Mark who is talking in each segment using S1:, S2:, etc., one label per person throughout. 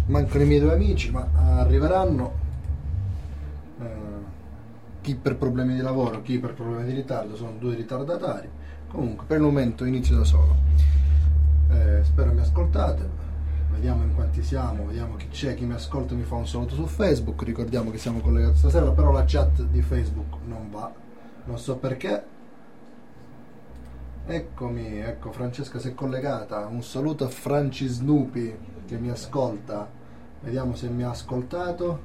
S1: mancano i miei due amici, ma arriveranno, chi per problemi di lavoro, chi per problemi di ritardo, sono due ritardatari. Comunque per il momento inizio da solo. Spero mi ascoltate, vediamo in quanti siamo, vediamo chi c'è, chi mi ascolta mi fa un saluto su Facebook. Ricordiamo che siamo collegati stasera, però la chat di Facebook non va, non so perché. Eccomi, ecco, Francesca si è collegata. Un saluto a Franci Snoopy che mi ascolta, vediamo se mi ha ascoltato.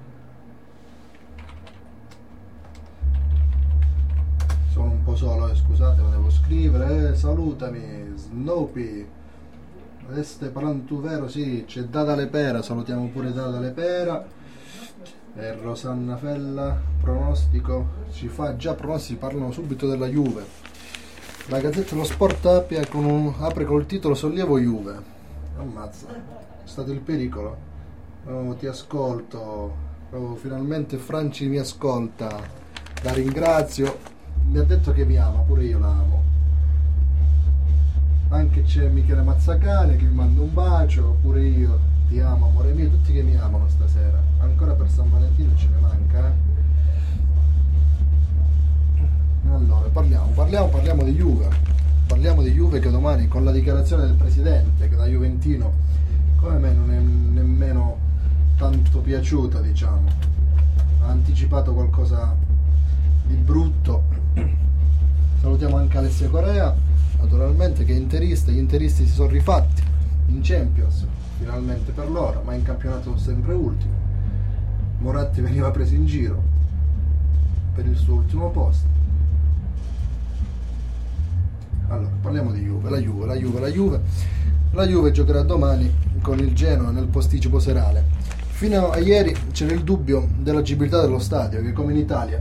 S1: Sono un po' solo, scusate, lo devo scrivere. Salutami Snoopy, stai parlando tu, vero? Sì, c'è Dada Lepera, salutiamo pure Dada Lepera. E Rosanna Fella, pronostico, ci fa già pronostici, parlano subito della Juve. La Gazzetta dello Sport apre col titolo Sollievo Juve. Ammazza, è stato il pericolo. Oh, ti ascolto. Oh, finalmente Franci mi ascolta, la ringrazio. Mi ha detto che mi ama, pure io la amo. Anche c'è Michele Mazzacane che mi manda un bacio, pure io ti amo, amore mio, tutti che mi amano stasera. Ancora per San Valentino ce ne manca, Allora, parliamo di Juve. Parliamo di Juve che domani, con la dichiarazione del presidente, che da juventino come me non è nemmeno tanto piaciuta, diciamo, ha anticipato qualcosa di brutto. Salutiamo anche Alessia Correa, naturalmente, che è interista. Gli interisti si sono rifatti in Champions, finalmente per loro, ma in campionato sempre ultimo. Moratti veniva preso in giro per il suo ultimo posto. Allora, parliamo di Juve. La Juve giocherà domani con il Genoa nel posticipo serale. Fino a ieri c'era il dubbio dell'agibilità dello stadio, che come in Italia,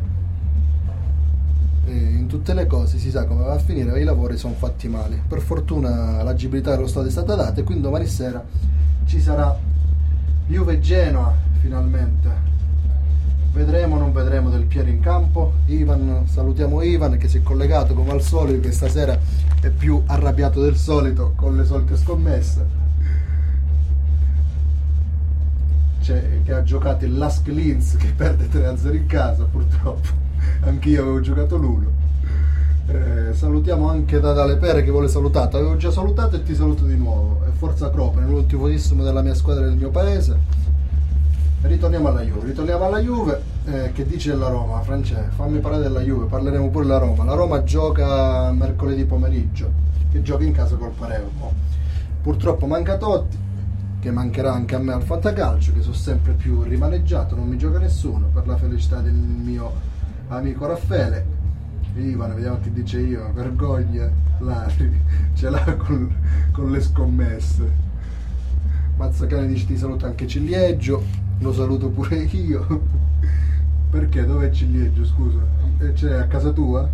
S1: in tutte le cose si sa come va a finire, i lavori sono fatti male. Per fortuna l'agibilità dello stadio è stata data e quindi domani sera ci sarà Juve-Genoa finalmente. Vedremo o non vedremo Del Piero in campo. Salutiamo Ivan che si è collegato come al solito, che stasera è più arrabbiato del solito con le solite scommesse. Che ha giocato il Lask Linz che perde 3-0 in casa, purtroppo. Anch'io avevo giocato l'1. Salutiamo anche Dada Lepere che vuole salutato. Avevo già salutato e ti saluto di nuovo. E forza Crope, l'ultimo tifosissimo della mia squadra del mio paese. Ritorniamo alla Juve. Che dice della Roma? Francesco, fammi parlare della Juve, parleremo pure della Roma. La Roma gioca mercoledì pomeriggio, che gioca in casa col Palermo. Purtroppo manca Totti, che mancherà anche a me al fantacalcio, che sono sempre più rimaneggiato, non mi gioca nessuno, per la felicità del mio amico Raffaele. Ivan, vediamo che dice io, vergogna, ce l'ha con le scommesse. Mazzacane dice ti saluta anche Ciliegio, lo saluto pure io. Perché? Dov'è Ciliegio, scusa? C'è a casa tua?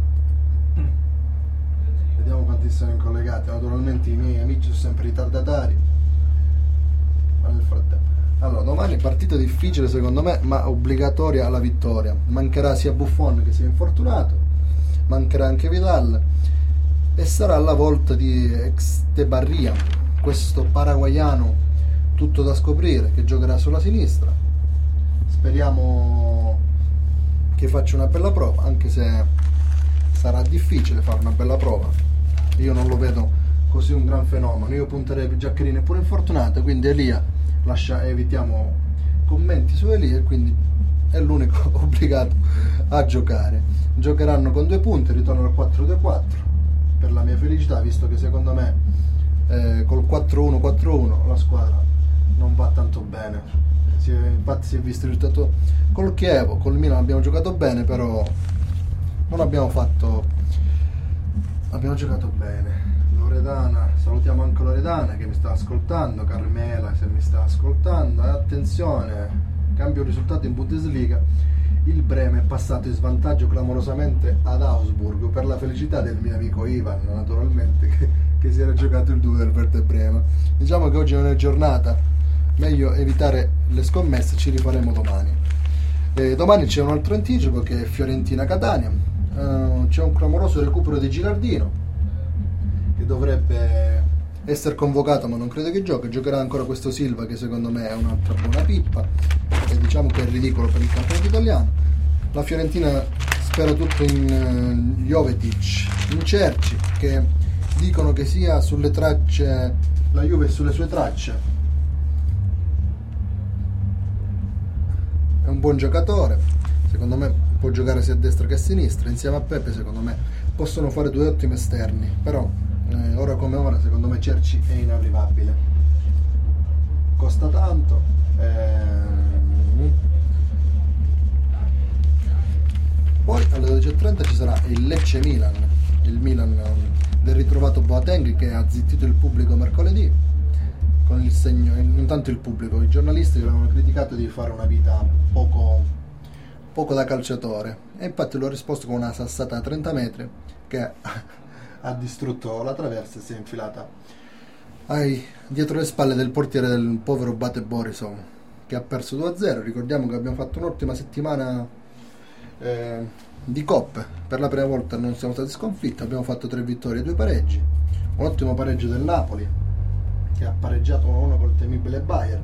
S1: Vediamo quanti sono collegati. Naturalmente i miei amici sono sempre ritardatari, ma nel frattempo. Allora, domani partita difficile secondo me, ma obbligatoria la vittoria. Mancherà sia Buffon che si è infortunato, mancherà anche Vidal e sarà la volta di Estebarria, questo paraguaiano tutto da scoprire, che giocherà sulla sinistra. Speriamo che faccia una bella prova, anche se sarà difficile fare una bella prova. Io non lo vedo così un gran fenomeno. Io punterei più Giaccherini, è pure infortunato, quindi Elia, evitiamo commenti su Elia, e quindi è l'unico obbligato a giocare. Giocheranno con 2 punti, ritorno al 4-2-4 per la mia felicità, visto che secondo me col 4-1-4-1 la squadra non va tanto bene. Infatti si è visto il risultato col Chievo, col Milan abbiamo giocato bene, però non abbiamo giocato bene. Loredana, salutiamo anche Loredana che mi sta ascoltando, Carmela se mi sta ascoltando. Attenzione, cambio risultato in Bundesliga, il Bremen è passato in svantaggio clamorosamente ad Augsburg, per la felicità del mio amico Ivan, naturalmente, che si era giocato il 2 del Werder Bremen. Diciamo che oggi non è giornata, meglio evitare le scommesse, ci rifaremo domani. Domani c'è un altro anticipo che è Fiorentina-Catania. C'è un clamoroso recupero di Gilardino che dovrebbe essere convocato, ma non credo che giochi. Giocherà ancora questo Silva, che secondo me è un'altra buona pippa, e diciamo che è ridicolo per il campionato italiano. La Fiorentina spera tutto in Jovetic, in Cerci, che dicono che sia sulle tracce, la Juve è sulle sue tracce. È un buon giocatore, secondo me può giocare sia a destra che a sinistra. Insieme a Pepe secondo me possono fare due ottimi esterni, però ora come ora secondo me Cerci è inarrivabile, costa tanto. Poi alle 12:30 ci sarà il Lecce-Milan, il Milan del ritrovato Boateng, che ha zittito il pubblico mercoledì con il segno, intanto il pubblico, i giornalisti che l'avevano criticato di fare una vita poco da calciatore, e infatti l'ho risposto con una sassata a 30 metri che ha distrutto la traversa e si è infilata dietro le spalle del portiere del povero Bate Borisov, che ha perso 2-0. Ricordiamo che abbiamo fatto un'ottima settimana di coppe, per la prima volta non siamo stati sconfitti, abbiamo fatto 3 vittorie e 2 pareggi, un ottimo pareggio del Napoli che ha pareggiato 1-1 col temibile Bayern.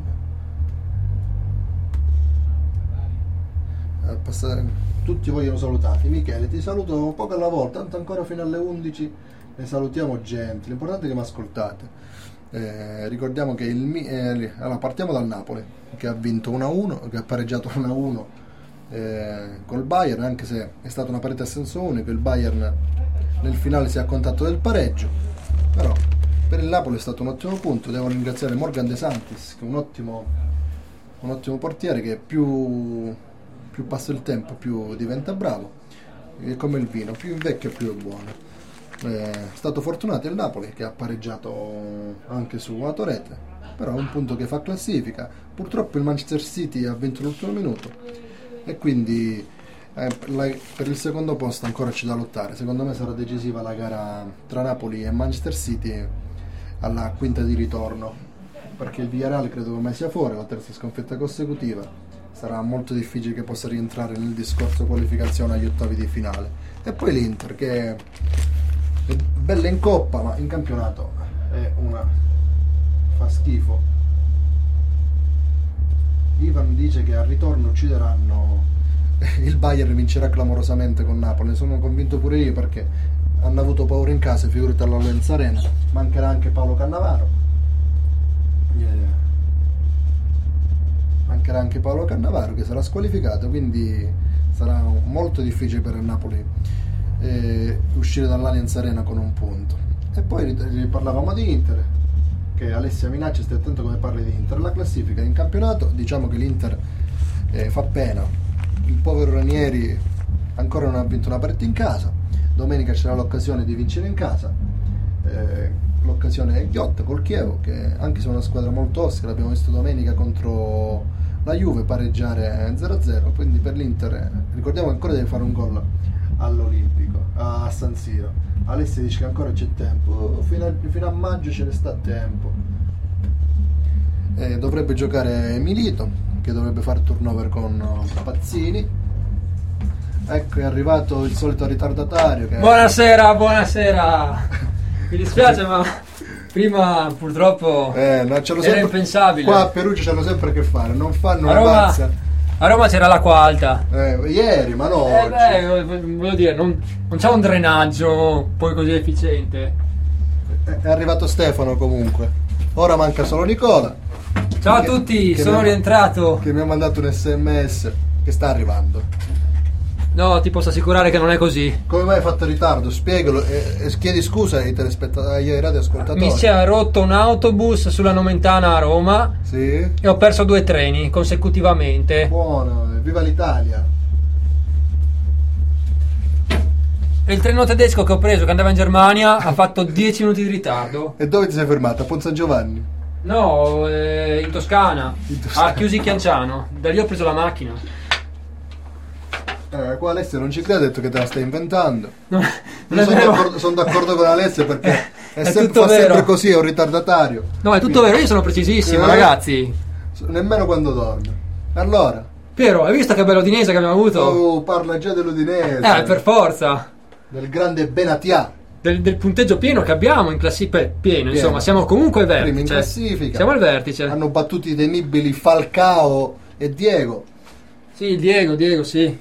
S1: Tutti vogliono salutati. Michele, ti saluto poco alla volta, tanto ancora fino alle 11 ne salutiamo gente, l'importante è che mi ascoltate. Ricordiamo che allora partiamo dal Napoli, che ha vinto 1-1, che ha pareggiato 1-1 col Bayern, anche se è stata una partita a senso unico. Il Bayern nel finale si è accontato del pareggio, però per il Napoli è stato un ottimo punto. Devo ringraziare Morgan De Santis, che è un ottimo portiere, che più passa il tempo più diventa bravo, è come il vino, più invecchia più è buono. È stato fortunato il Napoli, che ha pareggiato anche su Atorete, però è un punto che fa classifica. Purtroppo il Manchester City ha vinto l'ultimo minuto e quindi per il secondo posto ancora c'è da lottare. Secondo me sarà decisiva la gara tra Napoli e Manchester City alla quinta di ritorno, perché il Villarreal credo che ormai sia fuori, la terza sconfitta consecutiva. Sarà molto difficile che possa rientrare nel discorso qualificazione agli ottavi di finale. E poi l'Inter, che è bella in coppa, ma in campionato fa schifo. Ivan dice che al ritorno uccideranno il Bayern, vincerà clamorosamente con Napoli. Ne sono convinto pure io, perché hanno avuto paura in casa, figurati all'Allianz Arena. Mancherà anche Paolo Cannavaro. Mancherà anche Paolo Cannavaro, che sarà squalificato, quindi sarà molto difficile per il Napoli uscire dall'Allianz Arena con un punto. E poi parlavamo di Inter, che Alessia minaccia, stai attento come parli di Inter. La classifica in campionato, diciamo che l'Inter fa pena. Il povero Ranieri ancora non ha vinto una partita in casa. Domenica c'era l'occasione di vincere in casa, l'occasione è ghiotta col Chievo, che anche se è una squadra molto ostica, l'abbiamo visto domenica contro la Juve pareggiare 0-0. Quindi per l'Inter, ricordiamo che ancora deve fare un gol all'Olimpico, a San Siro. Alessia dice che ancora c'è tempo, fino a maggio ce ne sta tempo. Dovrebbe giocare Milito, che dovrebbe fare turnover con Pazzini. Ecco, è arrivato il solito ritardatario che...
S2: Buonasera. Mi dispiace, ma prima purtroppo
S1: era
S2: impensabile.
S1: Qua a Perugia c'hanno sempre a che fare, non fanno una pazza.
S2: A Roma c'era l'acqua alta.
S1: Ieri, ma no oggi.
S2: Voglio dire, non c'è un drenaggio poi così efficiente.
S1: È arrivato Stefano comunque. Ora manca solo Nicola.
S2: Ciao a tutti, sono rientrato.
S1: Che mi ha mandato un SMS che sta arrivando.
S2: No, ti posso assicurare che non è così.
S1: Come mai hai fatto ritardo? Spiegalo e chiedi scusa ai telespettatori, ai radioascoltatori.
S2: Mi si è rotto un autobus sulla Nomentana a Roma.
S1: Sì.
S2: E ho perso 2 treni consecutivamente.
S1: Buono, viva l'Italia.
S2: E il treno tedesco che ho preso, che andava in Germania, ha fatto 10 minuti di ritardo.
S1: E dove ti sei fermato? A Ponte San Giovanni?
S2: No, in Toscana. A Chiusi Chianciano. Da lì ho preso la macchina.
S1: Qua Alessia non ci crede, ha detto che te la stai inventando.
S2: Non
S1: sono d'accordo con Alessia, perché
S2: è tutto vero.
S1: Sempre così, è un ritardatario.
S2: No, è tutto vero, io sono precisissimo, ragazzi.
S1: Nemmeno quando dorme. Allora,
S2: Piero, hai visto che bello Udinese che abbiamo avuto?
S1: Parla già dell'Udinese.
S2: Per forza.
S1: Del grande Benatia.
S2: del punteggio pieno che abbiamo in classifica, pieno, insomma, siamo comunque al vertice.
S1: Primi in classifica.
S2: Siamo al vertice.
S1: Hanno battuto i temibili Falcao e Diego.
S2: Sì, Diego, sì.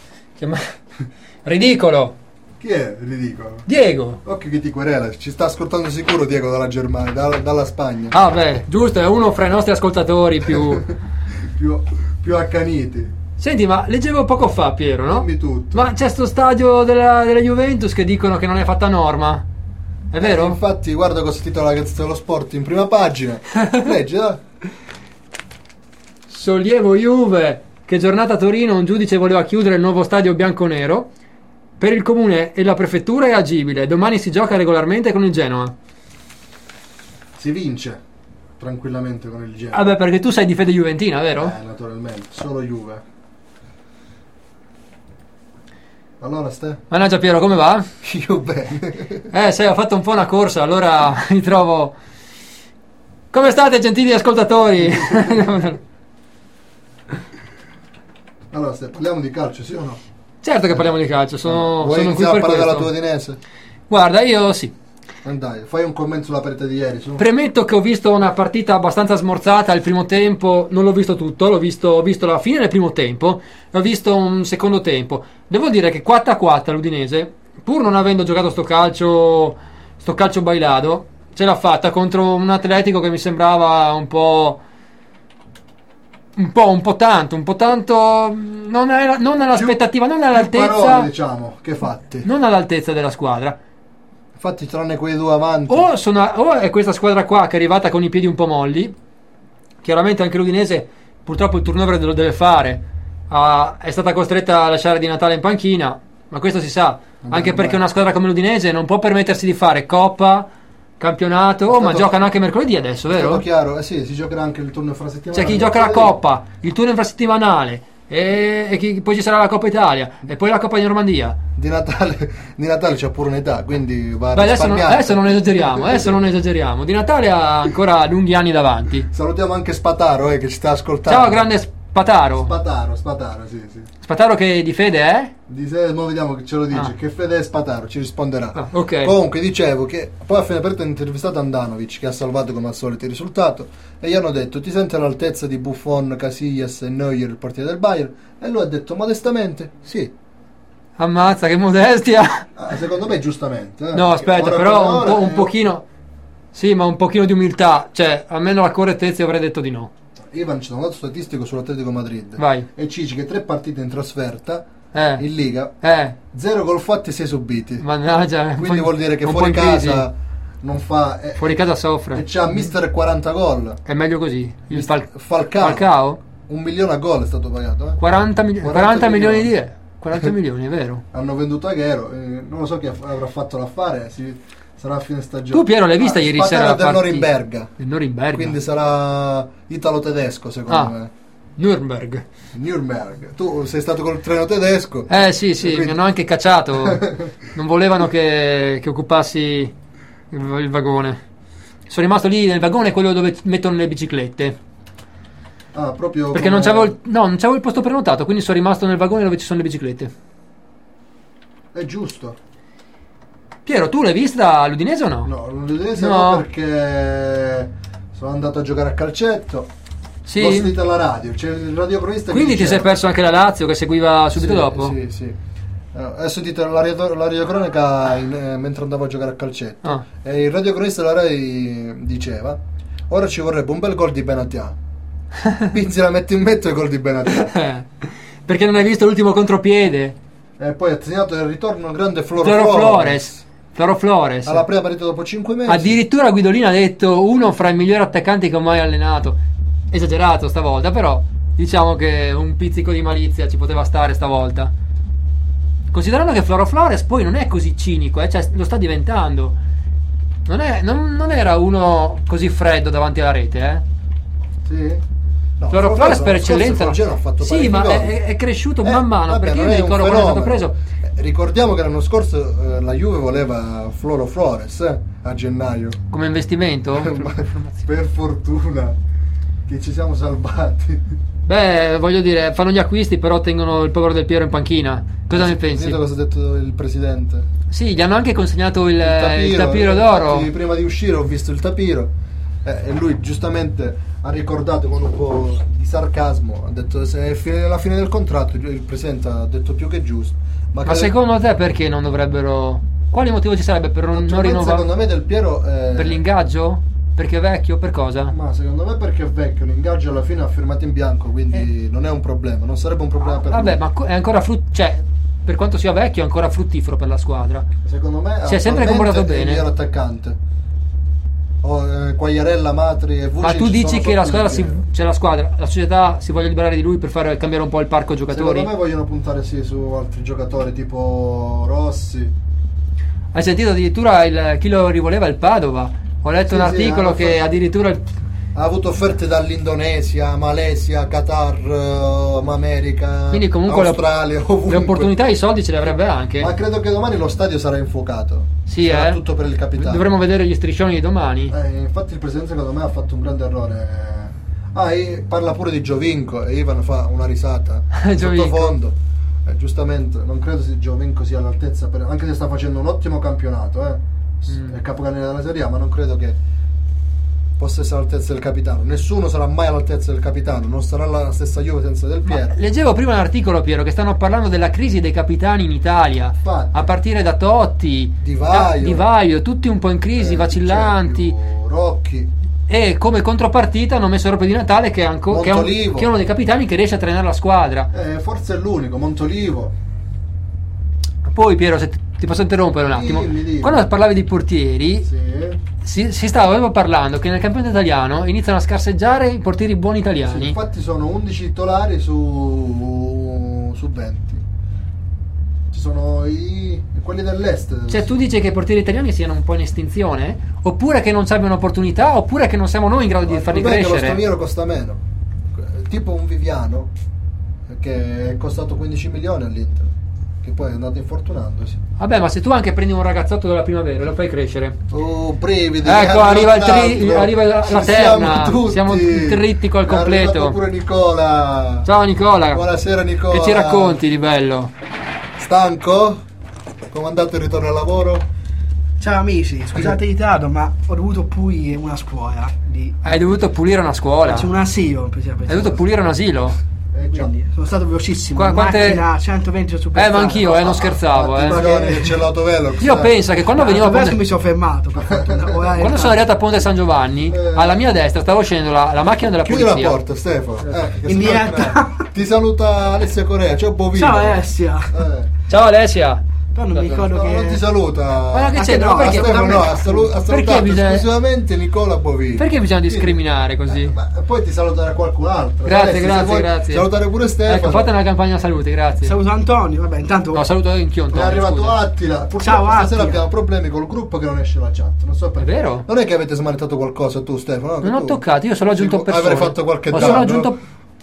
S2: Ridicolo.
S1: Chi è ridicolo?
S2: Diego.
S1: Occhio che ti querela, ci sta ascoltando sicuro Diego dalla Germania, dalla Spagna.
S2: Ah beh, giusto, è uno fra i nostri ascoltatori più
S1: più accaniti.
S2: Senti, ma leggevo poco fa, Piero, no?
S1: Dimmi tutto.
S2: Ma c'è sto stadio della Juventus che dicono che non è fatta a norma. È vero?
S1: Infatti, guarda cosa titola la Gazzetta dello Sport in prima pagina. Leggi, dai.
S2: Sollievo Juve, che giornata a Torino un giudice voleva chiudere il nuovo stadio bianconero. Per il comune e la prefettura è agibile. Domani si gioca regolarmente con il Genoa.
S1: Si vince tranquillamente con il Genoa.
S2: Vabbè, perché tu sei di fede juventina, vero?
S1: Naturalmente, solo Juve. Allora,
S2: Mannaggia Piero, come va?
S1: Io bene.
S2: Sai, ho fatto un po' una corsa, allora mi trovo... Come state, gentili ascoltatori?
S1: Allora, parliamo di calcio, sì o no?
S2: Certo che parliamo di calcio, sono
S1: Vuoi
S2: qui
S1: iniziare
S2: per
S1: a parlare della
S2: questo.
S1: tua Udinese?
S2: Guarda, io sì.
S1: Dai, fai un commento sulla partita di ieri.
S2: Premetto che ho visto una partita abbastanza smorzata il primo tempo, non l'ho visto tutto, ho visto la fine del primo tempo e ho visto un secondo tempo. Devo dire che 4-4 l'Udinese, pur non avendo giocato sto calcio bailado, ce l'ha fatta contro un Atletico che mi sembrava un po' tanto non all'aspettativa, non all'altezza,
S1: parole, diciamo, che fatti.
S2: Non all'altezza della squadra.
S1: Infatti, tranne quei due avanti,
S2: o è questa squadra qua che è arrivata con i piedi un po' molli. Chiaramente anche l'Udinese purtroppo il turnover lo deve fare, è stata costretta a lasciare Di Natale in panchina, ma questo si sa, anche perché una squadra come l'Udinese non può permettersi di fare Coppa, campionato, ma giocano anche mercoledì adesso, vero?
S1: È chiaro, sì, si giocherà anche il turno infrasettimanale.
S2: C'è chi gioca la Coppa, il turno infrasettimanale e poi ci sarà la Coppa Italia e poi la Coppa di Normandia.
S1: Di Natale c'ha pure un'età, quindi va
S2: adesso non esageriamo. Di Natale ha ancora lunghi anni davanti.
S1: Salutiamo anche Spataro che ci sta ascoltando.
S2: Ciao grande Spataro.
S1: Spataro, sì.
S2: Spataro che di fede è?
S1: Mo vediamo che ce lo dice. Che fede è Spataro, ci risponderà.
S2: Ok.
S1: Comunque dicevo che poi a fine aperta hanno intervistato Andanovic, che ha salvato come al solito il risultato, e gli hanno detto: ti senti all'altezza di Buffon, Casillas e Neuer, il portiere del Bayern? E lui ha detto modestamente sì.
S2: Ammazza, che modestia!
S1: Secondo me giustamente.
S2: No, aspetta, però un pochino. Sì, ma un pochino di umiltà. Cioè, almeno la correttezza io avrei detto di no.
S1: Ivan ci ha un dato statistico sull'Atletico Madrid.
S2: Vai.
S1: E ci dice che 3 partite in trasferta in Liga, 0 gol fatti e 6 subiti.
S2: Mannaggia.
S1: Quindi vuol dire che fuori casa non fa.
S2: Fuori casa soffre.
S1: E c'ha mister 40 gol.
S2: È meglio così. Il
S1: Falcao. 1 milione a gol è stato pagato.
S2: 40 milioni di euro. 40 milioni, è vero.
S1: Hanno venduto Aguero, non lo so chi avrà fatto l'affare, sarà a fine stagione.
S2: Tu Piero l'hai vista ieri sera la partita?
S1: Del Norimberga. Quindi sarà italo-tedesco secondo me. Nürnberg. Tu sei stato col treno tedesco.
S2: Sì, quindi mi hanno anche cacciato. Non volevano che occupassi il vagone. Sono rimasto lì nel vagone, quello dove mettono le biciclette.
S1: Proprio
S2: perché non c'avevo il posto prenotato, quindi sono rimasto nel vagone dove ci sono le biciclette.
S1: È giusto.
S2: Piero, tu l'hai vista l'Udinese o no?
S1: No, l'Udinese no, perché sono andato a giocare a calcetto.
S2: Sì.
S1: L'ho sentita alla radio, c'è il radiocronista.
S2: Quindi ti sei perso anche la Lazio che seguiva subito dopo?
S1: Sì. Ho sentito la radiocronaca mentre andavo a giocare a calcetto. E il radiocronista della Rai diceva: ora ci vorrebbe un bel gol di Benatia. Pizzi la metti in mezzo e gol di Benatia.
S2: Perché non hai visto l'ultimo contropiede?
S1: E poi ha segnato il ritorno grande
S2: Floro Flores
S1: alla prima partita dopo 5 mesi.
S2: Addirittura Guidolino ha detto uno fra i migliori attaccanti che ho mai allenato. Esagerato stavolta, però diciamo che un pizzico di malizia ci poteva stare stavolta, considerando che Floro Flores poi non è così cinico, cioè lo sta diventando. Non era uno così freddo davanti alla rete,
S1: Sì. No,
S2: Floro Flores per eccellenza sì, ma è cresciuto man mano, perché io mi ricordo quando è stato preso.
S1: Ricordiamo che l'anno scorso la Juve voleva Floro Flores a gennaio
S2: come investimento.
S1: per fortuna che ci siamo salvati.
S2: Beh, voglio dire, fanno gli acquisti, però tengono il povero Del Piero in panchina. Cosa ne pensi?
S1: Sentite cosa ha detto il presidente?
S2: Sì, gli hanno anche consegnato il tapiro d'oro.
S1: Infatti, prima di uscire ho visto il tapiro e lui giustamente ha ricordato con un po' di sarcasmo, ha detto se è la fine del contratto, il presidente ha detto più che giusto.
S2: Ma secondo te perché non dovrebbero... Quale motivo ci sarebbe per non rinnovare?
S1: Secondo me Del Piero
S2: per l'ingaggio? Perché è vecchio? Per cosa?
S1: Ma secondo me perché è vecchio, l'ingaggio alla fine ha firmato in bianco, quindi non è un problema, non sarebbe un problema per lui.
S2: Vabbè, ma è ancora cioè, per quanto sia vecchio è ancora fruttifero per la squadra.
S1: Secondo me
S2: si è sempre comportato bene.
S1: È il miglior attaccante. Quagliarella, Matri e Vucic.
S2: Ma tu dici che la squadra la società si voglia liberare di lui per far cambiare un po' il parco giocatori?
S1: Secondo me vogliono puntare su altri giocatori tipo Rossi.
S2: Hai sentito addirittura chi lo rivoleva, il Padova? Ho letto un articolo che addirittura
S1: ha avuto offerte dall'Indonesia, Malesia, Qatar, America,
S2: quindi comunque
S1: Australia, ovunque.
S2: Le opportunità e i soldi ce le avrebbe anche.
S1: Ma credo che domani lo stadio sarà infuocato.
S2: Sì,
S1: sarà tutto per il capitano.
S2: Dovremmo vedere gli striscioni di domani.
S1: Infatti il presidente secondo me ha fatto un grande errore. Parla pure di Giovinco e Ivan fa una risata sottofondo. Giustamente non credo che Giovinco sia all'altezza, anche se sta facendo un ottimo campionato, è capocannoniere della Serie A, ma non credo che possa essere all'altezza del capitano. Nessuno sarà mai all'altezza del capitano, non sarà la stessa Juve senza Del Piero.
S2: Leggevo prima un articolo, Piero, che stanno parlando della crisi dei capitani in Italia.
S1: Infatti,
S2: a partire da Totti, Di Vaio, tutti un po' in crisi, vacillanti.
S1: Rocchi.
S2: E come contropartita hanno messo Rope di Natale che è uno dei capitani che riesce a trainare la squadra.
S1: Forse è l'unico, Montolivo.
S2: Poi Piero, se ti posso interrompere un attimo,
S1: dimmi.
S2: Quando parlavi di portieri, si stava proprio parlando che nel campionato italiano iniziano a scarseggiare i portieri buoni italiani.
S1: Sì, infatti sono 11 titolari su 20. Ci sono quelli dell'est.
S2: Cioè tu dici che i portieri italiani siano un po' in estinzione? Oppure che non ci abbiano opportunità? Oppure che non siamo noi in grado di farli crescere?
S1: Lo straniero costa meno, tipo un Viviano che è costato 15 milioni all'Inter, che poi è andato infortunandosi.
S2: Vabbè, ma se tu anche prendi un ragazzotto della primavera e lo fai crescere,
S1: brividi,
S2: ecco, arriva la terna, siamo il trittico al completo.
S1: Pure Nicola.
S2: Ciao Nicola.
S1: Buonasera Nicola.
S2: Che ci racconti di bello?
S1: Stanco? Come è andato il ritorno al lavoro?
S3: Ciao amici, scusate il ritardo, ma ho dovuto pulire una scuola.
S2: Hai dovuto pulire una scuola?
S3: C'è un asilo.
S2: Hai dovuto pulire un asilo?
S3: Quindi sono stato velocissimo.
S2: Macchina
S3: 120 su per
S2: ma anch'io, non scherzavo.
S1: C'è l'autovelox.
S2: Io penso che quando venivo a Ponte...
S3: mi sono fermato.
S2: Quando sono arrivato a Ponte San Giovanni, alla mia destra stavo scendendo la macchina della polizia.
S1: Chiudi la porta, Stefano.
S3: In diretta.
S1: Ti saluta Alessia Correa. Ciao Bovino.
S3: Ciao Alessia.
S2: Ciao Alessia.
S3: Però non mi ricordo che
S1: non ti saluta.
S2: Ma che c'è?
S1: No, perché ha salutato esclusivamente Nicola Bovino.
S2: Perché bisogna discriminare così?
S1: Poi ti saluterà qualcun altro.
S2: Grazie.
S1: Salutare pure Stefano.
S2: Ecco, fate una campagna salute, grazie.
S3: Saluto Antonio, vabbè, intanto
S2: saluto anch'io Antonio.
S1: È arrivato Attila.
S3: Ciao Attila.
S1: Stasera abbiamo problemi col gruppo che non esce la chat. Non so perché.
S2: È vero?
S1: Non è che avete smanettato qualcosa tu, Stefano?
S2: Non ho toccato, io solo ho aggiunto persone.
S1: Avrei fatto qualche danno.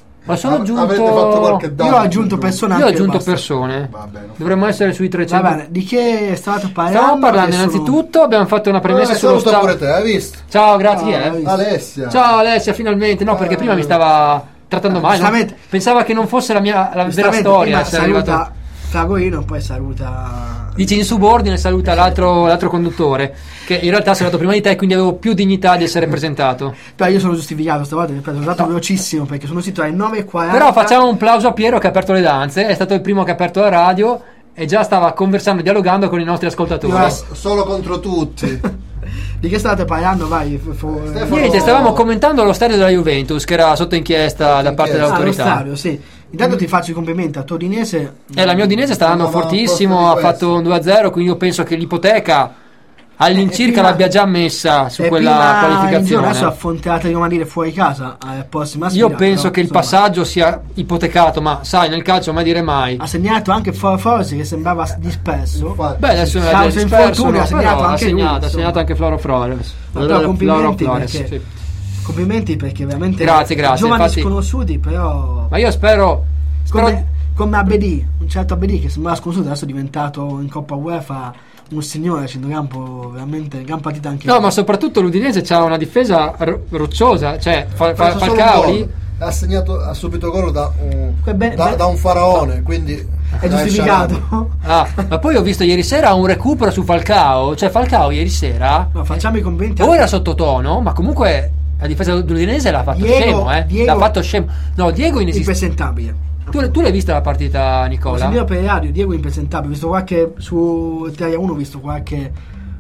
S2: Avete
S1: fatto qualche danno.
S3: Io ho aggiunto persone.
S2: Io ho aggiunto persone. Dovremmo essere sui 300.
S3: Va bene, di che stavate parlando?
S2: Stavamo parlando innanzitutto, abbiamo fatto una premessa sullo
S1: stato pure te, hai visto?
S2: Ciao, grazie.
S1: Alessia.
S2: Ciao Alessia, finalmente. No, perché prima mi stava trattando male. Pensava che non fosse la vera storia.
S3: Saluta Fragorino, poi saluta.
S2: Dici in subordine, saluta l'altro conduttore, che in realtà è arrivato prima di te, quindi avevo più dignità di essere presentato.
S3: Però io sono giustificato stavolta, sono andato velocissimo perché sono uscito alle 9:40.
S2: Però facciamo un plauso a Piero che ha aperto le danze, è stato il primo che ha aperto la radio e già stava conversando, dialogando con i nostri ascoltatori.
S1: Solo contro tutti.
S3: Di che state parlando? Vai.
S2: Niente, stavamo commentando lo stadio della Juventus che era sotto inchiesta da parte dell'autorità.
S3: Lo stadio, sì. Intanto ti faccio i complimenti a tuo Udinese.
S2: La mia Udinese sta andando fortissimo, ha fatto un 2-0, quindi io penso che l'ipoteca all'incirca l'abbia già messa su quella qualificazione.
S3: Adesso affrontate di dire fuori casa prossima sfida.
S2: Io penso che il passaggio sia ipotecato, ma sai, nel calcio mai dire mai.
S3: Ha segnato anche Forzi che sembrava disperso.
S2: Beh, adesso non è disperso, ha segnato anche Floro Flores.
S3: Complimenti perché veramente
S2: grazie
S3: giovani
S2: infatti,
S3: sconosciuti, però
S2: ma io spero
S3: come Abedi, un certo Abedi che sembrava sconosciuto, adesso è diventato in Coppa UEFA un signore a centrocampo, veramente gran partita anche.
S2: No, ma soprattutto l'Udinese c'ha una difesa rocciosa, cioè Falcao lì
S1: ha subito gol da
S3: Beh,
S1: un faraone, quindi
S3: è giustificato.
S2: ma poi ho visto ieri sera un recupero su Falcao, cioè Falcao ieri sera
S3: No, facciamo i commenti.
S2: o era sottotono, ma comunque la difesa dell'Udinese l'ha fatto scemo, l'ha fatto scemo. No, Diego
S3: impresentabile.
S2: Tu l'hai vista la partita, Nicola?
S3: Io per radio, Diego impresentabile. Ho visto qualche su Italia 1, ho visto qualche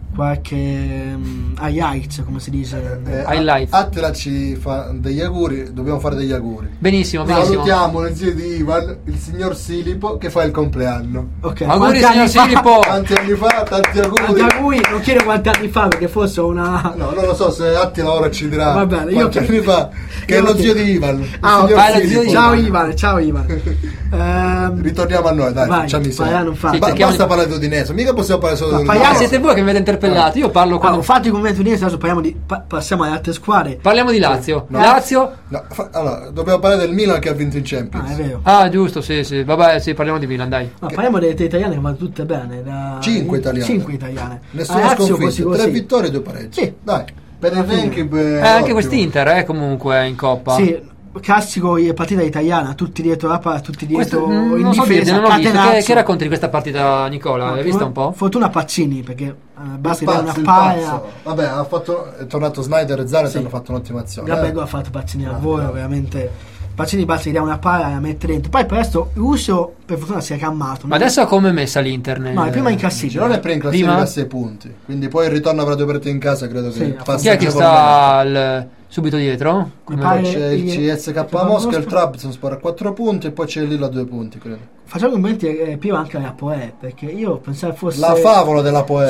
S3: highlights, come si dice.
S2: Highlights.
S1: Attila ci fa degli auguri, dobbiamo fare degli auguri.
S2: Benissimo.
S1: Salutiamo lo zio di Ivan, il signor Silipo, che fa il compleanno.
S3: Ok.
S2: Auguri signor Silipo.
S1: Tanti anni fa, tanti auguri.
S3: Tanti auguri, non chiedo quanti anni fa, perché fosse una.
S1: No, non lo so se Attila ora ci dirà.
S3: Va bene,
S1: quanti anni fa, che è lo zio di Ivan.
S3: Ciao Ivan.
S1: Ritorniamo a noi, dai, facciamo insieme. Basta parlare di Udinese, mica possiamo parlare solo di Udinese.
S2: Siete voi che mi avete interpellato. Io parlo quando
S3: ho fatto i commenti Udinese, adesso passiamo alle altre squadre.
S2: Parliamo di Lazio.
S1: No.
S2: Lazio.
S1: No, allora, dobbiamo parlare del Milan che ha vinto in Champions.
S3: È vero.
S2: Giusto, sì. Vabbè, sì, parliamo di Milan, dai.
S3: No, parliamo delle italiane che vanno tutte bene.
S1: 5 italiane. Nessuna sconfitta, 3 vittorie e 2 pareggi.
S3: Sì.
S1: Dai, per il ranking
S2: anche quest'Inter comunque in Coppa.
S3: Sì. Classico partita italiana, tutti dietro la palla, tutti dietro in
S2: non so
S3: difesa.
S2: Non ho visto. Che racconti di questa partita, Nicola? L'hai vista un po'?
S3: Fortuna Pazzini, perché basta dare una
S1: il
S3: palla.
S1: Vabbè, è tornato Snyder e Zara, sì. Hanno fatto un'ottima azione.
S3: Gran ha fatto Pazzini al volo, veramente. Pazzini basta gli dà una palla e la mette dentro. Poi presto Ruscio per fortuna si è calmato.
S2: Ma adesso come è messa l'Inter?
S3: No, è prima in classifica.
S1: Non è prima in classifica a 6 punti. Quindi poi il ritorno avrà 2 partite in casa, credo che
S2: passi. Chi è che sta subito dietro?
S1: C'è il CSK Mosca, il Trabzonspor a 4 punti e poi c'è Lille a 2 punti, credo.
S3: Facciamo commenti più anche alla Poe, perché io pensavo fosse
S1: la favola della Poe.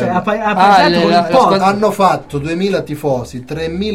S3: Cioè,
S1: hanno fatto 2000 tifosi,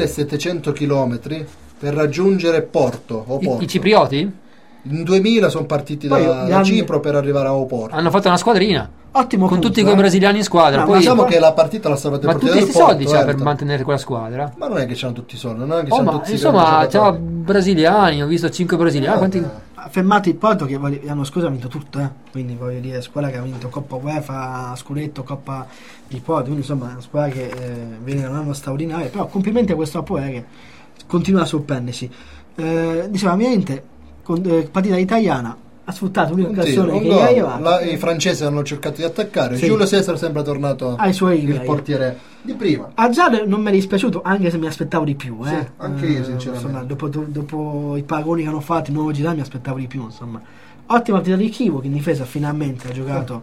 S1: 3700 km per raggiungere Porto.
S2: I ciprioti?
S1: In 2000 sono partiti da Cipro per arrivare a Oporto.
S2: Hanno fatto una squadrina.
S3: Ottimo
S2: con tutti quei brasiliani in squadra.
S1: Poi diciamo che la partita la sapete
S2: portare. Ma tutti questi soldi c'ha per mantenere quella squadra?
S1: Ma non è che c'hanno tutti i soldi, non è che
S2: c'hanno tutti insomma, c'ha brasiliani, ho visto 5 brasiliani. Quanti...
S3: Ha fermato il Porto che l'anno scorso ha vinto tutto, quindi voglio dire, squadra che ha vinto Coppa UEFA, Scudetto, Coppa di Porto, quindi insomma una squadra che viene da un anno straordinario, però complimenti a questo Apoel che continua a sorprendersi. Diceva Miente, partita italiana, ha sfruttato un'occasione che gli è arrivata.
S1: I francesi hanno cercato di attaccare. Giulio Cesar sembra tornato
S3: ai suoi
S1: il portiere di prima.
S3: Hazard non mi è dispiaciuto, anche se mi aspettavo di più.
S1: Sì, anche io sinceramente.
S3: Insomma, dopo i paragoni che hanno fatto, il nuovo Girard, mi aspettavo di più. Insomma, ottima partita di Chivo che in difesa finalmente ha giocato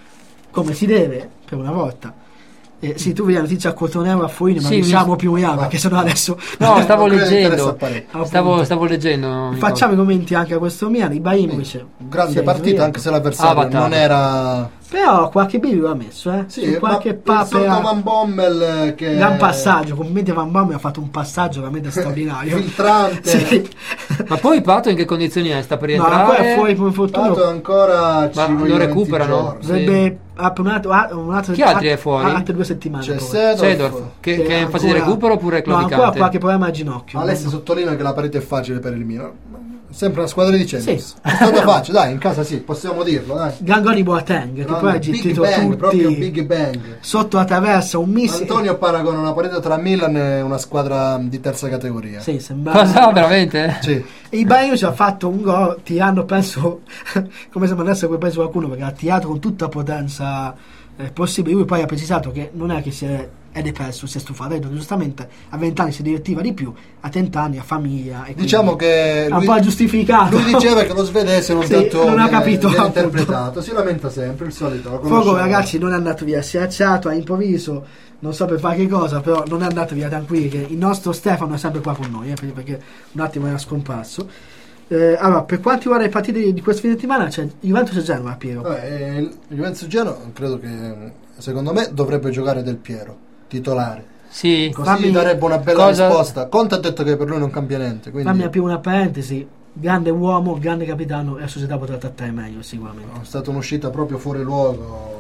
S3: come si deve per una volta. Sì, tu vedi la notizia a Cotonero a Foini, ma diciamo più in perché sennò adesso.
S2: No, stavo leggendo. Stavo leggendo.
S3: Facciamo i commenti anche a questo Milan. Ibrahimovic.
S1: Grande partita, anche se l'avversario non era.
S3: Però qualche bivio ha messo,
S1: Sì,
S3: qualche
S1: papera. Van Bommel che.
S3: Gran passaggio, complimenti a Van Bommel, ha fatto un passaggio veramente straordinario.
S1: Filtrante.
S3: Sì.
S2: Ma poi Pato in che condizioni è? Sta per rientrare?
S3: No, ancora è fuori per fortuna.
S1: Pato ancora
S2: lo recuperano.
S3: Dovrebbe un altro.
S2: Chi altri è fuori?
S3: Altre 2 settimane.
S1: C'è
S2: Sedorf che è in fase di recupero oppure è claudicante?
S3: No, ancora qualche problema al ginocchio.
S1: Alessia sottolinea che la parete è facile per il Milan. Sempre una squadra di Champions.
S3: Sì.
S1: È stata facile, dai, in casa sì, possiamo dirlo, dai.
S3: Gran gol di Boateng, che poi ha gestito tutti.
S1: Proprio Big Bang.
S3: Sotto la traversa, un missile.
S1: Antonio paragona una partita tra Milan e una squadra di terza categoria.
S3: Sì, sembra.
S2: Cosa? Veramente?
S1: Sì.
S3: E il Bayern ci ha fatto un gol tirando, penso, come se mandasse quel preso qualcuno, perché ha tirato con tutta potenza possibile. Lui poi ha precisato che non è che è depresso, si è stufato, ha detto che giustamente a 20 anni si divertiva di più, a 30 anni ha famiglia e
S1: diciamo che
S3: ha un po' giustificato.
S1: Lui diceva che lo svedese non tanto
S3: non ha capito,
S1: viene interpretato, si lamenta sempre, il solito.
S3: Fuoco ragazzi non è andato via, si è alzato all'improvviso, non so per fare che cosa, però non è andato via, tranquilli che il nostro Stefano è sempre qua con noi, perché un attimo era scomparso. Allora, per quanto riguarda le partite di questo fine settimana c'è Juventus e Genoa, Piero.
S1: Juventus e Genoa credo che secondo me dovrebbe giocare Del Piero titolare.
S2: Sì,
S1: così darebbe una bella risposta. Conte ha detto che per lui non cambia niente, quindi
S3: fammi aprire una parentesi. Grande uomo, grande capitano e la società potrà trattare meglio sicuramente.
S1: È stata un'uscita proprio fuori luogo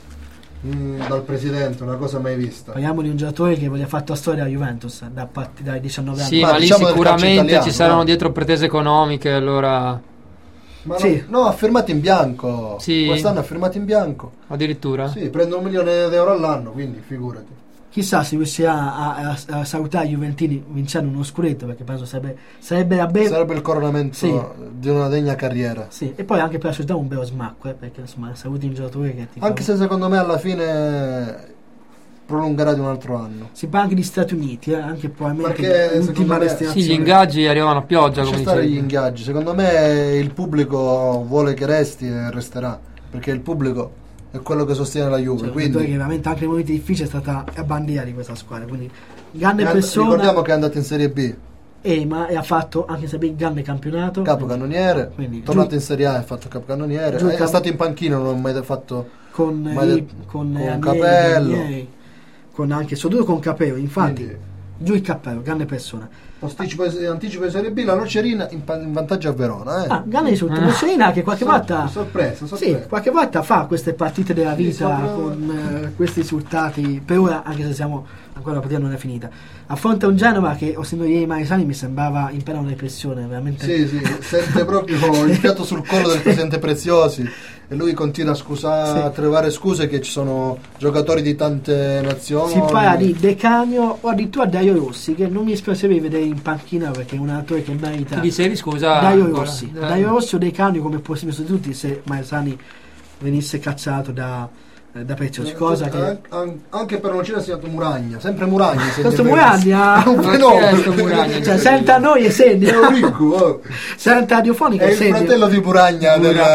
S1: dal presidente, una cosa mai vista.
S3: Parliamo di un giocatore che ha fatto storia a Juventus dai 19 anni.
S2: Sì, ma lì diciamo sicuramente ci saranno dietro pretese economiche, allora
S1: Ma
S3: Sì.
S1: no, ha firmato in bianco.
S2: Sì.
S1: Quest'anno ha firmato in bianco.
S2: Addirittura?
S1: Sì, prende 1 milione di euro all'anno, quindi figurati.
S3: Chissà se riuscirà a salutare i Juventini vincendo uno scudetto, perché penso sarebbe
S1: Sarebbe il coronamento
S3: Sì.
S1: di una degna carriera.
S3: Sì, e poi anche per la società un bello smacco, perché insomma saluti un giocatore che ti
S1: Anche se secondo me alla fine prolungherà di un altro anno.
S3: si parla anche di Stati Uniti, anche probabilmente
S1: Perché,
S3: l'ultima
S1: secondo me,
S3: destinazione.
S2: Sì, gli ingaggi arrivano a pioggia,
S1: Lascia
S2: come
S1: stare gli
S2: dicevi.
S1: ingaggi. Secondo me il pubblico vuole che resti e resterà. Perché il pubblico è quello che sostiene la Juve.
S3: Cioè, un giocatore che
S1: quindi
S3: veramente anche nei momenti difficili è stata a bandiera di questa squadra, quindi grande persona.
S1: ricordiamo che è andato in Serie B,
S3: ma e ha fatto anche se ben grande campionato.
S1: capocannoniere,
S3: Quindi,
S1: tornato
S3: giù-
S1: in Serie A e ha fatto capocannoniere.
S3: giù il
S1: È stato in panchina, non ha mai fatto
S3: con
S1: con Capello.
S3: con anche soprattutto con Capello, infatti
S1: Quindi,
S3: giù il cappello, grande persona.
S1: anticipo di Serie B, la Nocerina in vantaggio a Verona.
S3: Grande risultato. Nocerina che qualche volta
S1: sorpresa.
S3: sì, qualche volta fa queste partite della
S1: Sì,
S3: vita
S1: sopra-
S3: con questi risultati. Per ora, anche se siamo ancora la partita non è finita, affronta un Genova che, essendo ieri Maresani, mi sembrava in piena depressione, veramente.
S1: Sì, sente proprio il fiato sul collo del presidente Preziosi e lui continua a trovare scuse che ci sono giocatori di tante nazioni.
S3: Si parla di De Canio o addirittura Dario Rossi, che non mi spiacerebbe vedere in panchina perché è un attore che merita.
S2: Chi dicevi, scusa?
S3: Dario
S2: ancora?
S3: Rossi. Dario Rossi o De Canio come possibili sostituti se Maresani venisse cacciato da Preziosi, cosa che
S1: anche per Nocerina ha segnato Muragna, sempre Muragna.
S3: questo Muragna
S1: è un
S2: Ma chi è
S1: fenomeno.
S2: sto Muragna?
S3: cioè senta a noi e senti
S1: È un ricco, oh.
S3: senta radiofonica
S1: È
S3: e
S1: il
S3: senti.
S1: fratello di Muragna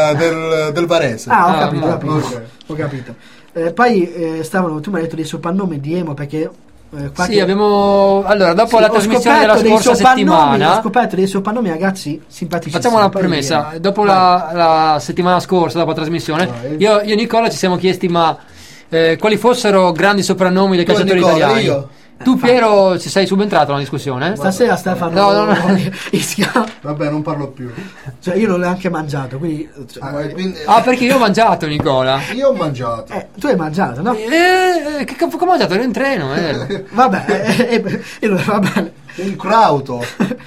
S1: del Varese.
S3: Ho
S2: Ah,
S3: capito,
S1: ok.
S3: ho capito. Poi stavano, tu mi hai detto dei soprannomi di Emo perché
S2: Sì, abbiamo. Allora, dopo la
S3: ho
S2: trasmissione
S3: scoperto
S2: della
S3: dei
S2: scorsa
S3: soprannomi,
S2: settimana.
S3: ho scoperto dei soprannomi ragazzi simpaticissimi.
S2: Facciamo una
S3: Poi,
S2: premessa. Dopo
S3: vai.
S2: la settimana scorsa, dopo la trasmissione,
S1: Vai.
S2: io e Nicola ci siamo chiesti ma quali fossero grandi soprannomi dei
S1: Tu e
S2: calciatori
S1: Nicola,
S2: italiani.
S1: io?
S2: Tu, Piero, ci sei subentrato alla discussione?
S3: Stasera Stefano
S2: No.
S1: Vabbè, non parlo più.
S3: cioè io non l'ho anche mangiato, quindi
S1: Quindi,
S2: Perché io ho mangiato, Nicola.
S1: io ho mangiato.
S3: tu hai mangiato, no?
S2: Che ho mangiato? Ero in treno,
S3: Vabbè, va bene.
S1: Un crauto.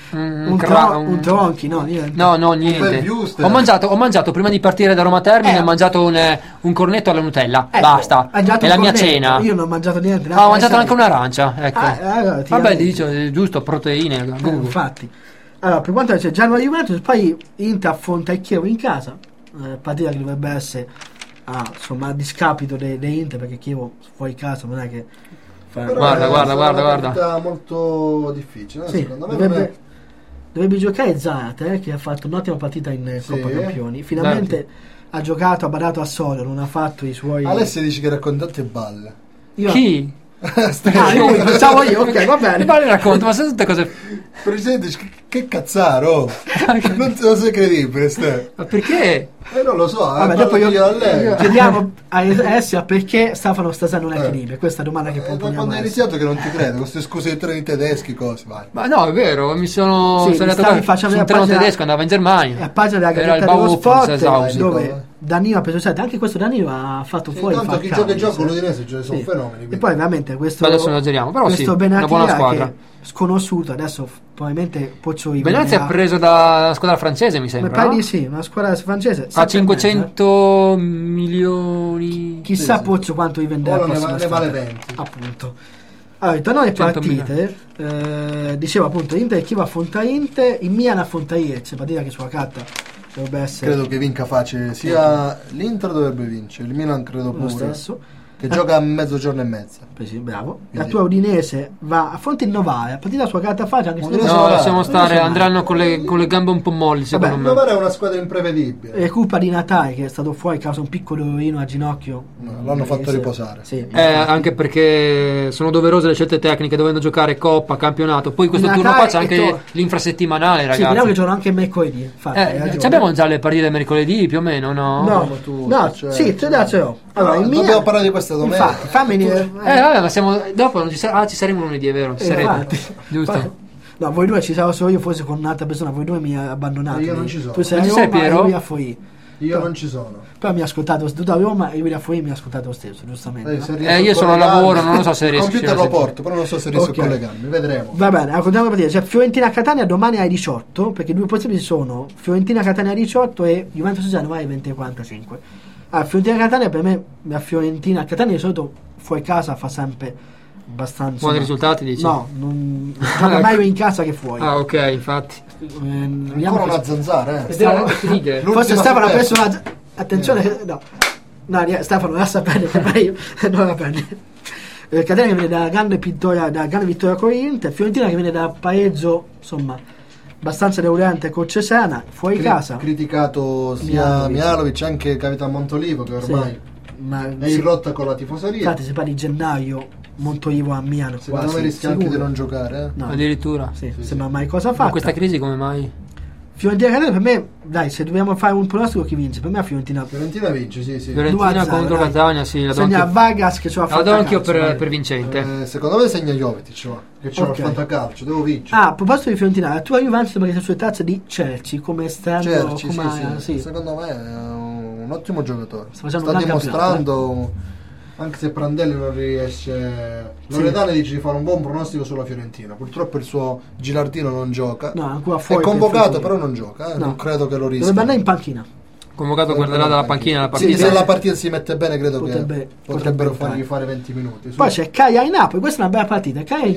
S3: Un tronchi, no, niente.
S2: No,
S1: bel
S2: niente.
S1: Wuster.
S2: Ho mangiato prima di partire da Roma Termine,
S3: Eh.
S2: ho mangiato un cornetto alla Nutella.
S3: Ecco,
S2: Basta.
S3: hai mangiato
S2: È
S3: un
S2: la mia
S3: cornetto.
S2: cena.
S3: Io non ho mangiato niente.
S2: Ho mangiato anche un'arancia. Ecco.
S3: allora, ti
S2: Vabbè,
S3: amo.
S2: dico, giusto, proteine.
S3: Infatti. Allora, per quanto riguarda Genoa Juventus, poi Inter affronta il Chievo in casa, partita che dovrebbe essere insomma a discapito dei Inter, perché Chievo fuori casa non è che fa.
S1: Però
S2: Guarda,
S1: è
S2: guarda,
S1: stata
S2: guarda,
S1: una
S2: guarda.
S1: partita molto difficile.
S3: Sì,
S1: Secondo me non è-
S3: dovrebbe giocare Zate, che ha fatto un'ottima partita in
S1: Sì.
S3: Coppa Campioni. Finalmente ha giocato, ha badato a solo, non ha fatto i suoi.
S1: Alessia dice che racconta tante balle.
S3: Io-
S2: Chi?
S3: Lui, pensavo io, ok, va bene.
S2: Ma le racconto, ma sono tutte cose.
S1: Presidente, che cazzaro! Non sei credibile, Ste.
S2: Ma perché?
S1: Non lo so,
S3: Vabbè,
S1: parlo
S3: dopo io
S1: a lei.
S3: chiediamo a Alessia perché Stefano stasera non è credibile. Questa è la domanda che
S1: Da
S3: proponiamo.
S1: quando hai
S3: adesso.
S1: iniziato che non ti credo, con queste scuse di treni tedeschi, cose, vai.
S2: Ma no, è vero,
S3: Sì,
S2: sono
S3: mi
S2: andato
S3: stavi
S2: su
S3: facendo
S2: un
S3: la
S2: treno
S3: pagina-
S2: tedesco, andava in Germania.
S3: È a pagina della
S2: Era il
S3: Gazzetta dello
S2: Bauer forse
S3: Sport
S2: esausto.
S3: dove Danilo ha preso 7. Anche questo Danilo ha fatto fuori
S1: Tanto chi
S3: Falcao,
S1: gioca e gioca
S3: sì.
S1: l'Udinese, cioè, sono
S3: Sì.
S1: fenomeni.
S3: E
S1: quindi.
S3: poi veramente questo
S2: Adesso non esageriamo, però
S3: questo
S2: sì, una
S3: Benatia
S2: buona squadra.
S3: che sconosciuto adesso probabilmente Pozzo
S2: Venezia è preso da squadra francese, mi
S3: mi
S2: sembra.
S3: pare
S2: No?
S3: di sì, una squadra francese
S2: A
S3: 7,5.
S2: 500 milioni.
S3: Chissà
S1: Sì.
S3: Pozzo quanto vi venderà
S1: Ora
S3: la
S1: ne
S3: prossima
S1: vale
S3: stagione.
S1: 20.
S3: Appunto. Allora, ritornando alle
S2: 100
S3: partite, dicevo appunto Inter chi va affronta Inter, il Milan affronta Lecce, partita che sulla carta dovrebbe essere
S1: Credo che vinca facile, sia l'Inter dovrebbe vincere, il Milan credo
S3: lo
S1: pure,
S3: stesso.
S1: che gioca a mezzogiorno e mezza.
S3: Sì, bravo. La
S1: Quindi-
S3: tua Udinese va affronta il Novara, partita sulla carta facile anche se
S1: Udinese
S3: non
S2: No,
S1: Novara.
S2: lasciamo stare,
S3: Novara.
S2: andranno con le gambe un po' molli, secondo
S3: Vabbè,
S2: me.
S1: Novara è una squadra imprevedibile.
S3: è colpa di Natale che è stato fuori causa un piccolo dolorino a ginocchio.
S1: No, l'hanno fatto
S3: Sì.
S1: riposare.
S3: Sì,
S2: Anche perché sono doverose le scelte tecniche, dovendo giocare Coppa, campionato. Poi questo
S3: Natale
S2: turno qua c'è
S3: e
S2: anche l'infrasettimanale,
S3: Sì, vediamo che
S2: ragazzi.
S3: giocano anche mercoledì. Infatti, hai ragione.
S2: Abbiamo già le partite mercoledì più o meno, no?
S3: No,
S1: Abbiamo tutto,
S3: no,
S1: cioè,
S3: sì, ce l'ho, ce l'ho. Allora,
S1: No,
S3: il Milan-
S1: dobbiamo parlare di questa domenica.
S3: Infatti, fammi venire.
S2: Vabbè, ma siamo. Dopo non ci ci saremo lunedì, è vero? Ci saremo.
S3: infatti.
S2: Giusto?
S3: No, voi due ci sarò solo io, forse con un'altra persona, voi due mi abbandonate.
S1: Io non ci sono.
S3: Tu sei
S2: Non
S3: a
S2: ci sei,
S3: Roma e
S2: Piero?
S3: lui a Forlì.
S1: Io non ci sono.
S3: Però mi ha ascoltato tutto a Roma e a fuori mi ha ascoltato lo stesso, giustamente. No?
S1: Se riesco a
S2: io sono al
S1: collegarmi,
S2: lavoro, non so se
S1: il
S2: riesco
S1: computer
S2: a
S1: lo
S2: sentire.
S1: porto, però non so se riesco
S3: Ok.
S1: a collegarmi, vedremo.
S3: Va bene, continuiamo a partire. C'è Fiorentina-Catania domani alle 18, perché i due possibili sono Fiorentina-Catania alle 18 e Juventus-Genoa alle 20:45. Fiorentina-Catania per me, la Fiorentina-Catania di solito fuori casa fa sempre abbastanza...
S2: Buoni risultati, dici?
S3: No, non gioca meglio in casa che fuori.
S2: Ah, ok, infatti.
S3: Vediamo
S1: Ancora
S3: che-
S1: una zanzara, eh.
S3: Stefano-
S1: L'ultima
S3: Forse Stefano ha preso
S1: sorpresa.
S3: una... Attenzione, no, Stefano lascia perdere, meglio non la prende. Catania che viene da grande vittoria a Corinthians, Fiorentina che viene da pareggio, insomma, abbastanza deludente con Cesena, fuori casa.
S1: Criticato sia
S3: Mihajlovic.
S1: Mihajlovic, anche Capitan Montolivo, che ormai
S3: Sì, ma
S1: è in rotta con la tifoseria.
S3: infatti si parla di gennaio, Montolivo a Milano.
S1: Secondo
S3: quasi
S1: me rischia anche di
S3: sicuro.
S1: non giocare, eh.
S3: No,
S2: Addirittura.
S3: sì,
S1: Sì,
S3: sembra
S1: sì.
S3: mai cosa
S2: Ma
S3: fatta.
S2: questa crisi come mai?
S3: Fiorentina Catania per me, dai, se dobbiamo fare un pronostico chi vince? Per me è Fiorentina.
S1: Fiorentina vince, sì, sì.
S2: Fiorentina
S3: 2-0,
S2: contro
S3: dai.
S2: Catania, sì, la do
S3: Segna
S2: anche,
S3: Vargas che ce l'ha
S2: la do anch'io
S3: calcio, dai.
S2: per vincente.
S1: Secondo me segna Jovetic, va, che c'è
S3: Ok.
S1: il fantacalcio, devo vincere.
S3: Ah, a proposito di Fiorentina, la tua Juventus sembra che sia sulle tazze di Chelsea come esterno,
S1: Cerci,
S3: come,
S1: sì.
S3: sì.
S1: Secondo me è un ottimo giocatore.
S3: Sta facendo
S1: Sta
S3: un gran
S1: dimostrando, anche se Prandelli non riesce. Loredane dice di fare un buon pronostico sulla Fiorentina. Purtroppo il suo Gilardino non gioca.
S3: No, ancora
S1: È
S3: fuori.
S1: convocato,
S3: per
S1: però non gioca.
S3: No.
S1: Non credo che lo rischi.
S3: dovrebbe andare in panchina.
S2: Convocato guarderà dalla panchina la
S1: Sì,
S2: partita.
S1: se la partita si mette bene, credo
S3: Potrebbe
S1: che potrebbero
S3: entrare.
S1: fargli fare 20 minuti.
S3: Poi c'è Cagliari Napoli, questa è una bella partita. Cagliari in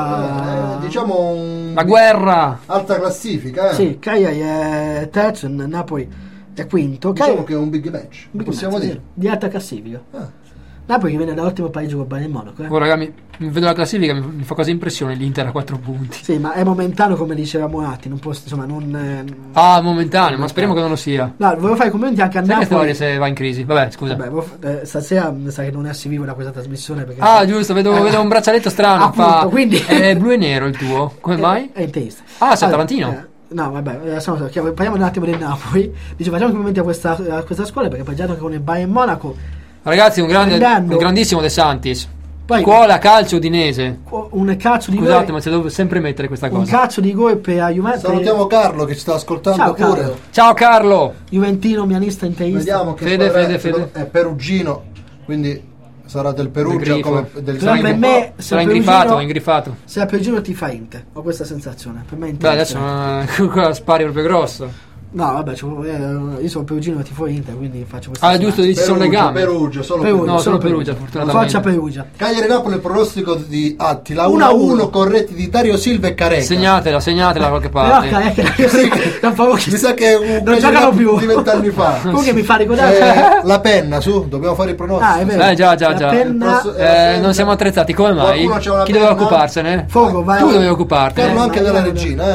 S3: casa.
S1: diciamo un
S2: La guerra!
S1: alta classifica, eh.
S3: Sì, Cagliari è terzo, Napoli è quinto.
S1: Diciamo
S3: Cagliari
S1: che è un big match,
S3: big
S1: possiamo
S3: match,
S1: dire.
S3: sì, di alta classifica.
S1: Ah.
S3: Napoli che viene da ottimo pareggio con Bayern Monaco.
S2: Oh, raga, mi vedo la classifica, mi fa quasi impressione l'Inter a 4 punti.
S3: Sì, ma è momentaneo come diceva Moratti, non può, insomma, non...
S2: Ah, momentaneo, ma speriamo che non lo sia.
S3: No, volevo fare i complimenti anche a
S2: Sai che
S3: Napoli.
S2: storia se va in crisi? Vabbè, scusa.
S3: Vabbè, stasera mi sa che non essi vivo da questa trasmissione perché...
S2: Ah, giusto, vedo un braccialetto strano.
S3: Appunto, quindi-
S2: È blu e nero il tuo. Come mai?
S3: È in testa.
S2: Ah, sei atalantino.
S3: No, vabbè, parliamo un attimo del Napoli. Dice, facciamo i complimenti a questa scuola perché ha pareggiato anche con il Bayern Monaco.
S2: Ragazzi, un
S3: Andando.
S2: grandissimo De Santis.
S3: Poi
S2: Scuola calcio udinese.
S3: un calcio di
S2: Scusate,
S3: gol.
S2: ma se devo sempre mettere questa
S3: Un
S2: cosa.
S3: calcio di gol per la Juventus.
S1: Salutiamo Carlo che ci sta ascoltando
S3: Ciao,
S1: pure.
S3: Carlo.
S2: Ciao Carlo.
S3: Juventino, mianista, interista.
S1: Vediamo che
S2: Fede,
S1: squadra è.
S2: Fede.
S1: È perugino, quindi sarà del Perugia
S2: Del Grifo.
S1: come del
S3: Però per me, se
S2: Sarà
S3: il
S2: ingrifato,
S3: Perugino-
S2: ingrifato.
S3: se a Perugino ti fa Inter, ho questa sensazione. Per me è
S2: Beh,
S3: Inter.
S2: adesso qua spari proprio grosso.
S3: No, vabbè, io sono Perugino, tifo Inter, quindi faccio questa
S2: Ah, giusto, dici sono legami.
S1: Perugia, solo
S3: Perugia,
S1: Perugia.
S2: No, solo
S3: solo
S2: Perugia, fortunatamente.
S3: Forza Perugia.
S1: Cagliari-Napoli, il pronostico di Attila
S3: 1-1.
S1: 1-1 con reti di Dario Silva e Careca.
S2: Segnatela da qualche
S3: Però
S2: parte.
S3: da poco che
S1: Mi sa che è un
S3: non giocano più
S1: di 20 anni fa.
S3: Comunque mi fa ricordare
S1: La penna, su, dobbiamo fare i pronostici.
S3: Ah, è vero.
S2: Già.
S3: La penna-
S2: Non siamo attrezzati, come mai?
S1: Qualcuno c'ha una
S2: Chi doveva
S1: penna?
S2: occuparsene?
S3: Fuoco, vai.
S2: Tu dovevi occupartene.
S1: Carlo anche della
S3: Vai.
S1: regina,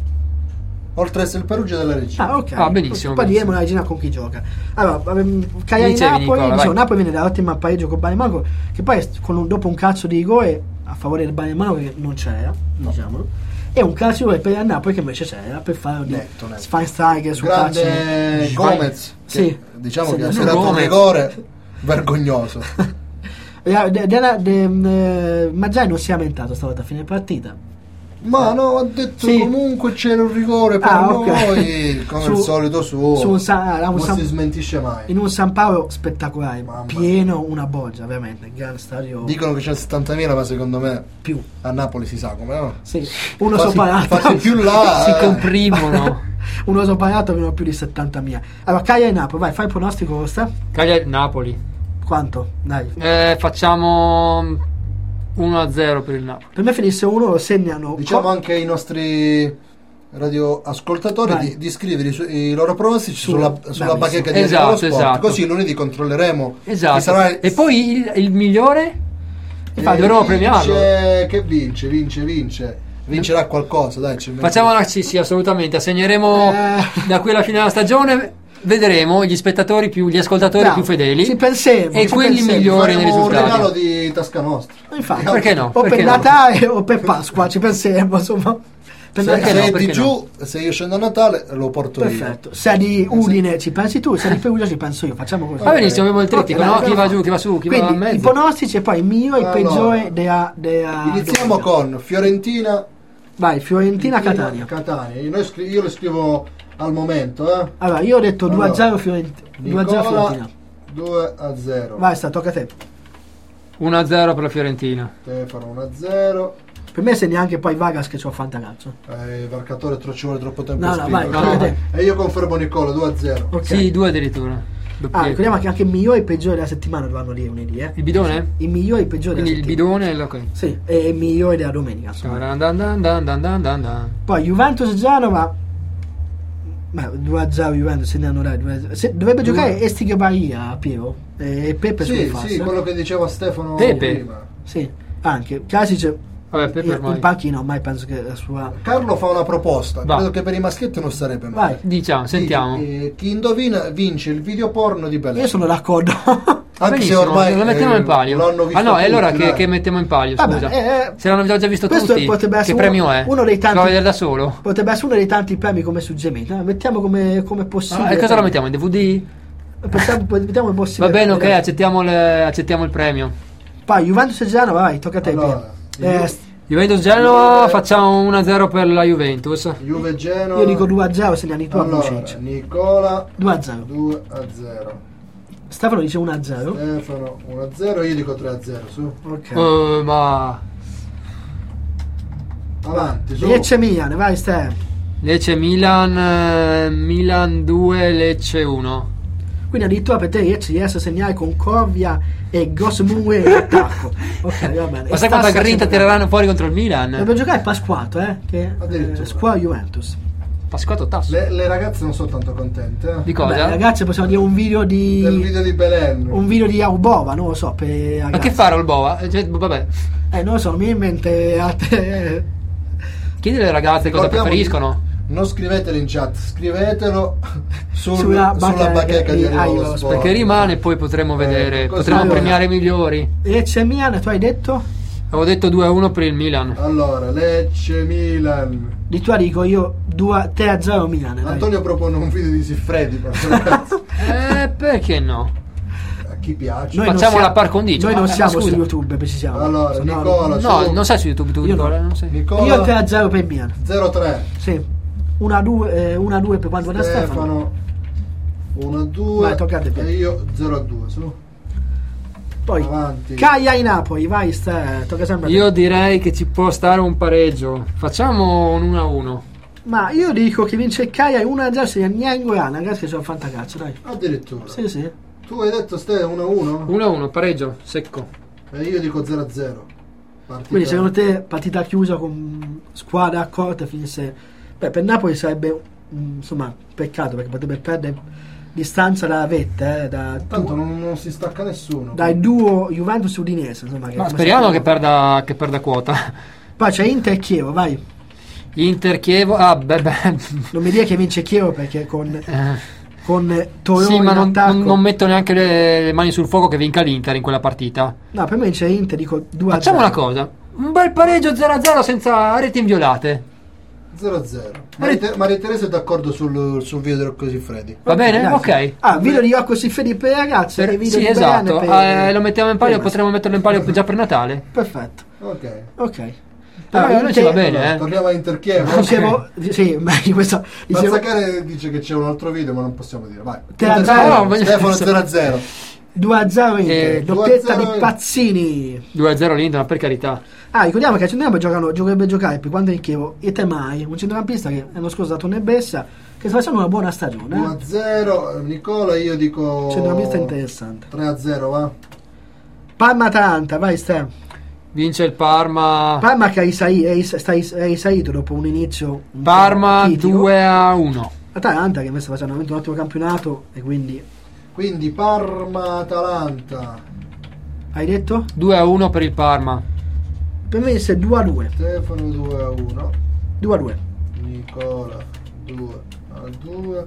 S1: oltre ad essere il Perugia della regina.
S3: Ah, ok.
S2: Ah, benissimo,
S3: Poi
S2: benissimo.
S3: diremo la regina con chi gioca. Allora, Cagliari
S2: Dicevi,
S3: Napoli,
S2: Nicola,
S3: dicevo,
S2: vai.
S3: Napoli viene da ottima pareggio con Bayern Monaco, che poi dopo un calcio di rigore a favore del Bayern Monaco che non c'era, diciamolo. E un calcio di rigore per il Napoli che invece c'era per fare di
S1: Netto.
S3: Schweinsteiger su calcio.
S1: Grande Gomez, che
S3: Sì.
S1: diciamo
S3: Sì,
S1: che ha
S3: sì,
S1: tirato un
S2: Gomez.
S1: rigore vergognoso.
S3: Mazzai non si è lamentato stavolta a fine partita.
S1: Ma no, ha detto
S3: Sì.
S1: comunque c'era un rigore per
S3: ok.
S1: noi, come
S3: Su-
S1: il solito suo.
S3: su un
S1: non
S3: San-
S1: si smentisce mai.
S3: In un San Paolo spettacolare,
S1: Mamma
S3: pieno, una boggia, ovviamente, gran stadio
S1: Dicono che c'è 70.000, ma secondo me
S3: più.
S1: a Napoli si sa come, no?
S3: Sì, uno
S1: Quasi-
S3: sopra l'altro.
S1: quasi più là.
S2: Si comprimono.
S3: Uno sopra l'altro avevano più di 70.000. Allora, Cagliari e Napoli, vai, fai il pronostico, Costa?
S2: Cagliari Napoli.
S3: Quanto? Dai.
S2: Facciamo 1-0 per il Napoli.
S3: Per me finisse uno, lo segnano.
S1: Diciamo anche ai nostri radioascoltatori
S3: Vai.
S1: di scrivere i loro pronostici sulla
S3: bravissimo.
S1: bacheca di
S2: Esatto,
S1: Sport,
S2: esatto.
S1: così lunedì controlleremo chi
S2: Esatto.
S1: sarà
S2: E poi il migliore? Infatti dovremmo premiarlo.
S1: Che vincerà qualcosa, dai,
S2: Facciamo sì, assolutamente. Assegneremo da qui alla fine della stagione. Vedremo gli spettatori gli ascoltatori
S3: Bravo.
S2: più fedeli
S3: Ci pensiamo,
S2: e
S3: ci
S2: quelli
S3: pensiamo.
S2: migliori nei
S1: un
S2: risultati.
S1: regalo di tasca nostra.
S3: Infatti,
S2: Perché no?
S3: O
S2: Perché
S3: per
S2: no?
S3: Natale o per Pasqua, ci pensiamo, insomma. Per
S1: Se,
S3: Natale.
S2: no,
S1: se è
S2: perché
S1: di giù, se io scendo a Natale lo porto
S3: Perfetto. Se è di Udine ci pensi tu, se è di Perugia ci penso io. Facciamo così.
S2: Va benissimo, abbiamo il trittico,
S3: Ok,
S2: no?
S3: dai,
S2: Chi va
S3: però-
S2: giù, chi va su, chi
S3: Quindi,
S2: va a mezzo.
S3: i pronostici e poi il migliore e il
S1: Allora,
S3: peggiore della
S1: io. Iniziamo
S3: domenica.
S1: con Fiorentina
S3: Vai, Fiorentina-Catania.
S1: Io le scrivo al momento,
S3: Allora, io ho detto 2-0
S1: Allora,
S3: Fiorentina.
S1: Nicola 2-0.
S3: Vai, tocca a te.
S2: 1-0 per la Fiorentina.
S1: Stefano 1-0.
S3: Per me se neanche poi Vargas che c'ho fantacalcio.
S1: Il marcatore ci vuole troppo tempo
S3: No,
S1: a
S3: no,
S1: scrivere.
S3: vai, tocca a te.
S1: E io confermo Nicola 2-0.
S3: Ok.
S2: Sì, 2 addirittura. Doppietto.
S3: Ricordiamo che anche il migliore e il peggiore della settimana lo vanno lì lunedì,
S2: Il bidone?
S3: Il migliore e il peggiore
S2: Quindi
S3: della
S2: il
S3: settimana.
S2: bidone, ok.
S3: Sì, e il migliore della domenica, insomma.
S2: Dan.
S3: Poi Juventus Genova. Beh, 2-0 Juventus se ne hanno dai. Dovrebbe giocare Estiche Bahia, Piero. E Pepe
S1: Sì,
S3: sul fast.
S1: sì, quello che diceva Stefano
S2: Pepe?
S1: prima.
S3: Sì, anche. Casic
S2: Vabbè, Pepe ormai.
S3: in panchina ormai penso che la sua.
S1: Carlo fa una proposta,
S2: Va.
S1: credo che per i maschietti non sarebbe
S3: Vai.
S1: male.
S2: Diciamo, sentiamo.
S1: Chi indovina vince il video porno di Belen.
S3: Io sono d'accordo.
S1: Anche se
S2: Benissimo,
S1: ormai
S2: lo mettiamo in palio.
S1: l'hanno visto
S2: No, e allora
S1: tutti,
S2: che
S1: dai.
S2: mettiamo in palio,
S3: Vabbè,
S2: scusa. Se l'hanno già visto
S3: questo
S2: tutti,
S3: potrebbe
S2: che
S3: essere
S2: premio è?
S3: uno dei tanti.
S2: Ce lo vedere da solo?
S3: Potrebbe essere uno dei tanti premi come suggerimento. Mettiamo come possibile.
S2: E cosa lo mettiamo? In DVD?
S3: Mettiamo il possibile.
S2: Va bene, ok, accettiamo il premio.
S3: Poi Juventus e Genova, vai, tocca a te.
S1: Allora,
S3: Piero.
S2: Juventus Genova, facciamo 1-0 per la Juventus.
S1: Juve Genova.
S3: Io dico 2-0 se ne hanno i tuoi
S1: Allora,
S3: Vucic.
S1: Nicola
S3: 2-0.
S1: 2-0.
S3: Stefano dice 1-0.
S1: Stefano 1-0, io dico 3-0, su.
S3: Ok.
S2: Ma
S1: Avanti, su.
S3: Lecce Milan, vai Ste.
S2: Lecce Milan, Milan 2, Lecce 1.
S3: Quindi addirittura per te Lecce riesce a segnare con Corvia e Grossmungue in attacco. Ok, va bene.
S2: Ma sai quanta grinta tireranno fuori contro il Milan?
S3: Dovrebbe giocare Pasquato, che
S1: Addirittura.
S3: scuola Juventus.
S2: Pasquato Tasso.
S1: Le ragazze non sono tanto contente.
S2: Di
S3: Vabbè,
S2: cosa?
S3: ragazzi, possiamo dire un video di
S1: Del video di Belen.
S3: un video di Aubova, non lo so, per
S2: Ma
S3: ragazzi.
S2: che fa Rolbova? Cioè, vabbè,
S3: Non lo so, non mi viene in mente altre.
S2: chiedi alle ragazze cosa
S1: Ricordiamo
S2: preferiscono.
S1: Non scrivetelo in chat, scrivetelo
S3: Sulla
S1: sulla bacheca di
S3: Aiolo
S1: Aiolo
S3: Sport.
S1: Sport.
S2: Perché rimane, poi potremo vedere,
S1: così
S2: potremo
S1: allora.
S2: premiare i migliori.
S3: Lecce Milan, tu hai detto?
S2: Avevo detto 2-1 per il Milan.
S1: Allora, Lecce Milan.
S3: Di tua dico io 3-0 Milan. dai.
S1: Antonio propone un video di Siffredi per ragazzi.
S2: Perché no?
S1: A chi piace.
S3: Noi non
S2: Facciamo
S3: siamo-
S2: la par condicio.
S3: Noi non
S2: Ma
S3: siamo
S2: scusa.
S3: su YouTube, precisiamo.
S1: Allora,
S3: Se no-
S1: Nicola,
S2: No,
S1: su.
S2: non sei su YouTube tu,
S3: Io no.
S2: Nicola, non sei.
S1: Nicola
S3: Io 3-0 per il Milan.
S1: 0-3.
S3: Sì. 1-2 per quanto da Stefano.
S1: 1-2.
S3: Vai, tocca a te,
S1: E
S3: Pietro.
S1: io 0-2, su.
S3: Poi
S1: Avanti.
S3: Cagliari in Napoli, vai, tocca sempre a te.
S2: Io direi che ci può stare un pareggio. Facciamo un 1-1.
S3: Ma io dico che vince il Cagliari 1-0 se Niangolana, ragazzi che sono fantacalcio, dai.
S1: Addirittura.
S3: Sì, sì.
S1: Tu hai detto Ste 1-1?
S2: 1-1, pareggio, secco.
S1: E io dico 0-0. Partita.
S3: Quindi secondo te partita chiusa con squadra accorta finisse. Beh, per Napoli sarebbe insomma peccato perché potrebbe perdere distanza dalla vetta,
S1: Tanto non si stacca nessuno.
S3: dai duo Juventus Udinese, insomma.
S2: Ma speriamo che perda quota.
S3: Poi c'è Inter e Chievo, vai.
S2: Inter Chievo, beh.
S3: Non mi dire che vince Chievo perché con Torino
S2: Sì, ma
S3: in attacco.
S2: non metto neanche le mani sul fuoco che vinca l'Inter in quella partita.
S3: No, per me vince Inter, dico 2-0.
S2: Facciamo una cosa: un bel pareggio 0-0 senza reti inviolate.
S1: 0-0. Maria Teresa è d'accordo sul video del Così Freddy.
S2: Va bene?
S3: dai.
S2: Ok.
S3: Video di Rocco Siffredi per i ragazzi e video
S2: Sì,
S3: di
S2: esatto.
S3: Belen
S2: Lo mettiamo in palio,
S3: per-
S2: potremmo metterlo in palio già per Natale.
S3: Perfetto.
S1: Ok.
S3: Allora,
S2: Noi ci va bene,
S1: Torniamo a Inter Chievo.
S3: Dicevo, sì, meglio questo. Dicevo,
S1: Mazzacane dice che c'è un altro video, ma non possiamo dire. Vai.
S3: 3-0.
S1: Stefano 0-0.
S3: 2-0 Inter, doppietta
S1: 2-0
S3: di Pazzini.
S2: 2-0 l'Inter, ma per carità.
S3: Ricordiamo che a centrocampo dovrebbe giocare per quando in Chievo Etemai, un centrocampista che l'anno scorso è stato nel Bessa, che sta facendo una buona stagione.
S1: 1-0. Nicola, io dico
S3: Centrocampista interessante.
S1: 3-0, va.
S3: Parma-Atalanta, vai Ste.
S2: Vince il Parma.
S3: Parma che è risalito dopo un inizio un po'
S2: Parma
S3: critico.
S2: 2-1.
S3: Atalanta che invece sta facendo veramente un ottimo campionato e quindi
S1: Parma-Atalanta.
S3: hai detto?
S2: 2-1 per il Parma.
S3: Per me è 2-2.
S1: Stefano 2-1.
S3: 2-2.
S1: Nicola 2-2.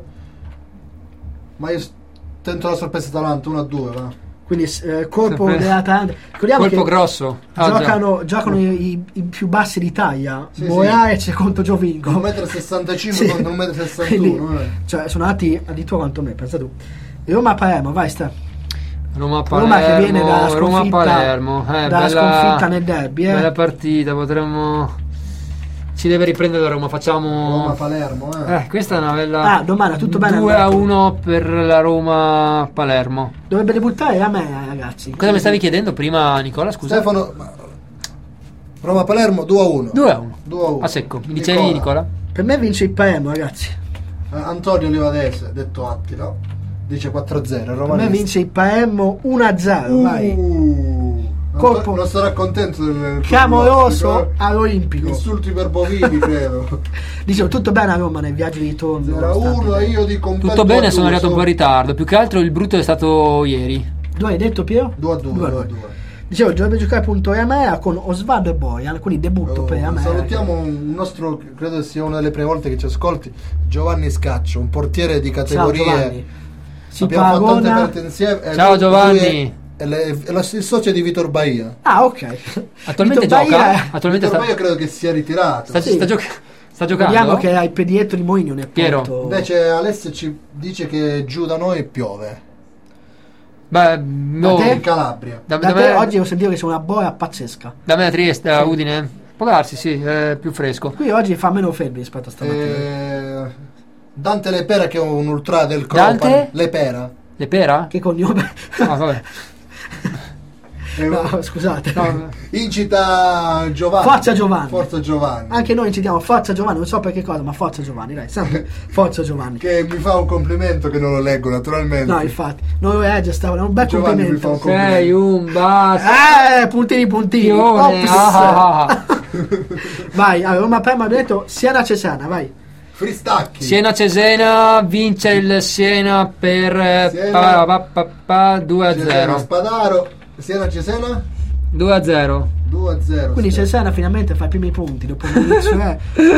S1: Ma io tento la sorpresa Atalanta 1-2, va.
S3: Quindi colpo
S2: Sempre-
S3: dell'Atalanta. Ricordiamo
S2: Colpo
S3: che
S2: grosso. Già.
S3: giocano i più bassi d'Italia.
S1: Sì,
S3: Moraes contro Giovinco.
S1: 1,65 m
S3: Sì.
S1: contro 1,61
S3: Quindi,
S1: m.
S3: cioè sono nati addirittura quanto me, pensa tu. Roma-Palermo, vai Ste.
S2: Roma
S3: Che viene dalla sconfitta,
S2: Palermo.
S3: dalla sconfitta nel derby.
S2: Bella partita, potremmo. si deve riprendere la Roma. Facciamo
S1: Roma-Palermo,
S2: questa è una bella
S3: domani tutto bene.
S2: 2-1 per la Roma-Palermo.
S3: Dovrebbe debuttare a me, ragazzi.
S2: Cosa mi stavi chiedendo prima, Nicola? Scusa.
S1: Stefano, Roma-Palermo 2-1.
S2: 2-1 a secco. Mi dicevi, Nicola?
S3: Per me vince il Palermo, ragazzi.
S1: Antonio Livadese, detto Attila, dice 4-0.
S3: Per me vince il Palermo 1-0. Vai. Colpo
S1: non sarà contento del
S3: clamoroso all'Olimpico.
S1: Insulti per bovini, credo.
S3: Dicevo tutto bene a Roma nel viaggio di ritorno.
S1: Era uno e io di completo.
S2: Tutto bene, sono arrivato un po' in ritardo. Più che altro il brutto è stato ieri.
S3: Dove hai detto, Piero?
S1: 2-2.
S3: Dicevo, dovrebbe giocare appunto Ramea con Osvaldo e Bojan, quindi debutto per Ramea.
S1: Salutiamo un nostro, credo che sia una delle prime volte che ci ascolti, Giovanni Scaccio, un portiere di categorie.
S3: Ciao, Giovanni.
S1: Abbiamo fatto tante partite insieme.
S2: Ciao Giovanni.
S1: È il socio di Vitor Bahia.
S3: Ah, ok.
S2: Attualmente
S3: Vitor
S2: gioca?
S3: Bahia
S2: Attualmente
S1: Vitor Bahia credo che sia ritirato.
S2: sta giocando.
S3: Vediamo che ha il pedietro di Mourinho nel
S2: Piero.
S3: punto.
S1: Invece Alessio ci dice che giù da noi piove.
S2: Beh,
S1: In Calabria.
S3: Da te oggi ho sentito che c'è una boia pazzesca.
S2: Da me a Trieste, a Udine. Può darsi, sì, è più fresco.
S3: Qui oggi fa meno freddo rispetto a stamattina.
S1: Dante Lepera, che è un ultra del
S2: Dante?
S1: Lepera.
S2: Lepera?
S3: Che cognome?
S2: Ah, vabbè.
S3: No, scusate.
S2: No.
S1: Incita Giovanni.
S3: Forza Giovanni.
S1: Forza Giovanni.
S3: Anche noi incitiamo Forza Giovanni, non so per che cosa, ma Forza Giovanni, dai, sempre Forza Giovanni.
S1: Che mi fa un complimento che non lo leggo naturalmente.
S3: No, infatti, non lo legge, stava un bel
S1: Giovanni
S3: complimento.
S1: mi fa un complimento.
S2: Sei un basso.
S3: Puntini. Ops. Vai, allora, Roma Parma, abbiamo detto Siena Cesena, vai.
S1: Fristacchi.
S2: Siena-Cesena, vince il Siena per 2-0.
S1: Spadaro. Siena-Cesena
S2: 2-0.
S1: 2-0.
S3: Quindi Cesena finalmente fa i primi punti dopo l'inizio.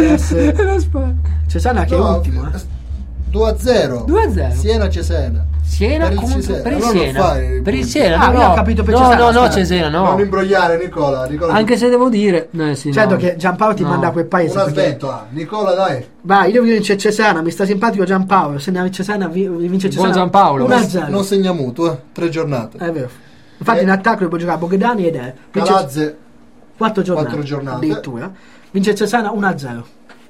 S3: Cesena che è ultimo.
S1: 2-0.
S2: 2-0.
S1: Siena-Cesena.
S2: Siena
S1: per il
S2: contro
S1: Cesena.
S2: per il
S1: Allora non
S2: Siena.
S1: fai
S2: Per il
S1: punti.
S2: Siena,
S3: Io ho capito per Cesena.
S2: No,
S3: Aspetta.
S2: Cesena, no.
S1: Non imbrogliare, Nicola.
S2: Anche se devo dire, sì,
S3: certo
S2: no.
S3: che Giampaolo ti
S2: No.
S3: manda a quel paese.
S1: Una
S3: perché-
S1: sventola. Nicola, dai.
S3: Vai, io vince Cesena, mi sta simpatico Giampaolo. Se ne Cesena vince Cesena.
S2: Buon Giampaolo.
S3: 1-0.
S1: Non segna mutuo, 3 giornate.
S3: È vero. Infatti in attacco devo giocare Bogdani ed è.
S1: Calazze
S3: 4 giornate.
S1: 4 giornate.
S3: Addirittura. Vince Cesena 1-0.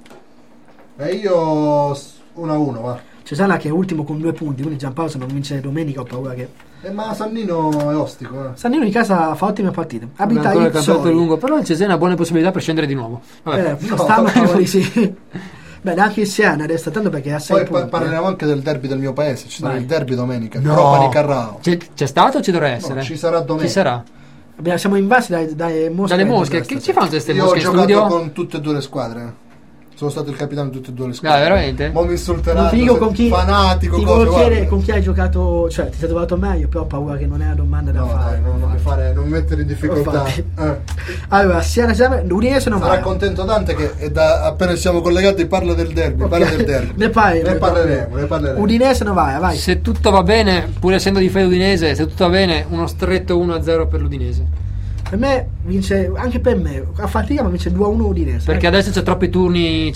S1: e io 1-1, va.
S3: Cesena che è ultimo con 2 punti, quindi Giampaolo se non vince domenica ho paura che...
S1: Ma Sannino è ostico,
S3: Sannino in casa fa ottime partite. Abita
S2: ancora il
S3: Izzoli.
S2: campionato lungo, però il Cesena ha buone possibilità per scendere di nuovo. Vabbè.
S3: Stanno cavoli, sì. Beh, anche il Siena resta tanto perché ha 6
S1: Poi
S3: punti.
S1: parleremo anche del derby del mio paese. Ci sarà
S3: Vai.
S1: il derby domenica.
S2: No.
S1: Roma di Carrao.
S2: C'è stato o ci dovrà essere?
S1: No, ci sarà domenica.
S2: Ci sarà.
S3: Siamo invasi dalle mosche.
S2: Dalle mosche. Che ci fanno queste
S1: Io ho
S2: mosche in
S1: giocato
S2: studio?
S1: con tutte e due le squadre. Sono stato il capitano di tutte e due le squadre.
S2: Dai, veramente?
S1: Ma mi insulteranno.
S3: Non ti dico con chi,
S1: fanatico.
S3: ti
S1: cose,
S3: volevo chiedere
S1: guarda.
S3: con chi hai giocato, cioè ti sei trovato meglio, però ho paura che non è una domanda da
S1: No,
S3: fare.
S1: dai, non mi mettere in difficoltà.
S3: Infatti. Allora, Siena l'Udinese non
S1: Sarà
S3: va.
S1: contento Dante che appena siamo collegati parla del derby. Parla del derby.
S3: Ne
S1: parleremo.
S3: Udinese non vai.
S2: Se tutto va bene, pur essendo di fede udinese, se tutto va bene, uno stretto 1-0 per l'Udinese.
S3: Per me vince, anche per me, a fatica ma vince 2-1 Udinese.
S2: Perché adesso c'è troppi turni.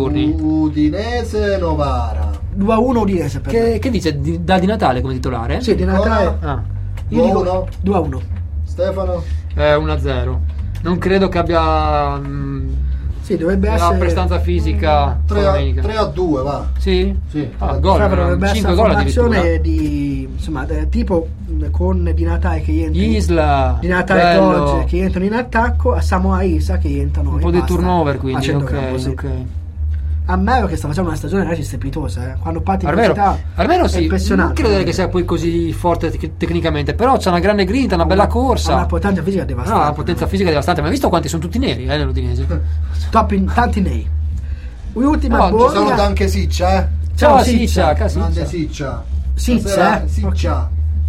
S1: Udinese Novara.
S3: 2-1 Udinese per me.
S2: Che dice? Dà di Natale come titolare?
S3: Sì, di Natale.
S2: Ah,
S3: Io dico
S1: 2-1.
S3: 2-1.
S1: Stefano?
S2: 1-0. Non credo che abbia
S3: Sì, dovrebbe
S2: la
S3: essere
S2: prestanza fisica.
S1: 3-2, va.
S2: Sì?
S1: Sì.
S2: Gol,
S3: dovrebbe essere
S2: 5
S3: una
S2: gol addirittura.
S3: formazione di insomma tipo con Di Natale che entra
S2: Isla,
S3: Di Natale
S2: bello.
S3: Torge che entrano in attacco, a Samoa Isa che entrano
S2: Un
S3: e
S2: po' di
S3: basta,
S2: turnover quindi,
S3: a 100
S2: ok,
S3: grammi, sì.
S2: ok.
S3: A Mero che sta facendo una stagione ragazzi strepitosa, quando parte in
S2: Almeno
S3: velocità
S2: sì,
S3: è impressionante.
S2: non credo che sia poi così forte tecnicamente, però c'ha una grande grinta, una bella
S3: Ha
S2: corsa.
S3: una potenza fisica devastante.
S2: Una potenza fisica devastante, ma hai visto quanti sono tutti neri nell'Udinese?
S3: Tanti nei. L'ultima
S2: No,
S1: Ci
S3: Bologna.
S1: saluta anche Siccia, eh.
S2: Ciao
S3: Siccia.
S2: Siccia,
S1: Grande Siccia.
S3: Siccia,
S1: Stasera
S3: eh?
S1: Siccia.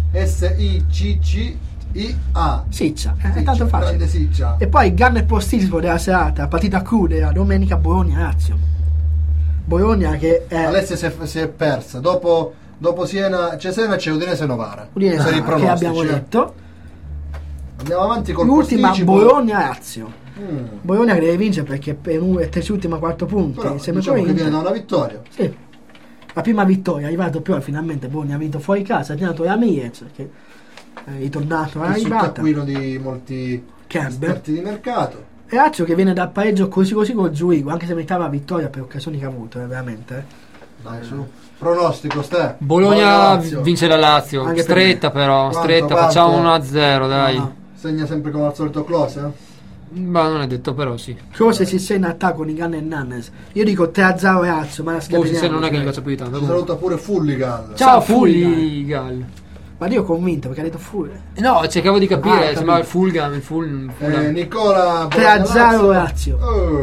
S1: Siccia.
S3: Siccia, è
S1: Siccia,
S3: tanto facile.
S1: grande Siccia.
S3: E poi il grande posticipo della serata, partita cruda, domenica Bologna-Lazio. Bologna che è
S1: Alessia si è persa. Dopo Siena, Cesena c'è Udinese Novara.
S3: Udinese
S1: Per i
S3: che
S1: pronostici,
S3: abbiamo detto.
S1: Andiamo avanti con
S3: L'ultima Bologna-Lazio.
S1: Mm.
S3: Bologna che deve vincere perché è terzultima 4 punti.
S1: Però
S3: Sembra
S1: diciamo
S3: come
S1: che viene
S3: Inter.
S1: da una vittoria.
S3: Sì. La prima vittoria è arrivato però finalmente Bologna ha vinto fuori casa, ha tirato Ramirez che è ritornato alla
S1: Il
S3: ribalta.
S1: taccuino di molti
S3: Campbell.
S1: esperti di mercato.
S3: E Lazio che viene dal pareggio così con Zurigo, anche se meritava vittoria per occasioni che ha avuto, veramente.
S1: Dai, su. Pronostico, Ste.
S2: Bologna
S1: Lazio.
S2: vince la Lazio.
S3: Anche
S2: Stretta però,
S1: Quanto,
S2: stretta,
S1: quanto?
S2: facciamo 1-0, dai.
S3: No.
S1: Segna sempre come al solito Klose,
S2: Ma non è detto, però sì.
S3: Cose si sei in attacco con Ganna e Nannes. Io dico 3-0 Lazio, ma la
S2: Se
S3: schiaffiniamo.
S2: non è che gli faccio più di tanto.
S1: Ci saluta pure Fulligal.
S3: Ciao,
S2: Fulligal.
S3: Ma io convinto perché ha detto Fulli.
S2: No, cercavo di capire,
S3: capito.
S2: sembrava il Fulgam, il Fulgam.
S1: Nicola
S3: 3-0 Lazio.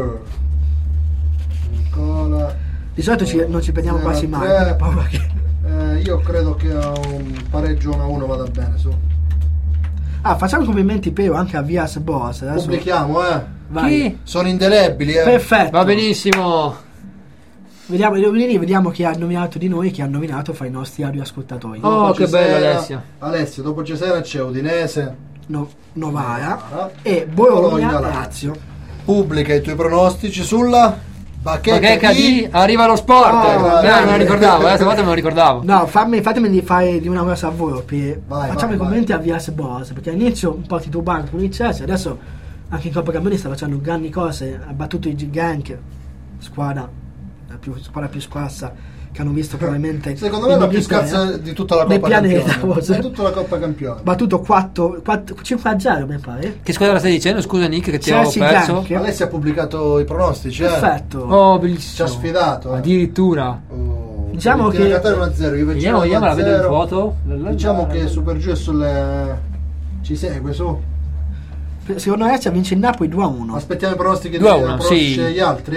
S1: Nicola.
S3: Di solito non ci prendiamo quasi mai.
S1: 0-3.
S3: ho paura che-
S1: Io credo che a un pareggio 1-1 vada bene, su.
S3: facciamo complimenti però anche a Vias Boas. Adesso
S1: Pubblichiamo,
S3: vai.
S2: Chi?
S1: Sono indelebili,
S3: Perfetto.
S2: Va benissimo.
S3: Vediamo chi ha nominato di noi, chi ha nominato fra i nostri radioascoltatori.
S2: Oh,
S1: Dopo
S2: che
S1: Cesena-
S2: bello, Alessia.
S1: Alessio, dopo Cesena c'è Udinese.
S3: Novara e Bologna Lazio.
S1: Pubblica i tuoi pronostici sulla
S2: Bacheca di Arriva lo Sport. Me lo ricordavo, stavolta me lo ricordavo.
S3: No, fatemi di una cosa a voi. Facciamo
S1: vai,
S3: i commenti a Vias Boas, perché all'inizio un po' titubante con il Chelsea, adesso anche in Coppa Campioni sta facendo grandi cose, ha battuto i Genk, squadra più squassa che hanno visto probabilmente
S1: Secondo me
S3: in
S1: la più
S3: Inghilterra,
S1: scarsa di tutta la
S3: del
S1: Coppa
S3: pianeta,
S1: Campione.
S3: forse.
S1: Di tutta la Coppa Campione.
S3: battuto 5-0 mi pare.
S2: Che squadra stai dicendo? Scusa Nick che ti avevo
S3: Chelsea
S2: perso.
S3: Genk.
S1: Alessia ha pubblicato i pronostici,
S3: Perfetto.
S2: Oh,
S1: Ci ha
S2: bellissimo.
S1: sfidato.
S2: Addirittura.
S3: Diciamo che-
S1: Catania 1-0, Juventus
S2: Vediamo la vedo in
S1: 1-0.
S2: foto.
S1: Diciamo che Super giù e sulle ci segue, su.
S3: Secondo me vince il Napoli 2-1.
S1: Aspettiamo i pronostici
S2: 2-1, sì.
S1: degli altri,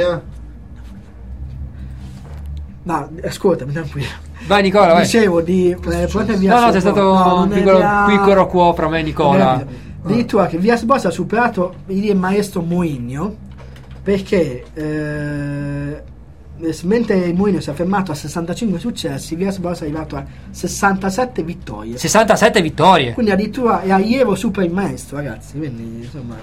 S3: No, ascoltami tranquillo.
S2: Vai Nicola, vai.
S3: Dicevo di provate Vias
S2: No, c'è
S3: Boas.
S2: stato
S3: No,
S2: un
S3: non è
S2: piccolo,
S3: via-
S2: piccolo quo fra me e Nicola.
S3: Addirittura che Vias Boas ha superato il maestro Mourinho perché mentre il Mourinho si è fermato a 65 successi, Vias Boas è arrivato a 67 vittorie.
S2: 67 vittorie.
S3: Quindi addirittura è allievo super il maestro, ragazzi. Quindi insomma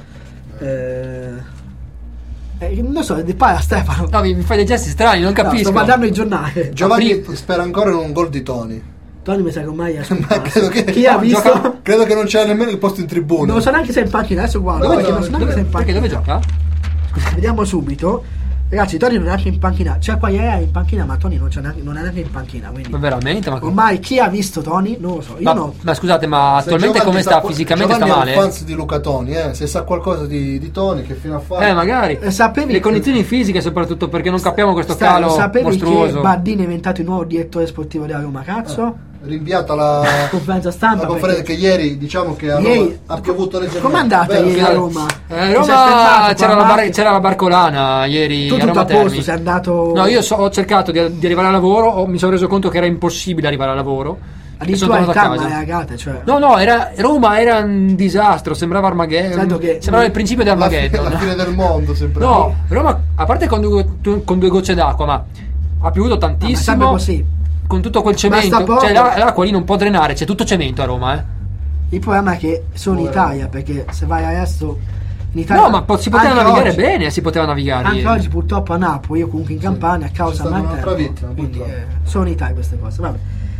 S3: non so, parla Stefano.
S2: No, mi fai dei gesti strani, non
S3: No,
S2: capisco.
S3: sto guardando il giornale.
S1: Giovanni spera ancora in un gol di Toni.
S3: Tony mi sa che ormai è
S1: Ma credo che,
S3: chi ha visto?
S1: credo che non c'è nemmeno il posto in tribuna.
S3: Non so neanche se è in panchina, adesso guardo,
S1: No,
S3: perché
S1: no,
S3: non so neanche se è in
S2: Perché
S3: panchina.
S2: dove gioca?
S3: Vediamo subito. Ragazzi, Tony non è neanche in panchina. Cioè, qua ieri è in panchina, ma Tony non è neanche in panchina. Quindi
S2: Ma veramente? Ma,
S3: ormai chi ha visto Tony? Non lo so. Io
S2: ma,
S3: no.
S2: ma scusate, ma
S1: Se
S2: attualmente
S1: Giovanni
S2: come sta?
S1: qua-
S2: Fisicamente sta
S1: Giovanni è un
S2: male?
S1: fans di Luca Toni, se sa qualcosa di Toni che fino a fare.
S2: Magari.
S3: Sapevi
S2: Le condizioni fisiche soprattutto, perché non capiamo questo
S3: Stefano,
S2: calo
S3: sapevi
S2: mostruoso.
S3: che Bardini è diventato il nuovo direttore sportivo della Roma? Cazzo?
S1: Rinviata la
S3: Conferenza stampa.
S1: la conferenza
S3: perché
S1: che ieri diciamo che a Roma
S3: ieri-
S1: ha piovuto leggermente.
S3: com'è andata
S1: Vero?
S3: ieri a Roma?
S2: Roma c'era la barcolana ieri
S3: Tu
S2: a
S3: tutto
S2: Roma
S3: a posto,
S2: Termini.
S3: sei andato.
S2: No, io ho cercato di arrivare al lavoro, mi sono reso conto che era impossibile arrivare al lavoro. E sono
S3: addirittura il
S2: tornato a
S3: calma
S2: casa.
S3: le ragate, cioè.
S2: No, Roma era un disastro, sembrava Armageddon.
S3: Certo che-
S2: sembrava il principio di
S1: La
S2: Armageddon.
S1: fine del mondo sempre.
S2: No, Roma, a parte con due gocce d'acqua, ma ha piovuto
S3: Ma sempre
S2: tantissimo.
S3: così.
S2: Con tutto quel
S3: Basta
S2: cemento,
S3: poco.
S2: cioè l'acqua lì non può drenare, c'è tutto cemento a Roma,
S3: Il problema è che sono in Italia, perché se vai adesso in Italia.
S2: No, ma si poteva
S3: anche
S2: navigare
S3: oggi-
S2: bene, si poteva navigare.
S3: Anche
S2: ieri.
S3: oggi purtroppo a Napoli, io comunque in Campania a causa
S1: c'è stata un'altra
S3: maltempo,
S1: vittima,
S3: quindi
S1: purtroppo.
S3: sono in Italia queste cose. Vabbè.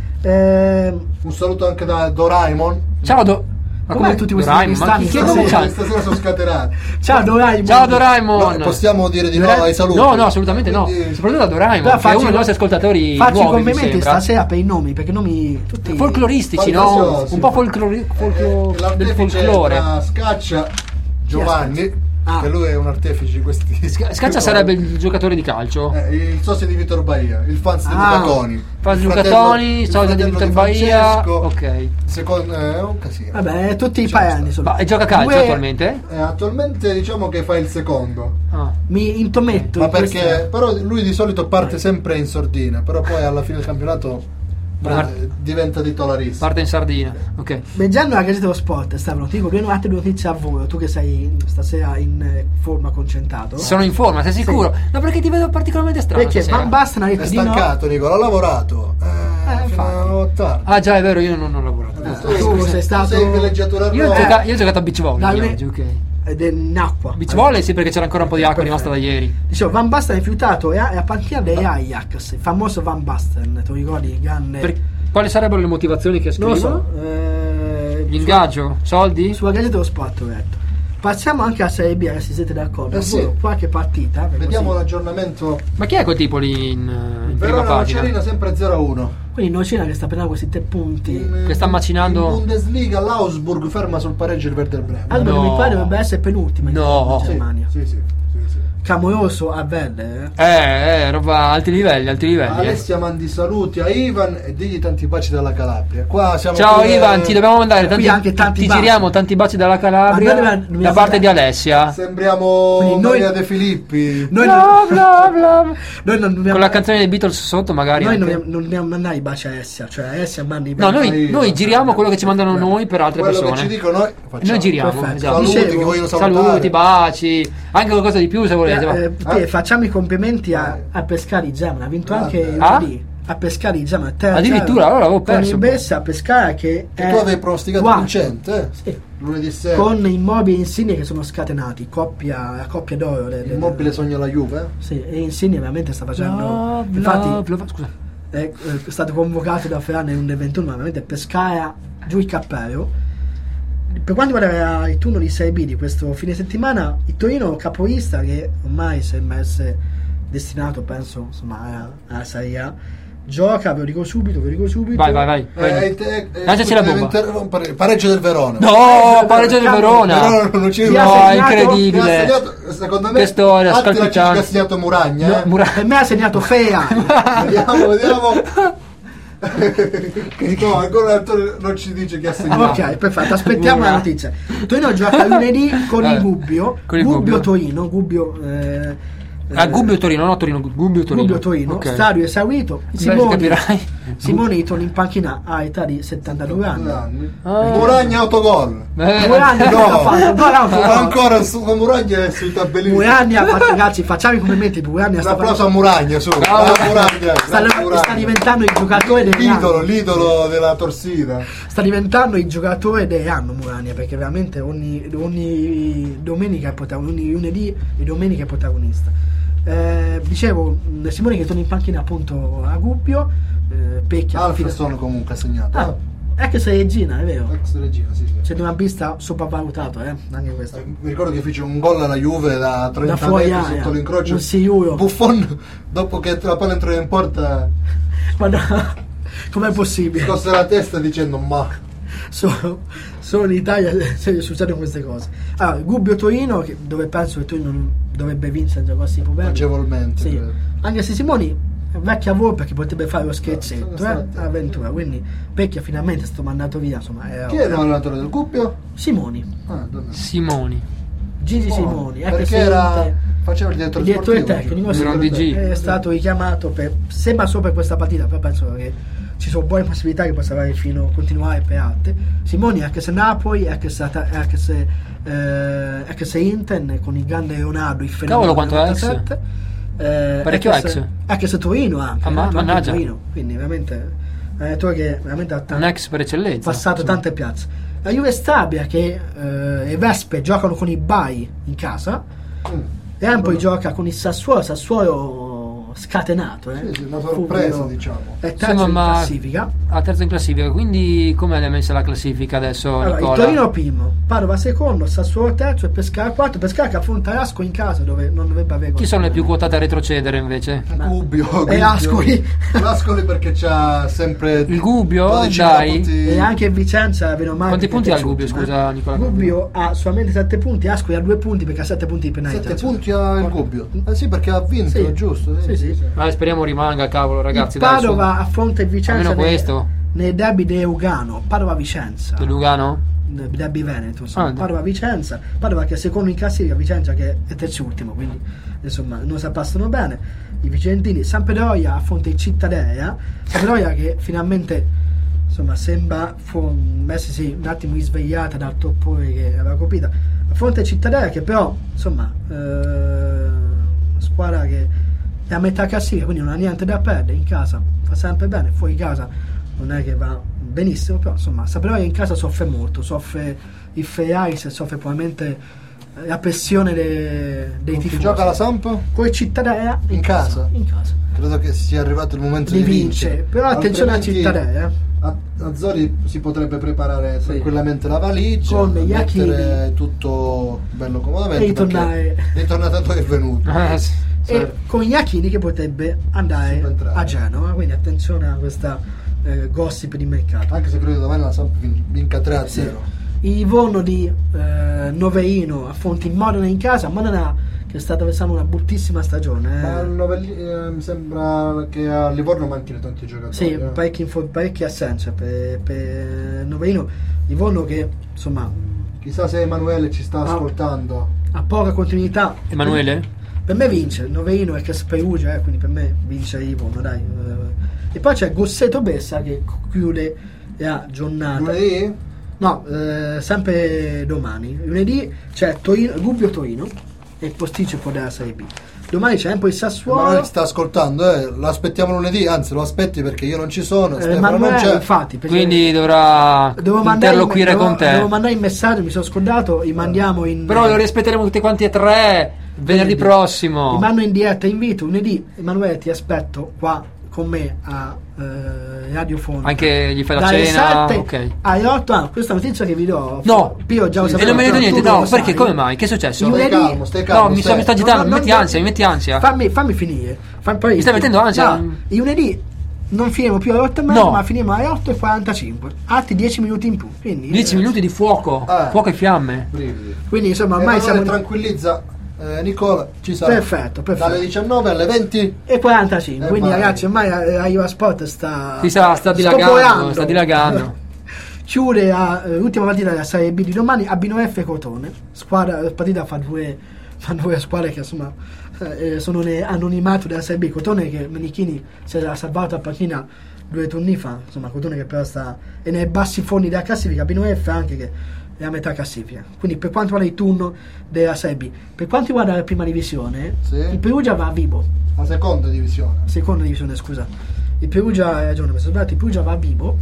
S1: Un saluto anche da Doraemon.
S2: Ciao
S3: Ma come tutti questi
S2: Doraemon, ma
S3: cristiani
S2: chi
S3: stasera?
S2: c'ha?
S1: Stasera sono scatenati.
S3: Ciao Doraemon.
S2: Ciao Doraemon.
S1: No, possiamo dire di no ai saluti?
S2: No, assolutamente no.
S1: Quindi-
S2: Soprattutto da Doraemon,
S3: Però
S2: che è uno dei nostri ascoltatori
S3: faccio i
S2: nuovi, mi
S3: complimenti
S2: sembra.
S3: stasera per i nomi, perché nomi tutti
S2: Folcloristici, no?
S1: Fantasiosi.
S2: Un po' del
S1: L'artefice
S2: folklore.
S1: da Scaccia Giovanni,
S3: Ah.
S1: che lui è un artefice di questi.
S2: Scaccia sarebbe il giocatore di calcio.
S1: Il socio di Vitor Bahia, il fans di
S3: Ah.
S1: Luca Toni.
S2: Fans di
S1: Il
S2: Luca
S1: fratello-
S2: Toni,
S1: il
S2: socio di
S1: fratello
S2: Vitor Bahia.
S1: Francesco.
S2: Ok.
S1: Secondo è un casino.
S3: Vabbè, tutti i paesi sono.
S2: Ma gioca a calcio
S3: Due-
S2: attualmente?
S1: Attualmente diciamo che fa il secondo.
S2: Ah.
S3: Mi intometto
S1: Ma
S3: in
S1: perché
S3: questa-
S1: però lui di solito parte sempre in sordina, però poi alla fine del campionato diventa titolarissimo.
S2: Parte in Sardina. Ok.
S3: Leggendo la Gazzetta dello Sport, Stefano, ti dico che altre due notizie a volo, tu che sei stasera in forma concentrato.
S2: Sono in forma, sei sicuro? No, perché ti vedo particolarmente strano
S3: Perché
S2: stasera.
S3: Van Basten ha
S1: È
S3: detto di no.
S1: stancato Nicola, ha lavorato. Fino
S3: infatti.
S1: a tardi.
S2: Ah già, è vero, io non ho lavorato.
S3: Tu sei stato
S1: sei in villeggiatura a
S2: Io ho,
S1: Roma.
S2: io ho giocato a beach volley
S3: Dalle-
S2: oggi, ok.
S3: in acqua.
S2: Beach volley sì, perché c'era ancora un po' di acqua rimasta da ieri.
S3: Dicevo, Van Basten ha rifiutato e a panchina degli Ajax, il famoso Van Basten, tu ricordi il grande.
S2: Quali sarebbero le motivazioni che
S3: Non
S2: scrivono?
S3: lo so.
S2: L'ingaggio? Soldi?
S3: Sulla Gazzetta dello Sport ho detto. Passiamo anche alla Serie B, se siete d'accordo.
S1: Sì.
S3: Qualche partita.
S1: Vediamo
S3: così.
S1: l'aggiornamento.
S2: Ma chi è quel tipo lì in prima
S1: Verona
S2: pagina?
S1: Nocerina sempre 0-1.
S3: Quindi Nocina che sta prendendo questi 3 punti.
S2: Che sta macinando-
S1: In Bundesliga l'Augsburg ferma sul pareggio il Werder Bremen.
S3: Allora
S2: No.
S3: mi pare dovrebbe essere penultima
S2: No.
S3: in Germania.
S1: Sì.
S3: Clamoroso a Werder.
S2: Roba alti livelli.
S1: Alessia mandi saluti a Ivan e digli tanti baci dalla Calabria. Qua siamo
S2: Ciao
S1: pure-
S2: Ivan, ti dobbiamo mandare
S3: Qui anche tanti
S2: ti
S3: baci.
S2: giriamo tanti baci dalla Calabria
S3: Ma noi dobbiamo
S2: da parte di Alessia.
S1: Sembriamo
S3: Quindi noi-
S1: Maria De Filippi.
S3: Noi
S2: Bla, bla, bla.
S3: Noi non dobbiamo,
S2: Con la canzone dei Beatles sotto magari
S3: noi
S2: anche.
S3: non dobbiamo mandare i baci a Essia, cioè Essia manda i
S2: No,
S3: baci.
S2: noi giriamo quello che ci mandano noi per altre
S1: Quello
S2: persone.
S1: che ci dicono noi facciamo.
S2: Noi giriamo,
S3: Perfetto.
S2: esatto.
S1: Saluti
S3: Dicevo,
S1: che vogliono salutare.
S2: Saluti, baci, anche qualcosa di più se volete. ma-
S3: Facciamo i complimenti a Pescari Gemma, ha vinto anche
S1: Ah?
S3: lunedì. A Pescari Gemma, terza
S2: Addirittura, allora avevo
S3: con
S2: perso.
S3: il Bessa a Pescara che
S1: Che
S3: è
S1: tu avevi pronosticato
S3: quarto.
S1: vincente,
S3: Sì.
S1: lunedì sera.
S3: Con Immobile e Insigne che sono scatenati, la coppia d'oro.
S1: Immobile sogna la Juve.
S3: Sì, e Insigne veramente sta facendo.
S2: Bla,
S3: Infatti,
S2: bla, bla, scusa.
S3: è stato convocato da Ferrari nel 21, ma veramente Pescara giù il cappello. Per quanto riguarda il turno di Serie B di questo fine settimana, il Torino capolista che ormai sembra essere destinato, penso, insomma, alla Serie A, gioca, ve lo dico subito.
S2: Vai. Lanciaci la bomba.
S1: Interrompere. Pareggio del Verona.
S2: No, pareggio del
S3: Verona.
S2: Verona.
S1: non ci
S3: Chi ha
S2: No,
S3: segnato?
S2: incredibile.
S1: Secondo me
S2: Che storia,
S1: Attila ci
S2: scalpicciante.
S1: ha segnato Muragna.
S3: Per me ha segnato Fea.
S1: Vediamo. No, ancora l'attore non ci dice chi ha segnato.
S3: Ok, perfetto, aspettiamo la notizia. Torino gioca lunedì con il Gubbio.
S2: Con il
S3: Gubbio
S2: Gubbio.
S3: Torino, Gubbio
S2: Gubbio Torino, no Torino, Gubbio Torino.
S3: Gubbio Torino,
S2: Ok.
S3: stadio esaurito.
S2: Beh, capirai.
S3: Simone torna in panchina a età di 72 anni.
S1: Muragna autogol.
S3: Muragna
S1: No.
S3: ha fatto gol autogol.
S1: Ancora su Muragna è sui tabellini.
S3: Muragna ha fatto, ragazzi, facciamo i complimenti. Muragna
S1: Un applauso a Muragna, su.
S2: Bravo.
S1: Muragna, grande Muragna.
S3: sta diventando il giocatore dell'anno.
S1: L'idolo della torsida.
S3: Sta diventando il giocatore dell'anno Muragna, perché veramente ogni domenica è protagonista, ogni lunedì e domenica è protagonista. Dicevo, Simone che torna in panchina appunto a Gubbio. Pecchia
S1: Alfredson comunque ha segnato.
S3: è che sei regina, è vero.
S1: Ex regina, sì.
S3: C'è una vista sopravvalutato, anche questo.
S1: Mi ricordo che fece un gol alla Juve da 30
S3: Da fuori
S1: metri
S3: area,
S1: sotto l'incrocio.
S3: un sicuro.
S1: Buffon, dopo che la palla entrò in porta,
S3: Ma no, com'è possibile?
S1: scosse la testa dicendo ma
S3: Solo in Italia succedono queste cose. Allora, Gubbio Torino, dove penso che Torino dovrebbe vincere già questi problemi.
S1: agevolmente.
S3: Sì.
S1: credo.
S3: Anche se Simoni è vecchia volpe che potrebbe fare lo scherzetto,
S1: sono stati-
S3: avventura. Quindi Pecchia finalmente è stato mandato via. Insomma,
S1: Chi è l'allenatore del Gubbio?
S3: Simoni,
S1: Dov'è?
S2: Simoni.
S3: Gigi Simoni,
S1: perché faceva il direttore sportivo,
S3: tecnico,
S1: giusto?
S2: Grande G.
S3: è stato richiamato sembra solo per questa partita, però penso che ci sono buone possibilità che possa continuare per altre. Simoni, anche se Napoli, anche se Inter con il grande Leonardo, il fenomeno
S2: Cavolo, quanto ex.
S3: 97,
S2: Parecchio
S3: anche
S2: ex.
S3: se- anche se Torino anche,
S2: Ah,
S3: anche
S2: mannaggia.
S3: Torino, quindi veramente un allenatore che veramente ha
S2: Un ex per eccellenza.
S3: passato
S2: insomma.
S3: tante piazze. La Juve Stabia che le Vespe giocano con i Bari in casa, Empoli gioca con il Sassuolo scatenato,
S1: Sì, sì, una sorpresa,
S3: Subito.
S1: diciamo.
S3: È terzo in
S2: Insomma,
S3: classifica.
S2: a terzo in classifica, quindi come l'hai messa la classifica adesso,
S3: Allora, il
S2: Nicola?
S3: Torino primo, Padova secondo, Sassuolo terzo e Pescara quarto. Pescara che affronta Ascoli in casa dove non dovrebbe avere
S2: Chi sono le più quotate a retrocedere invece?
S1: Gubbio.
S3: E Ascoli.
S1: L'Ascoli perché c'ha sempre
S2: Il Gubbio?
S1: 12
S2: Dai.
S1: punti.
S3: E anche Vicenza, meno male.
S2: Quanti
S3: che
S2: punti
S3: è
S2: ha il Gubbio,
S3: terzultimo,
S2: scusa, Nicola?
S3: Gubbio ha solamente 7 punti, Ascoli ha 2 punti perché ha 7 punti di penalità.
S1: 7 punti ha il Gubbio. Sì, perché ha vinto,
S3: Sì.
S1: è giusto.
S3: Sì.
S2: Dai, speriamo rimanga, cavolo, ragazzi.
S3: Il
S2: dai,
S3: Padova affronta il Vicenza
S2: Almeno questo.
S3: nei derby di Lugano, Padova-Vicenza.
S2: Del Lugano?
S3: Derby Veneto, insomma.
S2: Ah,
S3: Padova-Vicenza, Padova che è secondo in classifica, Vicenza che è terzultimo, quindi insomma non si passano bene i vicentini. Sampdoria affronta il Cittadella, Sampdoria che finalmente insomma sembra messi un attimo risvegliata dal toppore che aveva colpita, affronta il Cittadella che però insomma squadra che è a metà classifica, quindi non ha niente da perdere, in casa fa sempre bene, fuori casa non è che va benissimo, però insomma Sampdoria in casa soffre molto, soffre il Ferrari, soffre probabilmente la pressione dei
S1: Chi
S3: tifosi.
S1: gioca la Samp?
S3: Con il Cittadella
S1: In casa?
S3: in casa
S1: Credo che sia arrivato il momento
S3: di
S1: di
S3: vincere, però attenzione alla
S1: Altrimenti-
S3: Cittadella.
S1: Azzori si potrebbe preparare tranquillamente la valigia,
S3: con gli
S1: mettere tutto bello comodamente
S3: e ritornare
S1: tanto è venuto.
S3: E con gli Iachini che potrebbe andare
S1: Subentrare.
S3: a Genova, quindi attenzione a questa gossip di mercato.
S1: Anche se credo domani la Samp vinca 3-0.
S3: Sì. Il Livorno di Noveino affronta il Modena in casa. Modena che sta attraversando una bruttissima stagione.
S1: Ma mi sembra che a Livorno manchino tanti giocatori.
S3: Sì, parecchie assenze per Noveino. Livorno che insomma
S1: Chissà se Emanuele ci sta ascoltando.
S3: ha poca continuità.
S2: Emanuele?
S3: Per me vince Noveino e che Perugia, quindi per me vince Livorno, dai. E poi c'è Gosseto Bessa che chiude la giornata.
S1: Lunedì?
S3: No, sempre domani. Lunedì c'è Gubbio Torino e il posticipo della Serie B. Domani c'è sempre il Sassuolo.
S1: Emanuele sta ascoltando, lo aspettiamo lunedì, anzi lo aspetti perché io non ci sono, Stefano non c'è.
S3: Infatti,
S2: Quindi dovrà interloquire con te.
S3: Devo mandare il messaggio, mi sono scordato, li mandiamo in...
S2: Però lo rispetteremo tutti quanti e tre venerdì prossimo.
S3: Li mando in diretta, invito lunedì. Emanuele, ti aspetto qua con me a Radio Fondo.
S2: Anche gli fai la
S3: dalle
S2: cena?
S3: 7
S2: Ok.
S3: alle 8. Questa notizia che vi do.
S2: No,
S3: Io già lo
S2: e
S3: sapevo,
S2: non me ne do
S3: però
S2: niente.
S3: tu non
S2: No,
S3: lo
S2: perché?
S3: sai.
S2: Come mai? Che è successo?
S3: Lunedì-
S1: Stai calmo.
S2: No, mi sta agitando, mi metti ansia.
S3: Fammi finire. Poi,
S2: Mi stai mettendo ansia?
S3: No, il lunedì non finiremo più alle 8:30,
S2: No.
S3: ma finiremo alle 8:45. Altri 10 minuti in più. Quindi,
S2: 10 minuti di fuoco, fuoco e fiamme.
S1: Brividi.
S3: Quindi insomma, ormai
S1: Emanuele
S3: siamo
S1: tranquillizza Nicola, ci sarà.
S3: Perfetto.
S1: Dalle 19 alle 20.
S3: E 45. Quindi
S1: vai.
S3: ragazzi, ormai la Juva Sport sta
S2: Sta dilagando.
S3: Chiude l'ultima partita della Serie B di domani a B9F Crotone. La partita fa due squadre che insomma sono anonimato della Serie B. Crotone che Menichini si era salvato a panchina 2 turni fa, insomma Crotone che però sta nei bassi fondi della classifica, B9F anche che è a metà classifica. Quindi per quanto riguarda il turno della Serie B, per quanto riguarda la prima divisione,
S1: Sì.
S3: il Perugia va a Vibo.
S1: La seconda divisione.
S3: Seconda divisione, scusa. Il Perugia, hai ragione, mi sono sbagliato, il Perugia va a Vibo.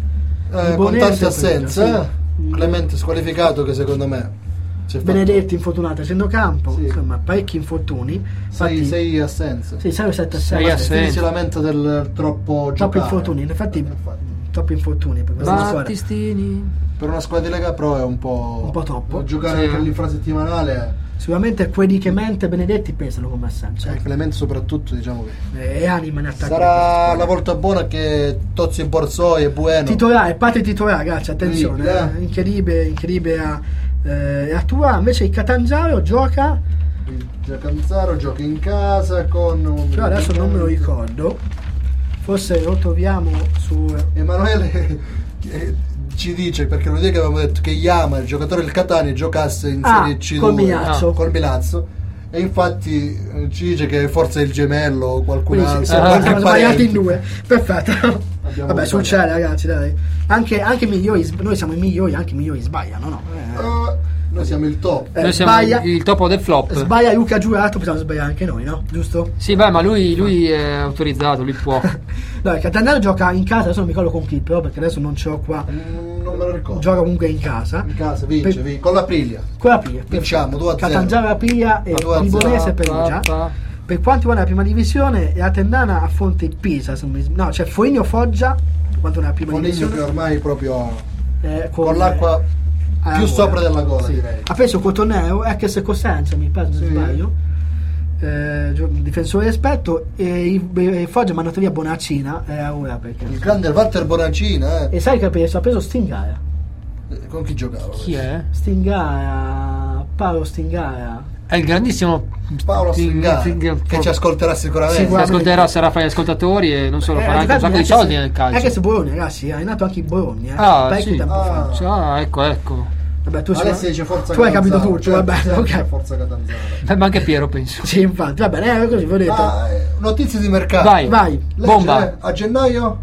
S1: Con
S3: Bonese,
S1: tante assenze.
S3: Perugia, sì.
S1: Clemente squalificato che secondo me si è fatto
S3: Benedetti infortunato a centrocampo,
S1: Sì.
S3: insomma parecchi infortuni.
S1: 6 assenze.
S3: Sì, 6 o 7
S2: Sei
S3: assenze.
S2: assenze.
S1: Quindi si lamenta del troppo giocare.
S3: Troppi infortuni, infatti troppi infortuni per questa squadra.
S2: Battistini.
S1: Per una squadra di Lega Pro è un po'
S3: troppo.
S1: Giocare
S2: Sì.
S1: anche l'infrasettimanale.
S3: Sicuramente quelli che mente Benedetti pesano come assenza.
S1: Clemente soprattutto, diciamo che
S3: E anima in attacco.
S1: sarà la volta buona che Tozzi, Borzoi e Bueno.
S3: Titolare, parte titolare, ragazzi, attenzione. Incredibile a tua. Invece il Catanzaro gioca,
S1: Canzaro gioca in casa con
S3: però adesso non me lo ricordo. Forse lo troviamo su
S1: Emanuele ci dice, perché non è che avevamo detto che Yama, il giocatore del Catania, giocasse in Serie C2
S3: col Milazzo.
S1: col Milazzo, e infatti ci dice che forse è il gemello o qualcun
S3: Quindi
S1: altro,
S3: siamo
S1: qualche
S3: sbagliati
S1: parente.
S3: in 2. Perfetto.
S1: Abbiamo
S3: Vabbè,
S1: sbagliato.
S3: succede, ragazzi, dai. Anche migliori, noi siamo i migliori, anche i migliori sbagliano, no?
S1: Noi siamo il top.
S2: Noi siamo
S3: Sbaglia-
S2: il topo del flop.
S3: Sbaglia Luca Giurato, possiamo sbagliare anche noi, no? Giusto?
S2: Sì, beh, ma lui è autorizzato, lui può.
S3: No, il Catanzaro gioca in casa, adesso non mi ricordo con chi, però perché adesso non ce l'ho qua.
S1: Non me lo ricordo.
S3: Gioca comunque in casa.
S1: In casa vince con la Priglia.
S3: Con la Piglia.
S1: Vinciamo 2-0.
S3: Catanzaro, la Piglia e
S1: 2-0.
S3: Livornese e Perugia. Per quanto riguarda la prima divisione, la Tendana affronta il Pisa. No, c'è Foligno Foggia. Per quanto riguarda la prima
S1: Foligno
S3: divisione.
S1: che ormai proprio
S3: Con
S1: l'acqua più sopra della gola,
S3: sì.
S1: direi.
S3: Ha preso Cotoneo, che Cosenza, mi pare, se non
S1: Sì.
S3: sbaglio. Difensore rispetto. E il Foggia ha mandato via Bonaccina. Ora perché.
S1: Il grande Walter Bonaccina,
S3: E sai che ha preso Stingara.
S1: con chi giocava?
S2: Chi è?
S3: Stingara, Paolo Stingara.
S2: È il grandissimo
S1: Paolo Stingara, che ci ascolterà sicuramente.
S3: Sì,
S2: Si ascolterà, sarà fra gli ascoltatori e non solo, farà anche un sacco di soldi nel calcio.
S3: Anche se Bologna, ragazzi, è nato anche in Bologna.
S2: Ah,
S3: parecchio
S2: sì.
S3: tempo fa.
S2: Ah, ecco.
S3: Vabbè, tu
S1: Adesso dice forza
S3: tu hai capito
S1: Catanzaro,
S3: tutto, va bene,
S1: certo,
S3: ok.
S1: Forza Catanzaro.
S2: Ma anche Piero, penso.
S3: Sì, infatti, va bene, così vi ho detto.
S1: Notizie di mercato.
S2: Vai.
S3: Vai,
S1: Legge,
S2: Bomba.
S1: a gennaio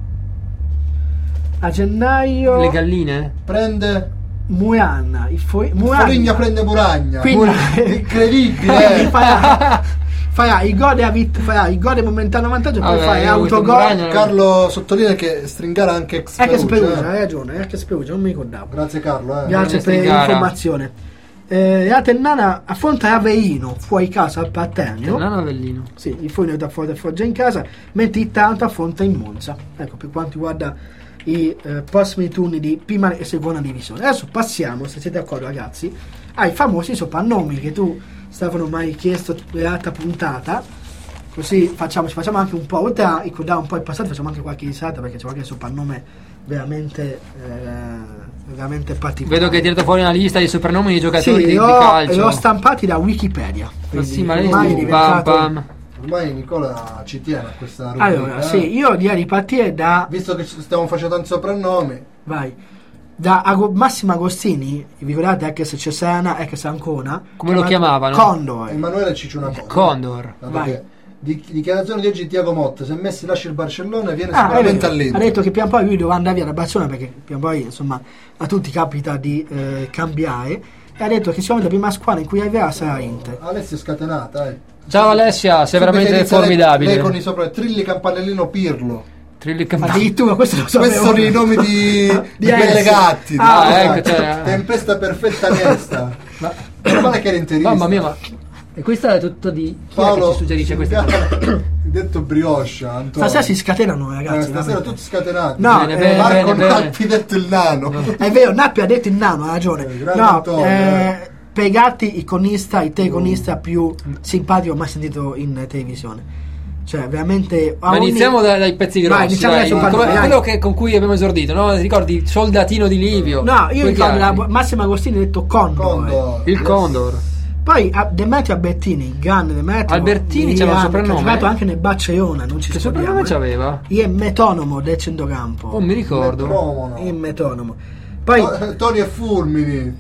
S3: a gennaio
S2: Le galline?
S1: prende
S3: Muragna,
S1: Foligno prende Muragna.
S3: Quindi,
S1: Incredibile.
S3: farà il gol e momentaneo vantaggio, poi
S2: Vabbè,
S3: fai
S2: io
S3: autogol.
S2: Muragna-
S1: Carlo sottolinea che Stringara anche ex
S3: È che
S1: Perugia,
S3: Perugia, hai ragione, è che Perugia, non mi ricordavo.
S1: Grazie Carlo.
S3: Grazie per
S2: Stingara.
S3: l'informazione. la Ternana affronta Avellino fuori casa al Paternio.
S2: Ternana Avellino.
S3: Sì, il Foglio da Foggia in casa, mentre il Taranto affronta il Monza. Ecco, per quanto riguarda i prossimi turni di prima e seconda divisione. Adesso passiamo, se siete d'accordo ragazzi, ai famosi soprannomi che tu, Stefano, mi hai chiesto nell'altra puntata. Così ci facciamo anche un po', oltre a ricordare un po' il passato, facciamo anche qualche risata, perché c'è qualche soprannome veramente particolare.
S2: Vedo che hai tirato fuori una lista di soprannomi di giocatori
S3: Sì,
S2: di calcio.
S3: li ho stampati da Wikipedia.
S2: Ma sì, ma
S3: ormai è
S2: lei
S3: diventato...
S1: Ormai Nicola ci tiene a questa rubrica.
S3: Allora, sì, io direi di partire da...
S1: Visto che stiamo facendo tanti soprannomi.
S3: Vai. Da Massimo Agostini, vi ricordate ex Cesena, ex Ancona?
S2: Come lo chiamavano?
S3: Condor.
S1: Emanuele ci dice una cosa.
S2: Condor.
S3: Vai.
S1: Dichiarazione di oggi Tiago Motta: se Messi lascia il Barcellona viene
S3: Ah,
S1: sicuramente
S3: ha
S1: all'Inter.
S3: detto che pian poi lui doveva andare via da Barcellona, perché pian poi insomma a tutti capita di cambiare, e ha detto che sicuramente la prima squadra in cui arriverà sarà Inter.
S1: Alessia è scatenata,
S2: Ciao Alessia, sei veramente formidabile.
S1: Lei con i sopra Trilli, Campanellino, Pirlo.
S3: Addirittura questo lo sapevo.
S1: Questi sono i nomi di
S3: Alessia.
S1: Gatti.
S2: Ecco, cioè...
S1: Tempesta perfetta Nesta.
S2: Ma...
S1: male che era interista.
S2: Mamma mia, ma... E questa è tutto di... Chi è che ci suggerisce questa?
S1: Detto brioche, Antonio.
S3: Stasera si scatenano, ragazzi.
S1: Stasera tutti scatenati.
S3: No,
S1: Marco
S2: bene.
S1: Nappi detto il nano.
S3: È vero, Nappi ha detto il nano, ha ragione.
S1: Grande
S3: No,
S1: Antonio.
S3: Pegatti, il telecronista più simpatico mai sentito in televisione. Cioè, veramente...
S2: Ma iniziamo dai pezzi grossi.
S3: Vai, iniziamo
S2: dai.
S3: dai
S2: Come
S3: dai.
S2: quello con cui abbiamo esordito, no? Ti ricordi? Soldatino di Livio.
S3: No, io
S2: Quei
S3: ricordo
S2: cani.
S3: Massimo Agostini ha detto Condor.
S2: Il Condor.
S3: Poi Demetrio Albertini, grande Demetrio.
S2: Albertini c'era un soprannome?
S3: Ha giocato anche nel Barcellona, non ci
S2: Che
S3: scordiamo.
S2: soprannome c'aveva?
S3: Il metonomo del centrocampo.
S2: Oh, mi ricordo.
S3: Il metonomo. Poi...
S1: Tony e Fulmini.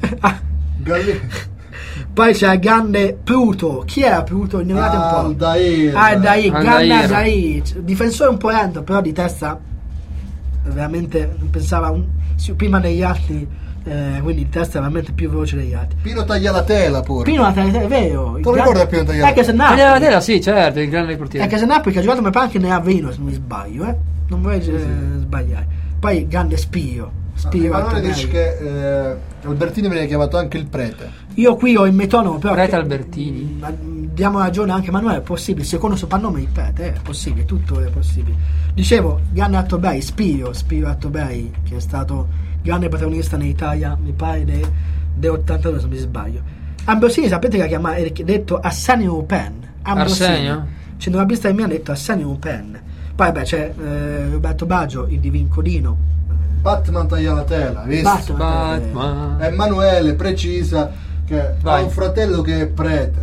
S3: Poi c'è il grande Pluto. Chi era Pluto? Indovinate un po'.
S1: Aldair.
S3: Aldair, grande
S2: Aldair.
S3: Aldair. Difensore un po' lento, però di testa veramente pensava prima degli altri, quindi di testa veramente più veloce degli altri.
S1: Pino Taglialatela pure.
S3: Pino Taglialatela, è vero.
S1: Tu ricordi Pino Taglialatela?
S3: Anche se Napoli.
S2: Taglialatela, sì, certo, il grande portiere.
S3: Anche se Napoli che ha giocato mi pare anche nell'Avellino, se non mi sbaglio, non vorrei sbagliare. Poi grande Spio.
S1: Emanuele dice che Albertini veniva chiamato anche il prete.
S3: Io qui ho il metonomo, però
S2: Prete Albertini.
S3: Diamo ragione anche a Emanuele, è possibile, secondo soprannome il prete, è possibile, tutto è possibile. Dicevo, grande Attobei, Spio Attobei, che è stato grande protagonista in Italia, mi pare del'82 se non mi sbaglio. Ambrosini, sapete che ha detto Arsenio Lupin.
S2: Arsenio?
S3: Centrocampista del Milan ha detto Arsenio Lupin. Poi vabbè c'è Roberto Baggio, il divin Codino.
S1: Batman Taglialatela, visto?
S2: Batman.
S1: Emanuele precisa che ha un fratello che è prete.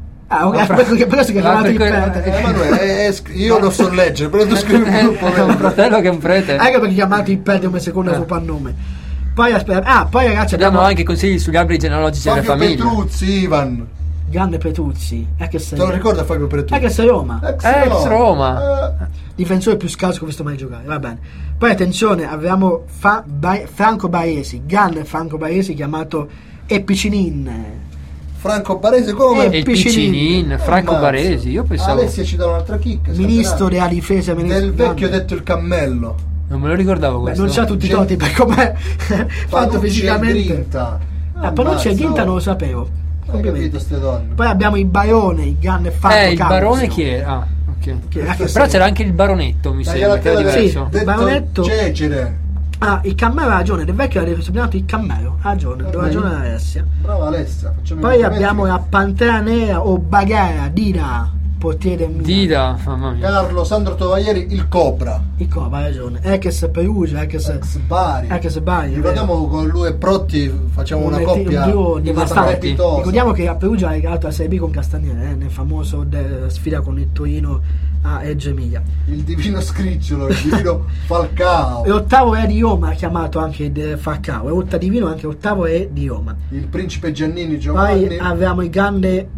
S3: Per questo che chiamato il prete.
S1: Emanuele, io lo so leggere, però tu scrivi un gruppo.
S2: È un fratello che è un prete.
S3: Anche perché chiamato il prete come secondo soprannome. Poi aspetta, poi ragazzi
S2: abbiamo anche consigli sugli alberi genealogici delle
S1: Fabio
S2: famiglie.
S1: Petruzzi, Ivan.
S3: Grande Petruzzi,
S1: Te lo ricorda Fabio Petruzzi?
S3: Ex Roma.
S2: Ex Roma.
S3: Difensore più scarso che ho visto mai giocare, va bene. Poi attenzione, abbiamo Franco Baresi, grande Franco Baresi chiamato Epicinin.
S1: Franco Baresi come?
S2: E il Piccinin, Franco
S1: Ammazza.
S2: Baresi, io pensavo.
S1: Alessia ci dà un'altra chicca.
S3: Ministro della difesa,
S1: Del vecchio detto il cammello.
S2: Non me lo ricordavo questo.
S3: Non c'ha tutti i toti per com'è fatto fisicamente. Panucci e Grinta non lo sapevo.
S1: Capito ste donne.
S3: Poi abbiamo il barone, il grande Franco
S2: il barone chi è? Ah, ok. Però c'era anche il baronetto, mi sembra, che era diverso.
S3: Sì, il baronetto.
S1: Cecere.
S3: Il cammello ha ragione, del vecchio era chiamato il cammello, ha ragione, ha ragione Alessia.
S1: Brava Alessia.
S3: Poi abbiamo la Pantera Nera o Baghera, Dida, portiere del Milan.
S2: Dida, mamma mia.
S1: Carlo Sandro Tovaglieri, il Cobra.
S3: Il Cobra, ha ragione. Ex Perugia, ex Bari.
S1: Ricordiamo con lui e Protti facciamo una coppia
S3: devastante. Ricordiamo che a Perugia ha regalato la Serie B con Castaniere, nel famoso sfida con il Torino a Reggio Emilia.
S1: Il divino Scricciolo, il divino Falcao.
S3: E ottavo re di Roma ha chiamato anche Falcao, e ottavo divino anche ottavo re di Roma.
S1: Il principe Giannini Giovanni.
S3: Poi abbiamo il grande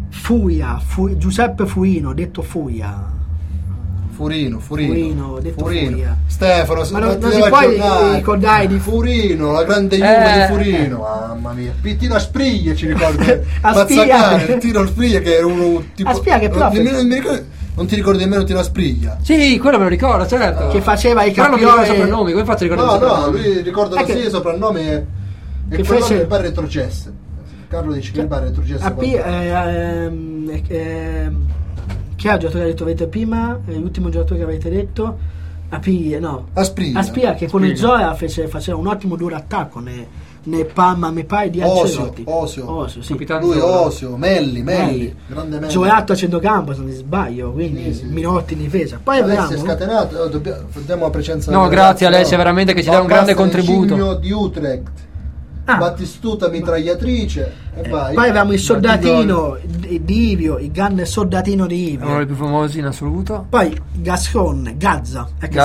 S3: Giuseppe Furino, detto Furia.
S1: Furino,
S3: detto Furia.
S1: Stefano,
S3: ma non si può ricordare di
S1: Furino, la grande Juve di Furino. Mamma mia. Tino Aspriglia ci ricordo. Mazzacane, Tino Aspriglia che era uno tipo.
S3: Aspiglia che proprio.
S1: Non ti ricordi nemmeno Tino Aspriglia?
S2: Sì, quello me lo ricordo, certo.
S3: Che faceva i
S2: campioni. Però non mi ricordo i soprannomi, come faccio a ricordare i soprannomi?
S1: No, lui ricorda sì i soprannomi e quello che pare retrocesse. Carlo dice che il Bari è retrocesso.
S3: AP, chi è il giocatore che avete prima? L'ultimo giocatore che avete detto? AP, no. Aspria che con il Zola faceva un ottimo duro attacco nei Parma, mi pare di Ancelotti.
S1: Osio,
S3: sì.
S1: Lui Osio, Melli, grande Melli.
S3: Gioiato a centrocampo se non mi sbaglio, quindi
S1: sì.
S3: Minotti in difesa. Poi
S1: Alessia
S3: abbiamo
S1: è scatenato, diamo la presenza.
S2: No, grazie Alessia, veramente che ci dà un grande contributo.
S1: Cigno di Utrecht. Battistuta mitragliatrice e vai.
S3: Poi abbiamo il soldatino di Ivio, il grande soldatino di Ivio,
S2: uno dei più famosi in assoluto.
S3: poi Gascon, Gazza.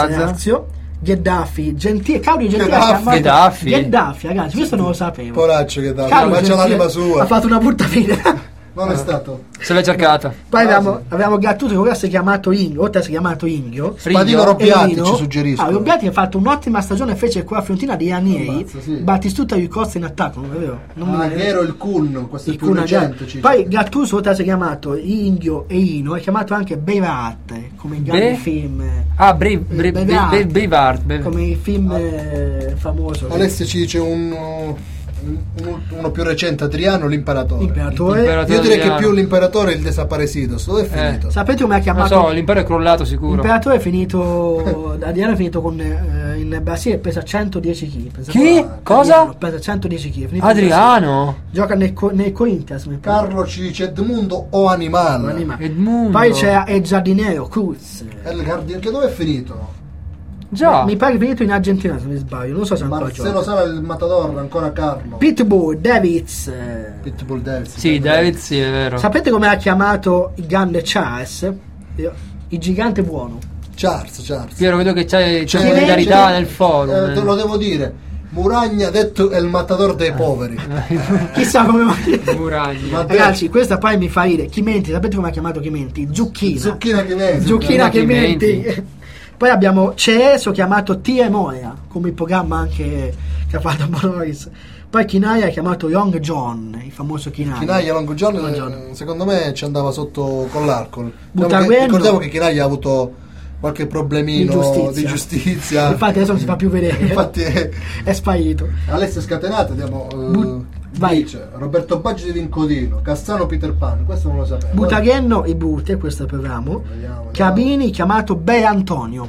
S3: Gheddafi, Gentile, Claudio Gentile Gheddafi, ragazzi, questo non lo sapevo.
S1: Poraccio Gheddafi, ma c'è l'anima sua.
S3: Ha fatto una brutta fine.
S1: Non è stato.
S2: Se l'è cercata.
S3: Poi abbiamo Gattuso che ora si è chiamato Inghio, oltre a si è chiamato Inghio.
S1: Spadino Robbiati ci suggerisco.
S3: Robbiati ha fatto un'ottima stagione, fece qua a Fiorentina di Ranieri.
S1: Sì.
S3: Battistuta di Costa in attacco, non è vero?
S1: Ero il Kun, questo è più recente.
S3: Poi Gattuso oltre a si è chiamato Inghio e Ino, è chiamato anche Beivart, come in grandi film.
S2: Beivart.
S3: Come il film famoso.
S1: Alessia ci dice uno più recente, Adriano, l'imperatore. Io direi che più l'imperatore è il desaparecido. Dove è finito?
S3: Sapete come ha chiamato?
S2: Non so, l'impero è crollato sicuro.
S3: L'imperatore è finito. Adriano è finito in Brasile, pesa 110 kg.
S2: Chi? Cosa?
S3: Pesa 110 kg.
S2: Adriano?
S3: Gioca nel Corinthians.
S1: Carlo ci dice Edmundo o Animal.
S2: Edmundo.
S3: Poi c'è il giardiniero Cruz.
S1: Che dove è finito?
S2: Già.
S3: Mi pare che è finito in Argentina se non mi sbaglio. Non so se ancora
S1: Marcelo Sala il Matador, ancora Carlo.
S3: Pitbull Davids.
S2: Sì, Davids, sì, è vero.
S3: Sapete come ha chiamato il grande Charles? Il gigante buono.
S1: Charles.
S2: Piero, vedo che c'è solidarietà nel forum.
S1: Te lo devo dire. Muragna detto è il matador dei poveri.
S3: Chissà come mai.
S2: Muragna.
S3: Ragazzi, questa poi mi fa ridere. Chimenti, sapete come ha chiamato Chimenti? Zucchina Chimenti. Poi abbiamo Ceso chiamato Tia Moya, come il programma anche che ha fatto Bonois. Poi Chinaglia ha chiamato Young John, il famoso Chinaglia.
S1: Long John, secondo me ci andava sotto con l'alcol.
S3: Ricordiamo
S1: che Chinaglia ha avuto qualche problemino di giustizia.
S3: Infatti adesso non si fa più vedere.
S1: Infatti
S3: è sparito.
S1: Alessia Scatenata, andiamo. Dice Roberto Baggio di Vincodino, Cassano Peter Pan, questo non lo sapevo.
S3: Butaghenno e Bute, questo proviamo. Cabini chiamato Be Antonio.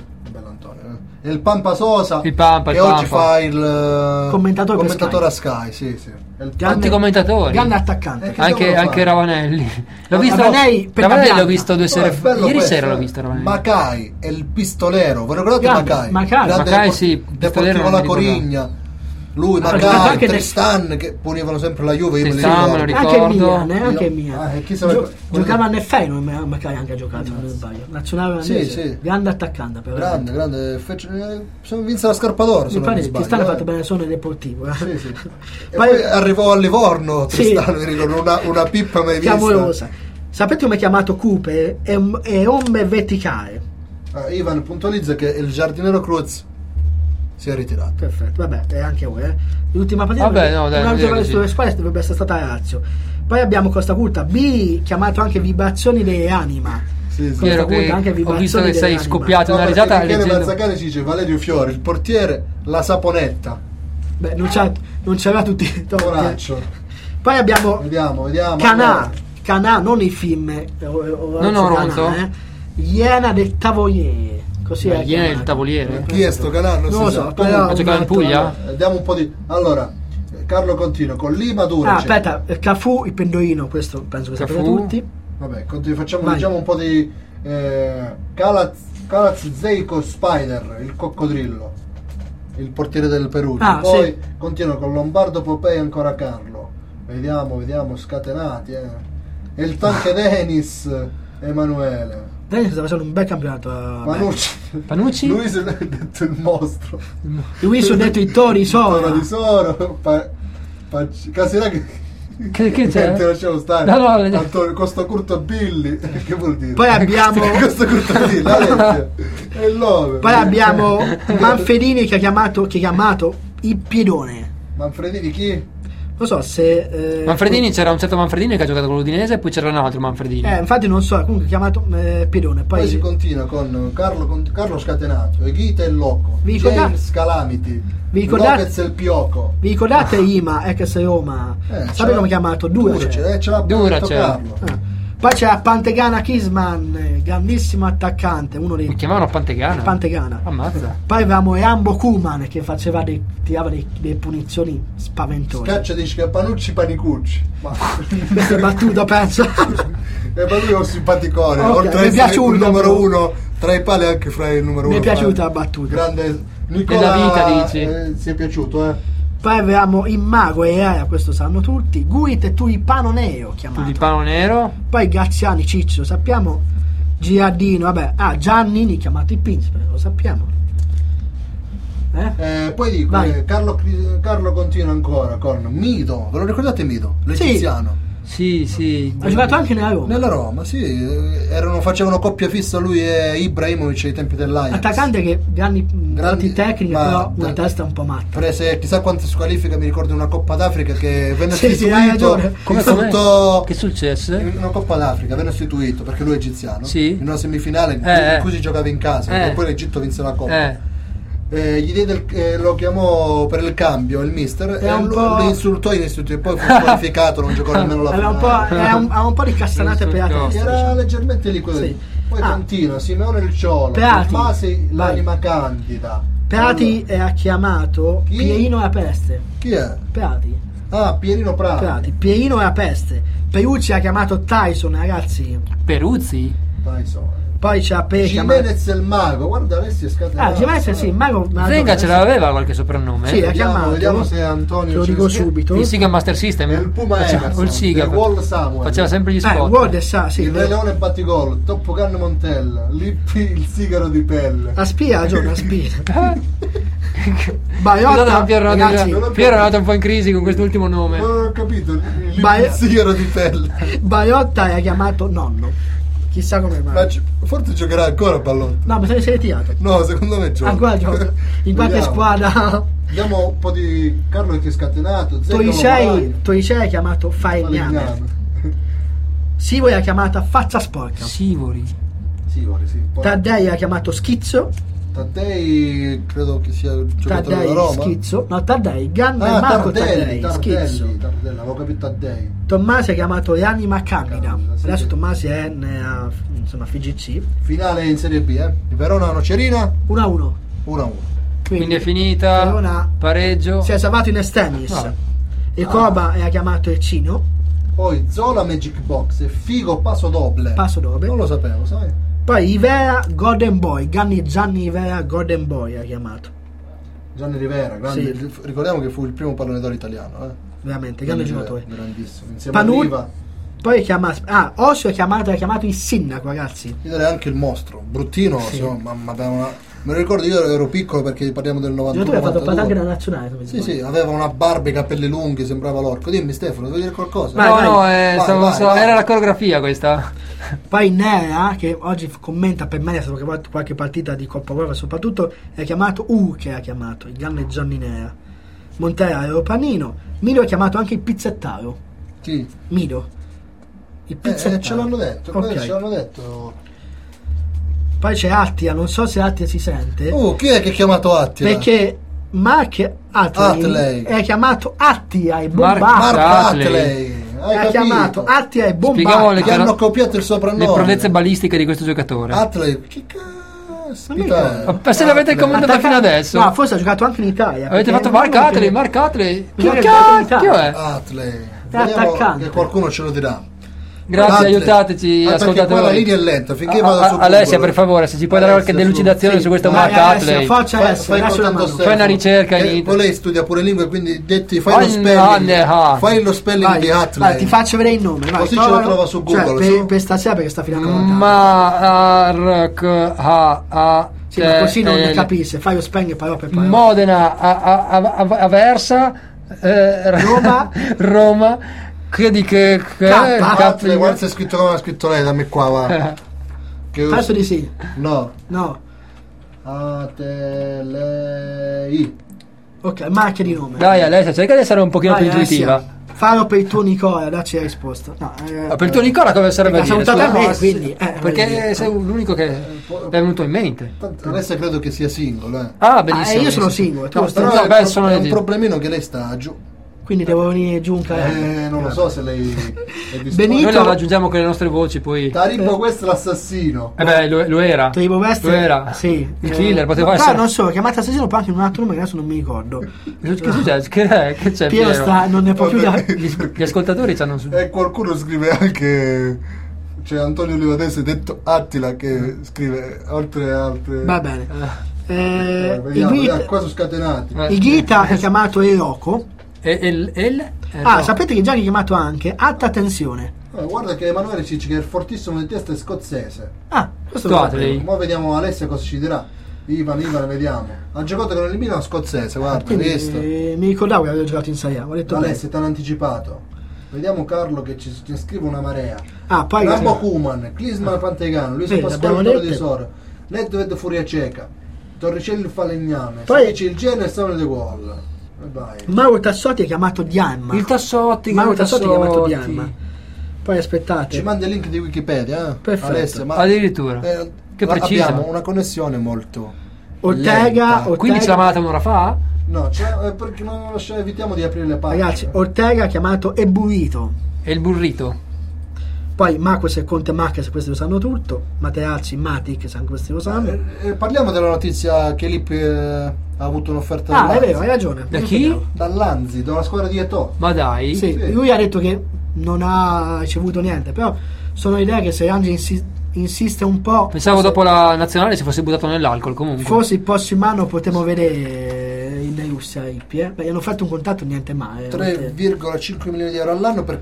S1: E il Pampa Sosa
S2: che oggi
S1: Pampa fa il
S3: commentatore
S1: a Sky, sì.
S2: Tanti commentatori.
S3: Grande attaccante.
S2: Anche Ravanelli.
S3: Ravanelli
S2: l'ho visto 2 sere fa. Ieri sera l'ho visto Ravanelli.
S1: Macai e il pistolero. Vi ricordate
S3: Macai?
S2: Sì,
S1: pistolero con la Corigna. Lui, Macai, Tristan che ponevano sempre la Juve, io
S2: Tristan, me lo ricordo.
S3: Anche Milan. Giocava nel Feyenoord, Macai anche ha giocato, non sbaglio. Nazionale olandese.
S1: Sì.
S3: Grande attaccante, però.
S1: Grande. Vinse la Scarpa d'Oro, se non mi sbaglio.
S3: Tristan ha fatto bene solo nel Deportivo.
S1: Sì. E poi arrivò a Livorno, Tristan, mi ricordo, una pippa mai vista.
S3: Clamorosa. Sapete come è chiamato Cooper? È ombre verticale.
S1: Ivan puntualizza che il giardiniero Cruz si è ritirato.
S3: Perfetto, vabbè, è anche voi. L'ultima partita,
S2: una
S3: giocata sulle squadre dovrebbe essere stata la Lazio. Poi abbiamo Costa Curta B, chiamato anche vibrazioni delle anima.
S1: Sì.
S2: Piero, che ho visto che sei scoppiato una risata.
S1: Michele Mazzacani ci dice Valerio Fiore, il portiere, la saponetta.
S3: Beh, non c'era tutti.
S1: Poraccio.
S3: Poi abbiamo
S1: vediamo
S3: Canà, non i film.
S2: Non Oronzo.
S3: Iena del Tavoliere. Così è
S2: Iena del Tavoliere.
S1: Chi è sto Canà? Non lo so.
S2: Ha giocato in Puglia?
S1: Diamo un po' di. Allora, Carlo continua con Lima Dura.
S3: Aspetta, Cafù, il pendolino, questo penso che sapete tutti.
S1: Vabbè, diciamo un po' di Calaz Zeico Spider, il coccodrillo, il portiere del Perù. Poi continua con Lombardo Popei, ancora Carlo. Vediamo, scatenati. E il tanque Denis Emanuele.
S3: Denis sta facendo un bel campionato.
S2: Panucci?
S1: Luis ha detto il mostro.
S3: Luis ha detto i tori
S1: Toro di Soro. Casirà
S2: che c'è?
S1: Te lasciamo stare.
S2: No,
S1: Costa Curto Billy. Che vuol dire?
S3: Poi abbiamo
S1: Costa Curto Billy, è il nome.
S3: Poi abbiamo Manfredini che ha chiamato il piedone.
S1: Manfredini chi?
S3: non so se
S2: Manfredini, c'era un certo Manfredini che ha giocato con l'Udinese e poi c'era un altro Manfredini.
S3: infatti non so, comunque chiamato Pirone.
S1: Poi si continua con Carlo Scatenato, Eghita e Loco,
S3: Vi
S1: James
S3: ricordate-
S1: Calamity,
S3: vi ricordate-
S1: Lopez e il Pioco.
S3: Vi ricordate Ima, ex Roma? Sapete come è chiamato? Durace.
S1: Ce l'ha
S2: Durace.
S1: detto Carlo.
S3: Poi c'era Pantegana Kisman, grandissimo attaccante, uno dei
S2: Mi chiamavano Pantegana.
S3: Pantegana.
S2: Ammazza.
S3: Poi avevamo Rambo Kuman che tirava delle punizioni spaventose.
S1: Scaccia di Scappanucci Panicucci. Ma
S3: Questo è battuto, penso.
S1: e poi lui è un simpaticone,
S3: Ok,
S1: oltre
S3: mi
S1: ad
S3: è
S1: essere
S3: piaciuto,
S1: il numero
S3: però.
S1: uno tra i pali, anche fra il numero
S3: Mi
S1: uno.
S3: è piaciuta la battuta.
S1: Grande Nicola.
S2: Nella vita, dici?
S1: Si è piaciuto,
S3: Poi avevamo Immago e Ea, questo sanno tutti. Guit e Tulipano Nero chiamato.
S2: Tulipano nero.
S3: Poi Graziani Ciccio, sappiamo. Giardino, vabbè. Giannini chiamato il Principe, lo sappiamo.
S1: Poi dico,
S3: Vai.
S1: Carlo continua ancora con Mido. Ve lo ricordate Mido? L'egiziano.
S2: Sì.
S3: Ha giocato anche nella Roma.
S1: Nella Roma, sì, facevano coppia fissa lui e Ibrahimovic ai tempi dell'Ajax.
S3: Attaccante che grandi tecniche,
S1: ma-
S3: però una testa un po' matta.
S1: Prese chissà quante squalifiche, mi ricordo una Coppa d'Africa che venne
S3: Sì, sì, hai
S1: istituito.
S3: ragione.
S2: Come? Che successe?
S1: In una Coppa d'Africa venne istituito perché lui è egiziano.
S2: Sì.
S1: In una semifinale in cui si giocava in casa e poi l'Egitto vinse la Coppa. Gli diede lo chiamò per il cambio il mister
S3: Era
S1: e
S3: un
S1: lo
S3: po'-
S1: insultò in istituto e poi fu squalificato, non giocò nemmeno la
S3: Aveva
S1: finale.
S3: un po' di castanate per la testa.
S1: Era
S3: diciamo.
S1: leggermente lì quello
S3: Sì.
S1: lì. Poi continua Simeone il Ciolo,
S3: Peati.
S1: Masi
S3: Vai.
S1: l'anima candida.
S3: Peati ha chiamato
S1: Chi?
S3: Pierino e la peste.
S1: Chi è?
S3: Peati.
S1: Pierino Prati.
S3: Pierino e la peste. Perucci ha chiamato Tyson, ragazzi.
S2: Peruzzi?
S1: Tyson.
S3: Poi c'ha
S1: Gimenez il mago, guarda Alessia è scatenato.
S3: Gimenez sì, il mago.
S2: Venga, ce l'aveva qualche soprannome?
S3: Sì, ha chiamato.
S1: Vediamo se Antonio
S3: Te lo dico
S1: ce ne-
S3: subito.
S2: Il Siga Master System?
S1: E il Puma
S2: Faceva-
S1: Emerson,
S2: o il Siga.
S1: il Wall Samuel.
S2: Faceva sempre gli spot.
S3: Ward sa, sì.
S1: Il Re Leone Battigol, Top Gun Montella, Lippi il sigaro di pelle.
S3: Aspira, Giorgio, aspira.
S2: Scusate,
S3: Baiotta,
S2: ma Piero
S3: ragazzi,
S2: è andato un po' in crisi con quest'ultimo nome.
S1: Non ho capito, Lippi
S3: Vai-
S1: il sigaro di pelle.
S3: Baiotta ha chiamato nonno. Chissà come mai.
S1: Ma forse giocherà ancora a pallone.
S3: No, mi sa che si è ritirato.
S1: No, secondo me gioca.
S3: Ancora gioca. In qualche
S1: Vediamo.
S3: squadra.
S1: Vediamo un po' di Carlo che è scatenato.
S3: Toricei ha chiamato Faigname. Sivori ha chiamata Faccia Sporca.
S2: Sivori.
S1: Sì, poi
S3: Taddei ha chiamato Schizzo.
S1: Taddei credo che sia giocatore della
S3: Taddei
S1: Roma.
S3: Schizzo. No, Taddei. Marco Taddei. Schizzo.
S1: Tardelli, avevo capito Taddei.
S3: Tommasi ha chiamato L'anima Candida.
S1: Candida, sì.
S3: Adesso Tommasi è insomma FGC.
S1: Finale in Serie B, Il Verona Nocerina
S3: 1-1.
S1: 1-1.
S2: Quindi è finita.
S3: Verona
S2: Pareggio.
S3: si è salvato in extremis.
S2: Ah.
S3: E Coba ha chiamato Ercino.
S1: Poi Zola Magic Box e Figo Paso Doble.
S3: Passo dove?
S1: Non lo sapevo, sai?
S3: Poi Ivera Golden Boy. Gianni Ivera Golden Boy ha chiamato.
S1: Gianni Rivera, grande.
S3: Sì.
S1: Ricordiamo che fu il primo pallone d'oro italiano,
S3: Veramente, grande
S1: Gianni
S3: giocatore.
S1: Rivera, grandissimo. Insieme
S3: Panu-
S1: a Riva.
S3: Poi Osio ha chiamato il sindaco, ragazzi.
S1: Io direi anche il mostro. Bruttino,
S3: Sì.
S1: insomma, ma aveva me lo ricordo, io ero piccolo perché parliamo del
S3: Il
S1: 91.
S3: giocatore ha fatto parte anche
S1: 92.
S3: della nazionale. se mi
S1: Sì,
S3: sbaglio.
S1: sì, aveva una barba e i capelli lunghi, sembrava l'orco. Dimmi Stefano, vuoi dire qualcosa?
S3: Vai,
S2: No,
S3: vai.
S1: Vai.
S2: era la coreografia questa.
S3: Poi Nera, che oggi commenta per me qualche partita di Coppa UEFA soprattutto, è chiamato che ha chiamato, il grande Gianni Nera. Montera Europanino. Milo ha chiamato anche il pizzettaro.
S1: Sì.
S3: Milo. Il pizzettaro.
S1: Ce l'hanno detto,
S3: Ok.
S1: ce l'hanno detto.
S3: Poi c'è Attia, non so se Attia si sente.
S1: Chi è che ha chiamato Attila?
S3: Perché Mark
S1: Atley.
S3: è chiamato Attia e
S2: Mark
S3: Bombardi.
S1: Marco
S2: Atley.
S1: Atley. Hai
S3: Ha
S1: capito?
S3: chiamato Attia e
S2: Spieghiamo
S3: Bombardi.
S1: Gli hanno copiato il
S2: Le
S1: soprannome.
S2: prodezze balistiche di questo giocatore.
S1: Atley. Che
S3: Non mi
S1: caspita
S3: ricordo.
S1: è?
S2: Se l'avete
S1: Atley.
S2: commentato fino adesso.
S3: No, forse ha giocato anche in Italia.
S2: Avete
S3: perché
S2: fatto Mark
S3: non
S2: Atley,
S3: che-
S2: Mark Atley.
S3: Mi sa
S2: Che
S3: che ha giocato in
S2: cacchio
S3: Italia.
S2: è?
S1: Atley.
S3: È
S1: Vediamo
S3: attaccante.
S1: che qualcuno ce lo dirà.
S2: Grazie,
S1: Atley.
S2: aiutateci,
S1: Perché
S2: ascoltate
S1: qua la
S2: voi.
S1: linea è lenta, finché vado su
S2: Alessia,
S1: Google.
S2: per favore, se ci puoi dare qualche
S1: Alessia,
S2: delucidazione
S1: sì.
S2: su questo
S1: Vai,
S2: Mark
S3: Alessia,
S2: Atley.
S3: forza Alessia,
S1: Fai
S3: adesso la
S1: contento
S3: mando.
S1: Stefano.
S2: Fai una ricerca in
S1: Poi lei studia pure lingue, quindi fai
S2: Fai
S1: lo spelling.
S2: ah.
S1: Fai lo spelling
S3: Vai,
S1: di
S3: vai,
S1: Atley.
S3: ti faccio vedere il nome. Vai,
S1: Così ce lo trova su Google,
S3: Cioè,
S1: su.
S3: per stasera perché sta finendo la
S2: Mark
S3: Sì, ma così non ne capisce. Fai lo speng però per poi.
S2: Modena Aversa
S3: Roma.
S2: Roma che
S1: Atley, guarda se è scritto come ha scritto lei, dammi qua, va. Che
S3: Penso di sì.
S1: No.
S3: No.
S1: Atley.
S3: Ok, marchia di nome.
S2: Dai Alessia, cerca di essere un pochino
S3: Vai,
S2: più intuitiva.
S3: Alessia. Fallo per il tuo Nicola, dacci la risposta. No,
S2: Per il tuo Nicola cosa sarebbe a
S3: perché
S2: dire?
S3: salutata
S2: Scusa,
S3: me,
S2: no,
S3: quindi,
S2: perché
S3: voglio dire.
S2: sei l'unico che è venuto in mente.
S1: Tanto Alessia credo che sia single,
S2: Ah, benissimo.
S3: io sono
S2: benissimo.
S3: single, tu
S2: No,
S3: stai-
S2: però
S1: Però
S2: beh, sono
S1: è un problemino che lei sta giù.
S3: Quindi devo venire giù un cane.
S1: Non lo so se lei è disposta.
S3: Benito.
S2: Noi la raggiungiamo con le nostre voci, poi.
S1: Taribo, questo è l'assassino.
S2: Beh, lo era.
S3: Tribo West,
S2: Lo era.
S3: sì.
S2: Il killer poteva
S3: però
S2: essere.
S3: non so, chiamata assassino poi anche in un altro nome che adesso non mi ricordo.
S2: Che succede? Che c'è?
S3: Piero sta, non ne può più da...
S2: Gli ascoltatori ci hanno su.
S1: E qualcuno scrive anche. C'è Antonio Livadese, detto Attila, che scrive oltre altre.
S3: Va bene.
S1: Vediamo, qua sono scatenati.
S3: Il Ghita è chiamato Eroco.
S2: No.
S3: Sapete che già è chiamato anche Alta Tensione.
S1: Guarda che Emanuele ci dice che il fortissimo di testa è scozzese.
S3: Questo lo
S2: Scusate,
S3: sapevo.
S2: lei.
S1: Ora vediamo Alessia cosa ci dirà. Ivan, vediamo. Ha giocato con il Milan scozzese, guarda, hai
S3: Quindi,
S1: visto?
S3: mi ricordavo che avevo giocato in Serie A. Ho detto bene.
S1: Alessia, ti hanno anticipato. Vediamo Carlo che ci scrive una marea.
S3: Poi
S1: Rambo Kuman, Klisman Pantegano, Luis
S3: Sì,
S1: Pasquale
S3: l'abbiamo
S1: Toro di
S3: dette.
S1: Soro, Nedved Furia Ceca, Torricelli Falegname,
S3: Poi-
S1: Savici il Genoa e Samuel De Gaulle. E vai.
S3: Mauro Tassotti è chiamato Diamma.
S2: Il Tassotti.
S3: Mauro Tassotti è chiamato
S2: Tassotti.
S3: Diamma. Poi aspettate.
S1: Ci mandi il link di Wikipedia,
S3: Perfetto.
S1: Alessia, ma
S2: Addirittura. Che precisa.
S1: abbiamo una connessione molto
S3: Ortega,
S1: lenta.
S2: Quindi ce l'ha mandata un'ora fa?
S1: No, perché non evitiamo di aprire le pagine.
S3: Ragazzi, Ortega chiamato Eburito.
S2: E il burrito.
S3: Poi Marcos e Conte Marquez, questi lo sanno tutto. Materazzi, Matic, questi lo sanno.
S1: Parliamo della notizia che Lippi ha avuto un'offerta
S3: È
S1: dall'Anzi.
S3: vero, hai ragione.
S2: Da
S3: mi
S2: chi?
S3: ricordavo.
S1: Dall'Anzi, dalla squadra di Eto'o.
S2: Ma dai.
S3: Sì,
S1: Sì.
S3: lui ha detto che non ha ricevuto niente, però sono idee che se Ange insiste un po',
S2: Pensavo dopo la nazionale si fosse buttato nell'alcol comunque.
S3: forse il prossimo anno potremo vedere in Russia Lippi, Beh, gli hanno fatto un contratto niente male.
S1: 3,5 milioni di euro all'anno per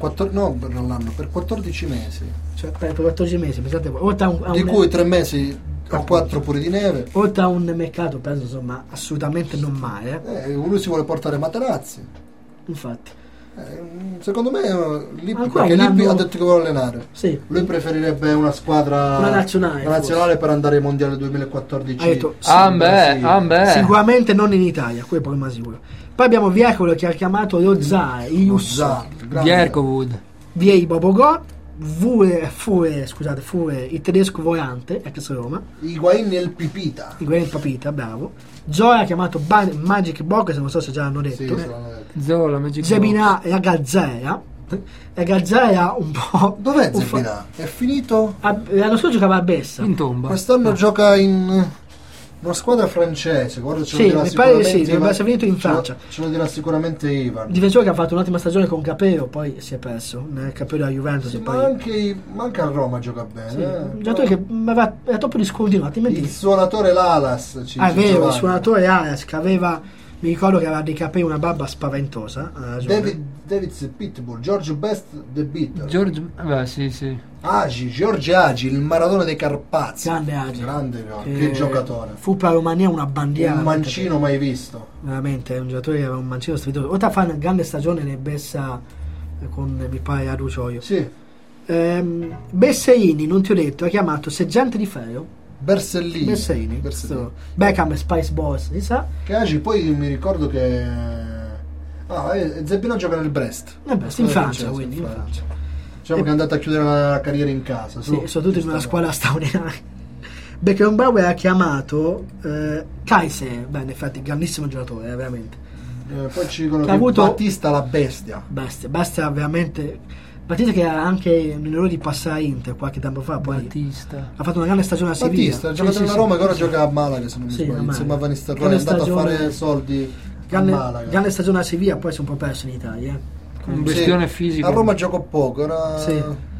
S1: 14 mesi,
S3: Cioè, per 14 mesi, pensate voi. Oltre a
S1: di cui 3 mesi o 4 pure di neve.
S3: oltre a un mercato, penso insomma, assolutamente non male.
S1: Uno si vuole portare Materazzi.
S3: Infatti,
S1: Secondo me Lippi,
S3: Ancora
S1: perché
S3: un
S1: Lippi
S3: anno-
S1: ha detto che vuole allenare.
S3: sì.
S1: Lui preferirebbe una squadra
S3: Una nazionale,
S1: per andare ai mondiali 2014.
S3: Ha detto, sì,
S2: Beh.
S3: Sicuramente non in Italia, quello è poco ma sicuro. Poi abbiamo Viecolo che ha chiamato lo Zar, Ius,
S2: Vierkovud.
S3: Viei Bobogò, Fure, il tedesco volante, ex Roma,
S1: Higuain e il Pipita.
S3: il Papita, bravo. Zola ha chiamato Magic Box, non so se già l'hanno detto.
S1: Sì, sono detto.
S2: Zola, Magic
S3: Zebina e la Gazzera. La Gazzera un po'.
S1: Dov'è
S3: un po'-
S1: Zebina? È finito?
S3: L'anno scorso giocava a Bessa.
S2: in tomba.
S1: Quest'anno gioca in una squadra francese. Guarda, ce lo
S3: Sì,
S1: dirà
S3: mi pare di sì,
S1: sicuramente
S3: dovrebbe essere venuto in
S1: ce lo-
S3: Francia.
S1: Ce lo dirà sicuramente Ivan.
S3: Difensore che ha fatto un'ottima stagione con Capello, poi si è perso nel Capello della Juventus.
S1: Sì,
S3: e
S1: ma
S3: poi...
S1: anche a Roma gioca bene.
S3: Sì, un giocatore che era troppo discontinuo, altrimenti...
S1: Il suonatore Lalas.
S3: È vero, il suonatore Arias che aveva, mi ricordo che aveva dei capelli, una barba spaventosa. ha ragione.
S1: David Pitbull, George Best, The Beatles.
S2: Sì.
S1: Giorgio Agi, il Maradona dei Carpazi.
S3: Grande Agi.
S1: Grande, che giocatore.
S3: Fu per la Romania una bandiera.
S1: Un mancino mai visto.
S3: Veramente, è un giocatore che aveva un mancino strepitoso. Oltre a fare una grande stagione nel Bessa con, mi pare, a Rucioio.
S1: Sì.
S3: Besserini, non ti ho detto, ha chiamato Sergente di Ferro.
S1: Bersellini.
S3: Besserini. Beckham e Spice Boys, si sa.
S1: Che Agi poi mi ricordo che Zebbino gioca nel Brest.
S3: In Francia, quindi in Francia.
S1: Diciamo che è andato a chiudere la carriera in casa.
S3: Sì, soprattutto in una squadra straordinaria. Beckenbauer ha chiamato Kaiser, beh, in effetti grandissimo giocatore, veramente.
S1: Poi ci dicono
S3: Che
S1: che
S3: ha avuto-
S1: Battista la bestia.
S3: Bestia veramente. Battista che era anche nell'ora di passare a Inter qualche tempo fa, poi
S2: Battista.
S3: ha fatto una grande stagione a Sevilla.
S1: Battista ha giocato nella Roma che ora gioca a Malaga, se non mi
S3: Sì, a
S1: sbaglio.
S3: Malaga.
S1: Insieme a Van Nistelrooy è
S3: Grande
S1: andato a
S3: stagione-
S1: fare soldi a Malaga.
S3: grande stagione a Sevilla, poi si è un po' perso in Italia.
S2: Un bestione
S1: Sì,
S2: fisico.
S1: A Roma giocò poco, era...
S3: Sì.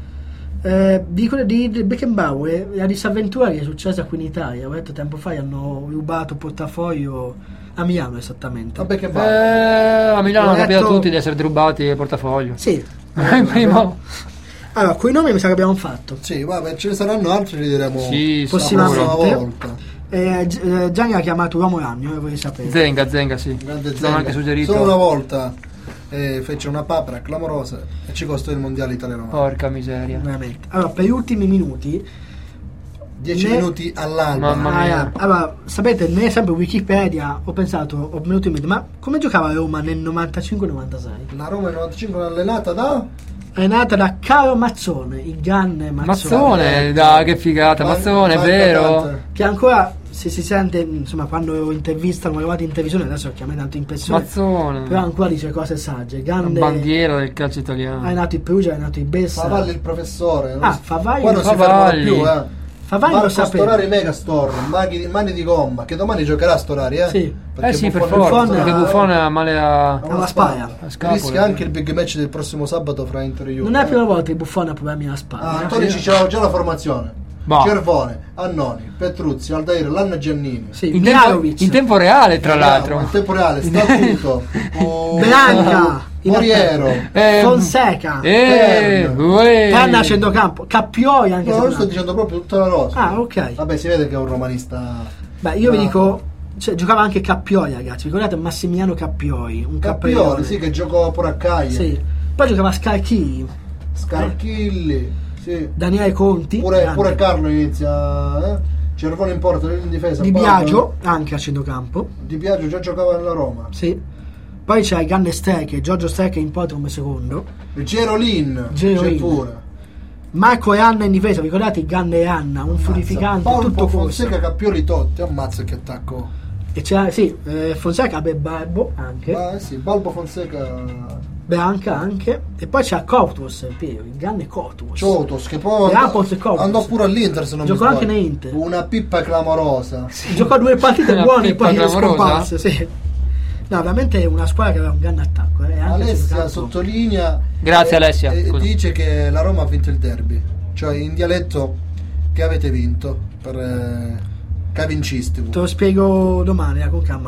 S3: Dico di Beckenbauer, la disavventura che è successa qui in Italia. Ho detto tempo fa, gli hanno rubato il portafoglio a Milano esattamente.
S1: Vabbè che va.
S2: A Milano
S3: Ho
S2: hanno capito
S3: detto-
S2: tutti di essere derubati il portafoglio.
S3: Sì.
S2: Il primo.
S3: Allora, quei nomi mi sa che abbiamo fatto.
S1: Sì, vabbè, ce ne saranno altri, li diremo
S2: Sì,
S1: la
S3: prossimamente.
S1: prossima volta.
S3: Gianni ha chiamato uomo ragno, voi sapete.
S2: Zenga, sì.
S1: Grande
S2: L'hanno
S1: Zenga.
S2: anche suggerito.
S1: Solo una volta fece una papera clamorosa e ci costò il mondiale italiano.
S2: Porca miseria.
S3: Veramente. Allora, per gli ultimi minuti
S1: 10 minuti all'alba.
S2: Mamma mia.
S3: Allora, sapete, nell'esempio Wikipedia ho venuto in mente, ma come giocava Roma nel 95-96?
S1: La Roma nel 95 è allenata da...
S3: È nata da Caro Mazzone, il grande
S2: Mazzone, dai, che figata, Mazzone, è vero.
S3: Che ancora, se si sente, insomma, quando intervistano, guardate in televisione, adesso chiama tanto impressione.
S2: Mazzone.
S3: Però ancora dice cose sagge. Grande
S2: Bandiera del calcio italiano.
S3: È nato in Perugia, è nato in Bessa.
S1: Favalli il professore.
S3: Favalli.
S1: Qua non si fermano più,
S3: Favalli
S1: Marco
S3: lo sapeva.
S1: Storari Megastore, mani di gomma, che domani giocherà Storari,
S3: Sì.
S2: Sì, per
S1: Buffon
S2: forza, perché
S3: ha-
S2: Buffon ha male a
S3: alla spalla.
S1: Rischia anche il big match del prossimo sabato fra Inter e Juve.
S3: Non è la prima volta che Buffon ha problemi alla spalla.
S1: Antonio ci c'era già la formazione.
S2: Boh.
S1: Cervone, Annoni, Petruzzi, Aldair, Lanna Giannini.
S3: Sì,
S2: in
S3: Mihajlovic.
S2: tempo reale, tra l'altro.
S1: In tempo reale, Statuto,
S3: Branca,
S1: Moriero.
S3: Fonseca, Panna a centrocampo, Cappioi anche
S1: No,
S3: se
S1: io
S3: non
S1: sto dicendo proprio tutta la rosa.
S3: Ah, ok.
S1: Vabbè, si vede che è un romanista.
S3: Beh, io vi dico, cioè, giocava anche Cappioi, ragazzi. Ricordate Massimiliano Cappioi? Un
S1: Cappioli,
S3: Cappioli,
S1: sì, che giocò pure a Cagliari.
S3: Sì. Poi giocava Scalchi,
S1: Scarchilli, sì.
S3: Daniele Conti,
S1: Pure Carlo inizia. Cervone in porta, in difesa.
S3: Di
S1: Barba.
S3: Biagio, anche a centrocampo.
S1: Di Biagio già giocava nella Roma.
S3: Sì. Poi c'è il grande Stecche, Giorgio Stecche in porta come secondo.
S1: Gerolin,
S3: Gerolin.
S1: c'è pure.
S3: Marco e Anna in difesa, vi ricordate il grande Anna, un furificante, tutto
S1: Polpo,
S3: corso.
S1: Fonseca, Cappioli, Totti. Ammazza che attacco.
S3: E c'è, sì, Fonseca, beh, Barbo anche.
S1: Sì, Balbo, Fonseca.
S3: Branca anche. E poi c'è Courtois, il grande Courtois.
S1: Ciotos, che poi andò pure all'Inter, se non
S3: giocò
S1: mi sbaglio.
S3: anche Inter.
S1: Una pippa clamorosa.
S3: Giocò 2 partite
S2: Una
S3: buone e
S2: pippa
S3: poi
S2: clamorosa?
S3: scomparse, sì. No, veramente è una squadra che aveva un grande attacco. Anche
S1: Alessia
S3: centrocampo.
S1: sottolinea.
S2: Grazie, Alessia. Scusa.
S1: Dice che la Roma ha vinto il derby. Cioè, in dialetto, che avete vinto per Cavincisti.
S3: Te lo spiego domani con calma.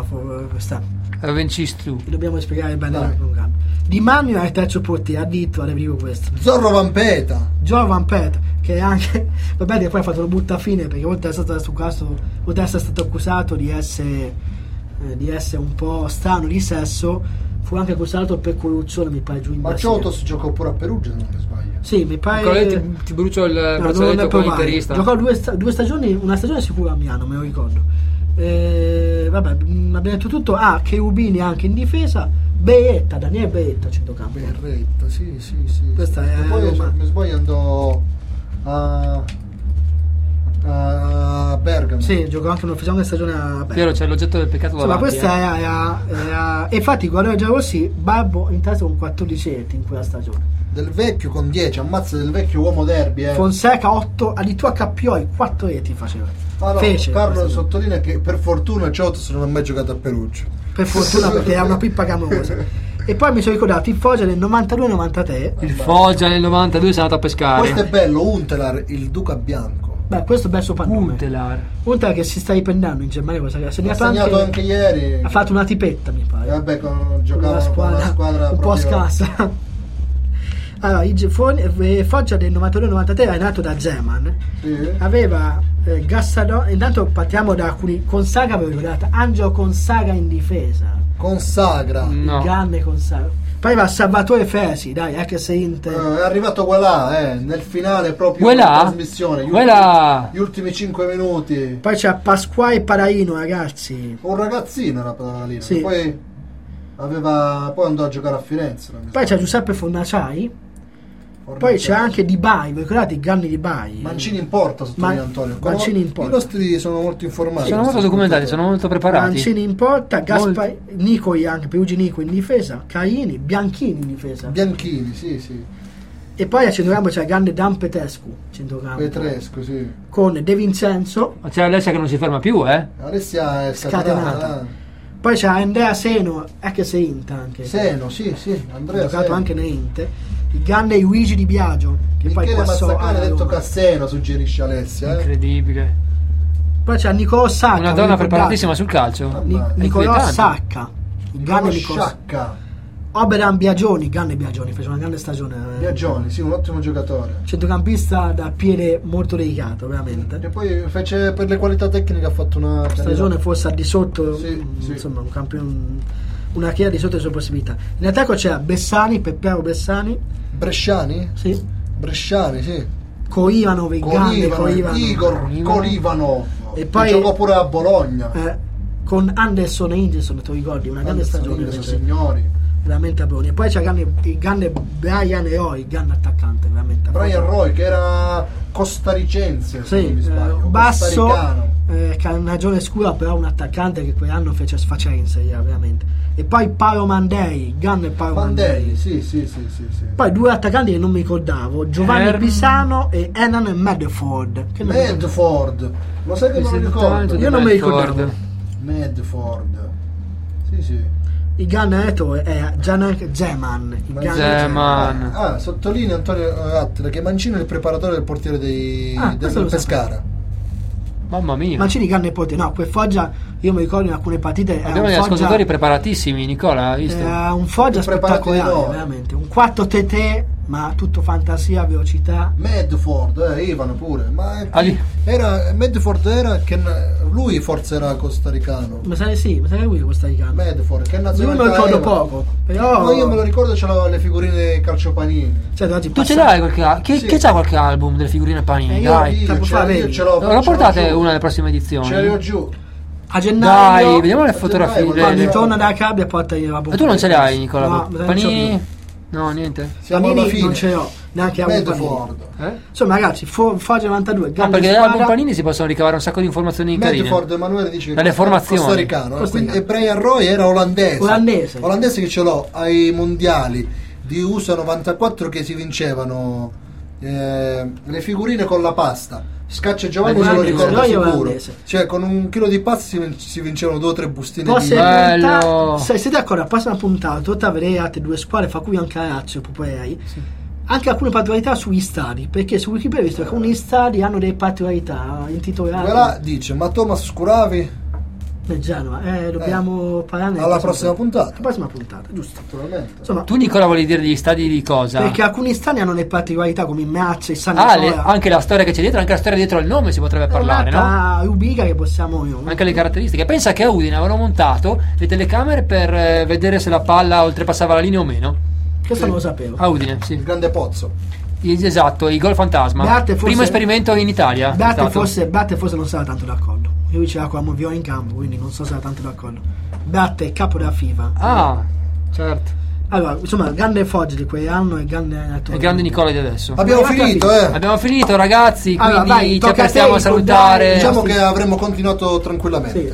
S2: Vincistu.
S3: Dobbiamo spiegare bene
S1: Dai.
S3: con calma. Di Magno è il terzo portiere, addirittura dico questo.
S1: Zorro Vampeta.
S3: Giovan Pet, che anche vabbè, che poi ha fatto una brutta fine perché oltre ad essere stato accusato di essere un po' strano di sesso, fu anche accusato per corruzione, mi pare, giù in
S1: Ma
S3: Brasile.
S1: Ciotos giocò pure a Perugia, se non mi sbaglio.
S3: Sì, mi pare.
S2: Ancora ti brucio il
S3: No, non
S2: braccialetto
S3: è
S2: con
S3: probabile.
S2: l'interista.
S3: Giocò due stagioni, una stagione sicura a Milano, me lo ricordo. Vabbè, abbiamo detto tutto. Cherubini anche in difesa. Beetta, Daniele Beetta, centrocampo.
S1: Berretta, sì.
S3: Questa è
S1: E poi,
S3: Roma.
S1: se non mi sbaglio, andò a Bergamo.
S3: Sì, giocò anche una stagione a Bergamo.
S2: Piero, c'è l'oggetto del peccato
S3: Insomma,
S2: davanti.
S3: questa era e infatti guardate già così, Babbo in testa con 14 reti in quella stagione.
S1: Del vecchio con 10, ammazza del vecchio uomo derby.
S3: Fonseca 8, addirittura Cappioi 4 reti faceva.
S1: Ah, no,
S3: Fece
S1: Carlo
S3: questa stagione.
S1: sottolinea che per fortuna Ciotos non ha mai giocato a Perugia.
S3: Per fortuna, perché era una pippa clamorosa. E poi mi sono ricordato il Foggia del 92-93.
S2: Il Foggia nel 92 è andato a pescare.
S1: Questo è bello, Untelar, il Duca Bianco.
S3: Beh, questo è bel soprannome.
S2: Untelar.
S3: Untelar che si sta riprendendo in Germania, cosa che ha
S1: Ha
S3: segnato,
S1: segnato anche ieri.
S3: ha fatto una tipetta, mi pare.
S1: Vabbè,
S3: Con
S1: giocava
S3: una
S1: con una squadra
S3: un po'
S1: proprio-
S3: scarsa. Allora, Foggia del 92-93 è nato da Zeman.
S1: Sì.
S3: Aveva Gassadon. Intanto partiamo da alcuni. Consaga, ve lo ricordate? Angelo Consaga in difesa.
S1: Consagra.
S2: No.
S3: Il grande Consaga. Poi va Salvatore Fesi, dai, anche se Inter.
S1: È arrivato Guelà, nel finale proprio
S2: Guelà?
S1: della trasmissione.
S2: Guelà?
S1: Gli ultimi 5 minuti.
S3: Poi c'è Pasquale Paraino, ragazzi.
S1: Un ragazzino era lì.
S3: Sì.
S1: Poi andò a giocare a Firenze. non mi
S3: Poi c'è
S1: sbaglio.
S3: Giuseppe Fornaciai.
S1: Ormai
S3: Poi c'è anche Di Bai, vi ricordate i Ganni Di Bai?
S1: Mancini in porta, sottolinea Antonio.
S3: Mancini in porta.
S1: I nostri sono molto informati.
S2: Sono molto documentati, sono molto preparati.
S3: Mancini in porta, Gaspari, Nicoi anche, Perugi Nico in difesa, Caini, Bianchini in difesa.
S1: Bianchini, sì.
S3: E poi a centrocampo c'è il grande Dan Petescu, centrocampo,
S1: Petresco, sì.
S3: con De Vincenzo.
S2: C'è Alessia che non si ferma più,
S1: Alessia è
S3: Scatenata.
S1: scatenata.
S3: Poi c'è Andrea Seno, anche se Inter anche.
S1: Seno, sì.
S3: Ha
S1: Andrea
S3: giocato
S1: Seno.
S3: anche nei Inter. Il grande Luigi Di Biagio, che poi
S1: Michele
S3: passò
S1: Mazzacane
S3: alla
S1: detto
S3: Roma.
S1: Casseno, suggerisce Alessia.
S2: Incredibile.
S3: Poi c'è Nicolò Sacca.
S2: Una
S3: vi
S2: donna
S3: ricordate?
S2: preparatissima sul calcio.
S3: Nicolò
S2: Inquietante.
S3: Sacca, il grande Nicolò.
S1: Sciacca.
S3: Oberan Biagioni, grande Biagioni, fece una grande stagione.
S1: Biagioni, sì, un ottimo giocatore.
S3: Centrocampista da piede molto delicato, veramente.
S1: E poi fece, per le qualità tecniche, ha fatto una
S3: Stagione forse al di sotto,
S1: Sì.
S3: insomma, un campione, una carriera di sotto le sue possibilità. In attacco c'è Bessani, Peppero Bessani,
S1: Bresciani?
S3: sì.
S1: Bresciani, sì.
S3: Koivanov, il grande Koivanov.
S1: Igor Koivanov.
S3: E poi
S1: giocò pure a Bologna.
S3: Con Anderson e Ingelson, tu ricordi? Una grande stagione.
S1: Signori.
S3: Veramente a Bologna. E poi c'è il grande Brian Roy, il grande attaccante, veramente.
S1: Brian Roy, che era costaricense, se non mi sbaglio.
S3: Basso, carnagione scura, però un attaccante che quell'anno fece sfacere in Serie A, veramente. E poi Paolo Mandei, il grande Paolo Mandei.
S1: Sì.
S3: Poi due attaccanti che non mi ricordavo, Giovanni Pisano e Enan Medford.
S1: Medford, lo sai che non lo ricordo?
S3: Io non mi ricordavo.
S1: Medford. Sì.
S3: Il grande allenatore è Janek Zeman.
S1: Sottolinea Antonio Attila che Mancini è il preparatore del portiere del Pescara.
S2: Mamma mia.
S3: Mancini grande portiere. No, quel Foggia, io mi ricordo in alcune partite
S2: abbiamo degli ascoltatori preparatissimi, Nicola, hai visto?
S3: Era un Foggia spettacolare, veramente. Un 4-3-3, ma tutto fantasia, velocità.
S1: Medford, Ivano pure. Ma Medford era che lui forse era costaricano.
S3: Mi sa che lui è costaricano.
S1: Medford, che
S3: Io
S1: nazionalità
S3: me lo ricordo
S1: era?
S3: poco. Però
S1: No, io me lo ricordo, c'erano le figurine calciopanini.
S3: Cioè,
S2: Tu ce l'hai qualche che c'ha qualche album delle figurine panini? Dai.
S1: Io ce l'ho.
S2: Lo portate una delle prossime edizioni?
S1: Ce l'ho giù.
S3: A gennaio.
S2: Dai, vediamo le fotografie.
S3: Quando ritorna da Calabria porta la
S2: Ma tu non ce le hai, Nicola?
S3: No,
S2: panini? No, niente.
S1: Siamo alla fine.
S3: Non ce l'ho, neanche a
S1: Medford.
S3: Insomma, ragazzi, Foggia 92.
S2: Perché dall'album panini si possono ricavare un sacco di informazioni carine.
S1: Medford, Emanuele dice che
S2: dalle formazioni.
S1: Costaricano. E Brian Roy era olandese che ce l'ho ai mondiali di USA 94 che si vincevano le figurine con la pasta. Scaccia Giovanni se lo ricorda sicuro. Cioè con un chilo di pasta si vincevano 2 o 3 bustine di
S2: bello.
S3: Siete d'accordo? La prossima puntata tutta avrei altre 2 squadre, fra cui anche Lazio e Popolei. Anche alcune particolarità sugli stadi, perché su Wikipedia ho visto che alcuni stadi hanno delle particolarità intitolate.
S1: Quella dice, ma Thomas Scuravi
S3: nel Genoa, dobbiamo parlarne
S1: alla prossima puntata.
S3: La prossima puntata, giusto.
S1: Naturalmente.
S3: Insomma,
S2: tu Nicola volevi dire degli stadi di cosa?
S3: Perché alcuni stadi hanno le particolarità come i Mazza, i San
S2: anche la storia che c'è dietro, anche la storia dietro il nome si potrebbe parlare, no?
S3: Rubica che possiamo
S2: anche le caratteristiche. Pensa che a Udine avevano montato le telecamere per vedere se la palla oltrepassava la linea o meno.
S3: Questo non lo sapevo.
S2: A Udine, sì.
S1: Il grande pozzo.
S2: Esatto, il gol fantasma. Primo esperimento in Italia.
S3: Batte forse non sarà tanto d'accordo. Io diceva con la Movione in campo, quindi non so se sarà tanto d'accordo. Batte è capo della FIFA.
S2: Ah, certo.
S3: Allora, insomma, grande Foggia di quell'anno e grande
S2: Nicola di adesso.
S1: Abbiamo finito,
S2: Abbiamo finito, ragazzi.
S3: Allora,
S2: quindi ci apprestiamo a salutare.
S1: Diciamo che avremmo continuato tranquillamente.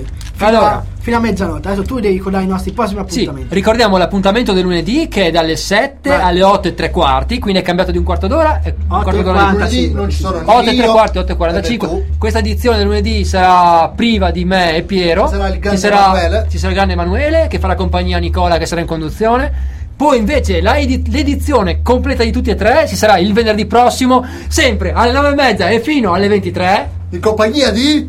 S3: Sì, fino a mezzanotte. Adesso tu devi ricordare i nostri prossimi appuntamenti.
S2: Sì, ricordiamo l'appuntamento del lunedì che è dalle 7 alle 8:15, quindi è cambiato di un quarto d'ora. Un quarto d'ora di
S1: lunedì non ci sono
S2: 8:15, 8:45. Questa edizione del lunedì sarà priva di me e Piero. Ci sarà il grande Emanuele che farà compagnia a Nicola che sarà in conduzione. Poi invece l'edizione completa di tutti e tre ci sarà il venerdì prossimo, sempre alle 9:30 e fino alle 23,
S1: in compagnia di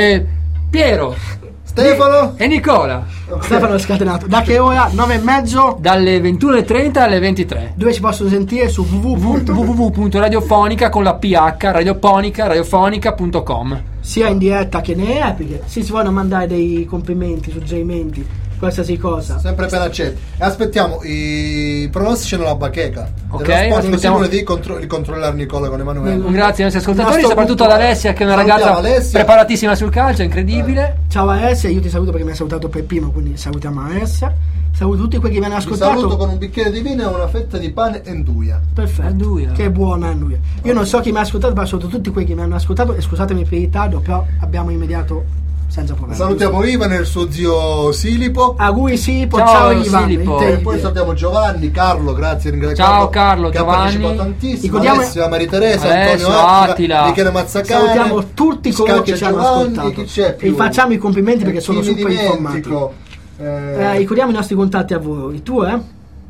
S2: Piero,
S1: Stefano
S2: e Nicola.
S3: Stefano è scatenato. Da che ora? 9:30?
S2: Dalle 21:30 alle 23.
S3: Dove ci possono sentire? Su
S2: www.radiofonica con la PH radiofonica.com,
S3: sia in diretta che nelle repliche. Se si vogliono mandare dei complimenti, suggerimenti, qualsiasi cosa,
S1: sempre per accetti. E aspettiamo i pronostici nella bacheca.
S2: Ok,
S1: aspettiamo di controllare Nicola con Emanuele.
S2: Grazie ai nostri ascoltatori, soprattutto ad Alessia che è una ragazza preparatissima sul calcio, incredibile.
S3: Ciao Alessia, io ti saluto perché mi hai salutato per primo, quindi salutiamo Alessia. Saluto tutti quelli che mi hanno ascoltato.
S1: Vi saluto con un bicchiere di vino e una fetta di pane e nduia.
S3: Perfetto.
S2: Nduia.
S3: Che buona nduia. Io non so chi mi ha ascoltato, ma saluto tutti quelli che mi hanno ascoltato e scusatemi per il ritardo, però abbiamo immediato senza problemi.
S1: Salutiamo Ivan e il suo zio Silipo.
S3: Auguri Silipo, ciao Ivan.
S2: Silipo.
S1: E poi salutiamo Giovanni, Carlo, grazie,
S2: ciao Carlo,
S1: che
S2: Giovanni,
S1: ha partecipato tantissimo.
S3: Ricordiamo
S1: Alessia, Maria Teresa, Antonio Attila, Michele Mazzacane.
S3: Salutiamo tutti coloro che ci hanno ascoltato e facciamo i complimenti perché sono super informati. Ricordiamo i nostri contatti a voi. Il tuo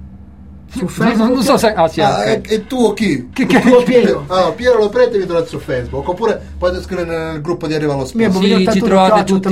S3: su Facebook?
S2: Non so se
S1: e tu chi?
S3: Tuo Piero.
S1: Piero Loprete vi trovate su Facebook, oppure potete scrivere nel gruppo di Arriva lo Sport.
S2: Ci trovate tutti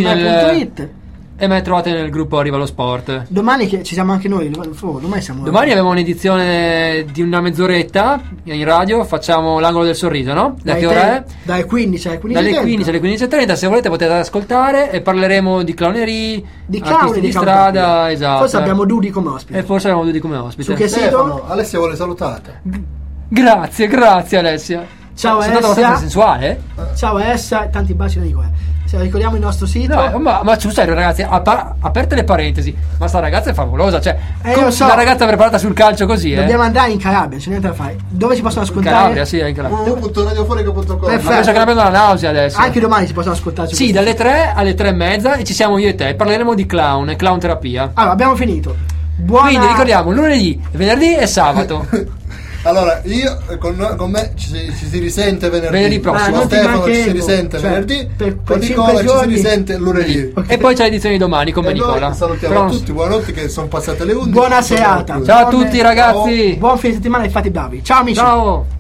S2: e me trovate nel gruppo Arriva lo Sport.
S3: Domani che ci siamo anche noi.
S2: Domani abbiamo un'edizione di una mezz'oretta in radio. Facciamo l'angolo del sorriso, no? Da che ora è?
S3: Dalle 15 alle 15:30.
S2: Dalle 15 alle 15:30. Se volete potete ascoltare e parleremo di clownerie,
S3: di clown
S2: di strada. Esatto.
S3: Forse abbiamo Dudi come ospite.
S2: Su che
S1: Stefano, Alessia vuole salutare.
S2: Grazie Alessia.
S3: Ciao
S2: Sono stato abbastanza
S3: Essa.
S2: sensuale?
S3: Ciao Essa e tanti baci da Nicola. Se ricordiamo il nostro sito.
S2: No, ma sul serio, ragazzi, aperte le parentesi, ma sta ragazza è favolosa. Cioè,
S3: lo so.
S2: una ragazza preparata sul calcio così,
S3: Dobbiamo andare in Calabria, c'è niente da fare. Dove ci possono
S2: In
S3: ascoltare?
S2: Calabria, sì, è in Calabria.
S1: www.radiofonico.com.
S3: Perfetto.
S2: Ma penso che la prendo la nausea adesso.
S3: Anche domani si possono ascoltare. su
S2: Sì,
S3: questo.
S2: dalle 3 alle 3 e mezza e ci siamo io e te. Parleremo di clown e clown terapia.
S3: Allora, abbiamo finito. Buona...
S2: Quindi ricordiamo lunedì, venerdì e sabato.
S1: Allora, io con me ci si risente venerdì.
S2: Venerdì prossimo.
S1: Con
S3: non ti
S1: Stefano ci si
S3: manchevo.
S1: risente
S3: Cioè,
S1: venerdì.
S3: per
S1: Con
S3: 5
S1: Nicola ci si
S3: giorni.
S1: risente lunedì.
S3: Ok.
S2: E poi c'è l'edizione di domani con me,
S1: E
S2: Nicola.
S1: noi salutiamo
S2: Però non-
S1: tutti, buonanotte che sono passate le 11.
S3: Buona serata.
S2: Ciao a tutti, ragazzi.
S3: Buon fine settimana e fate bravi. Ciao amici.
S2: Ciao.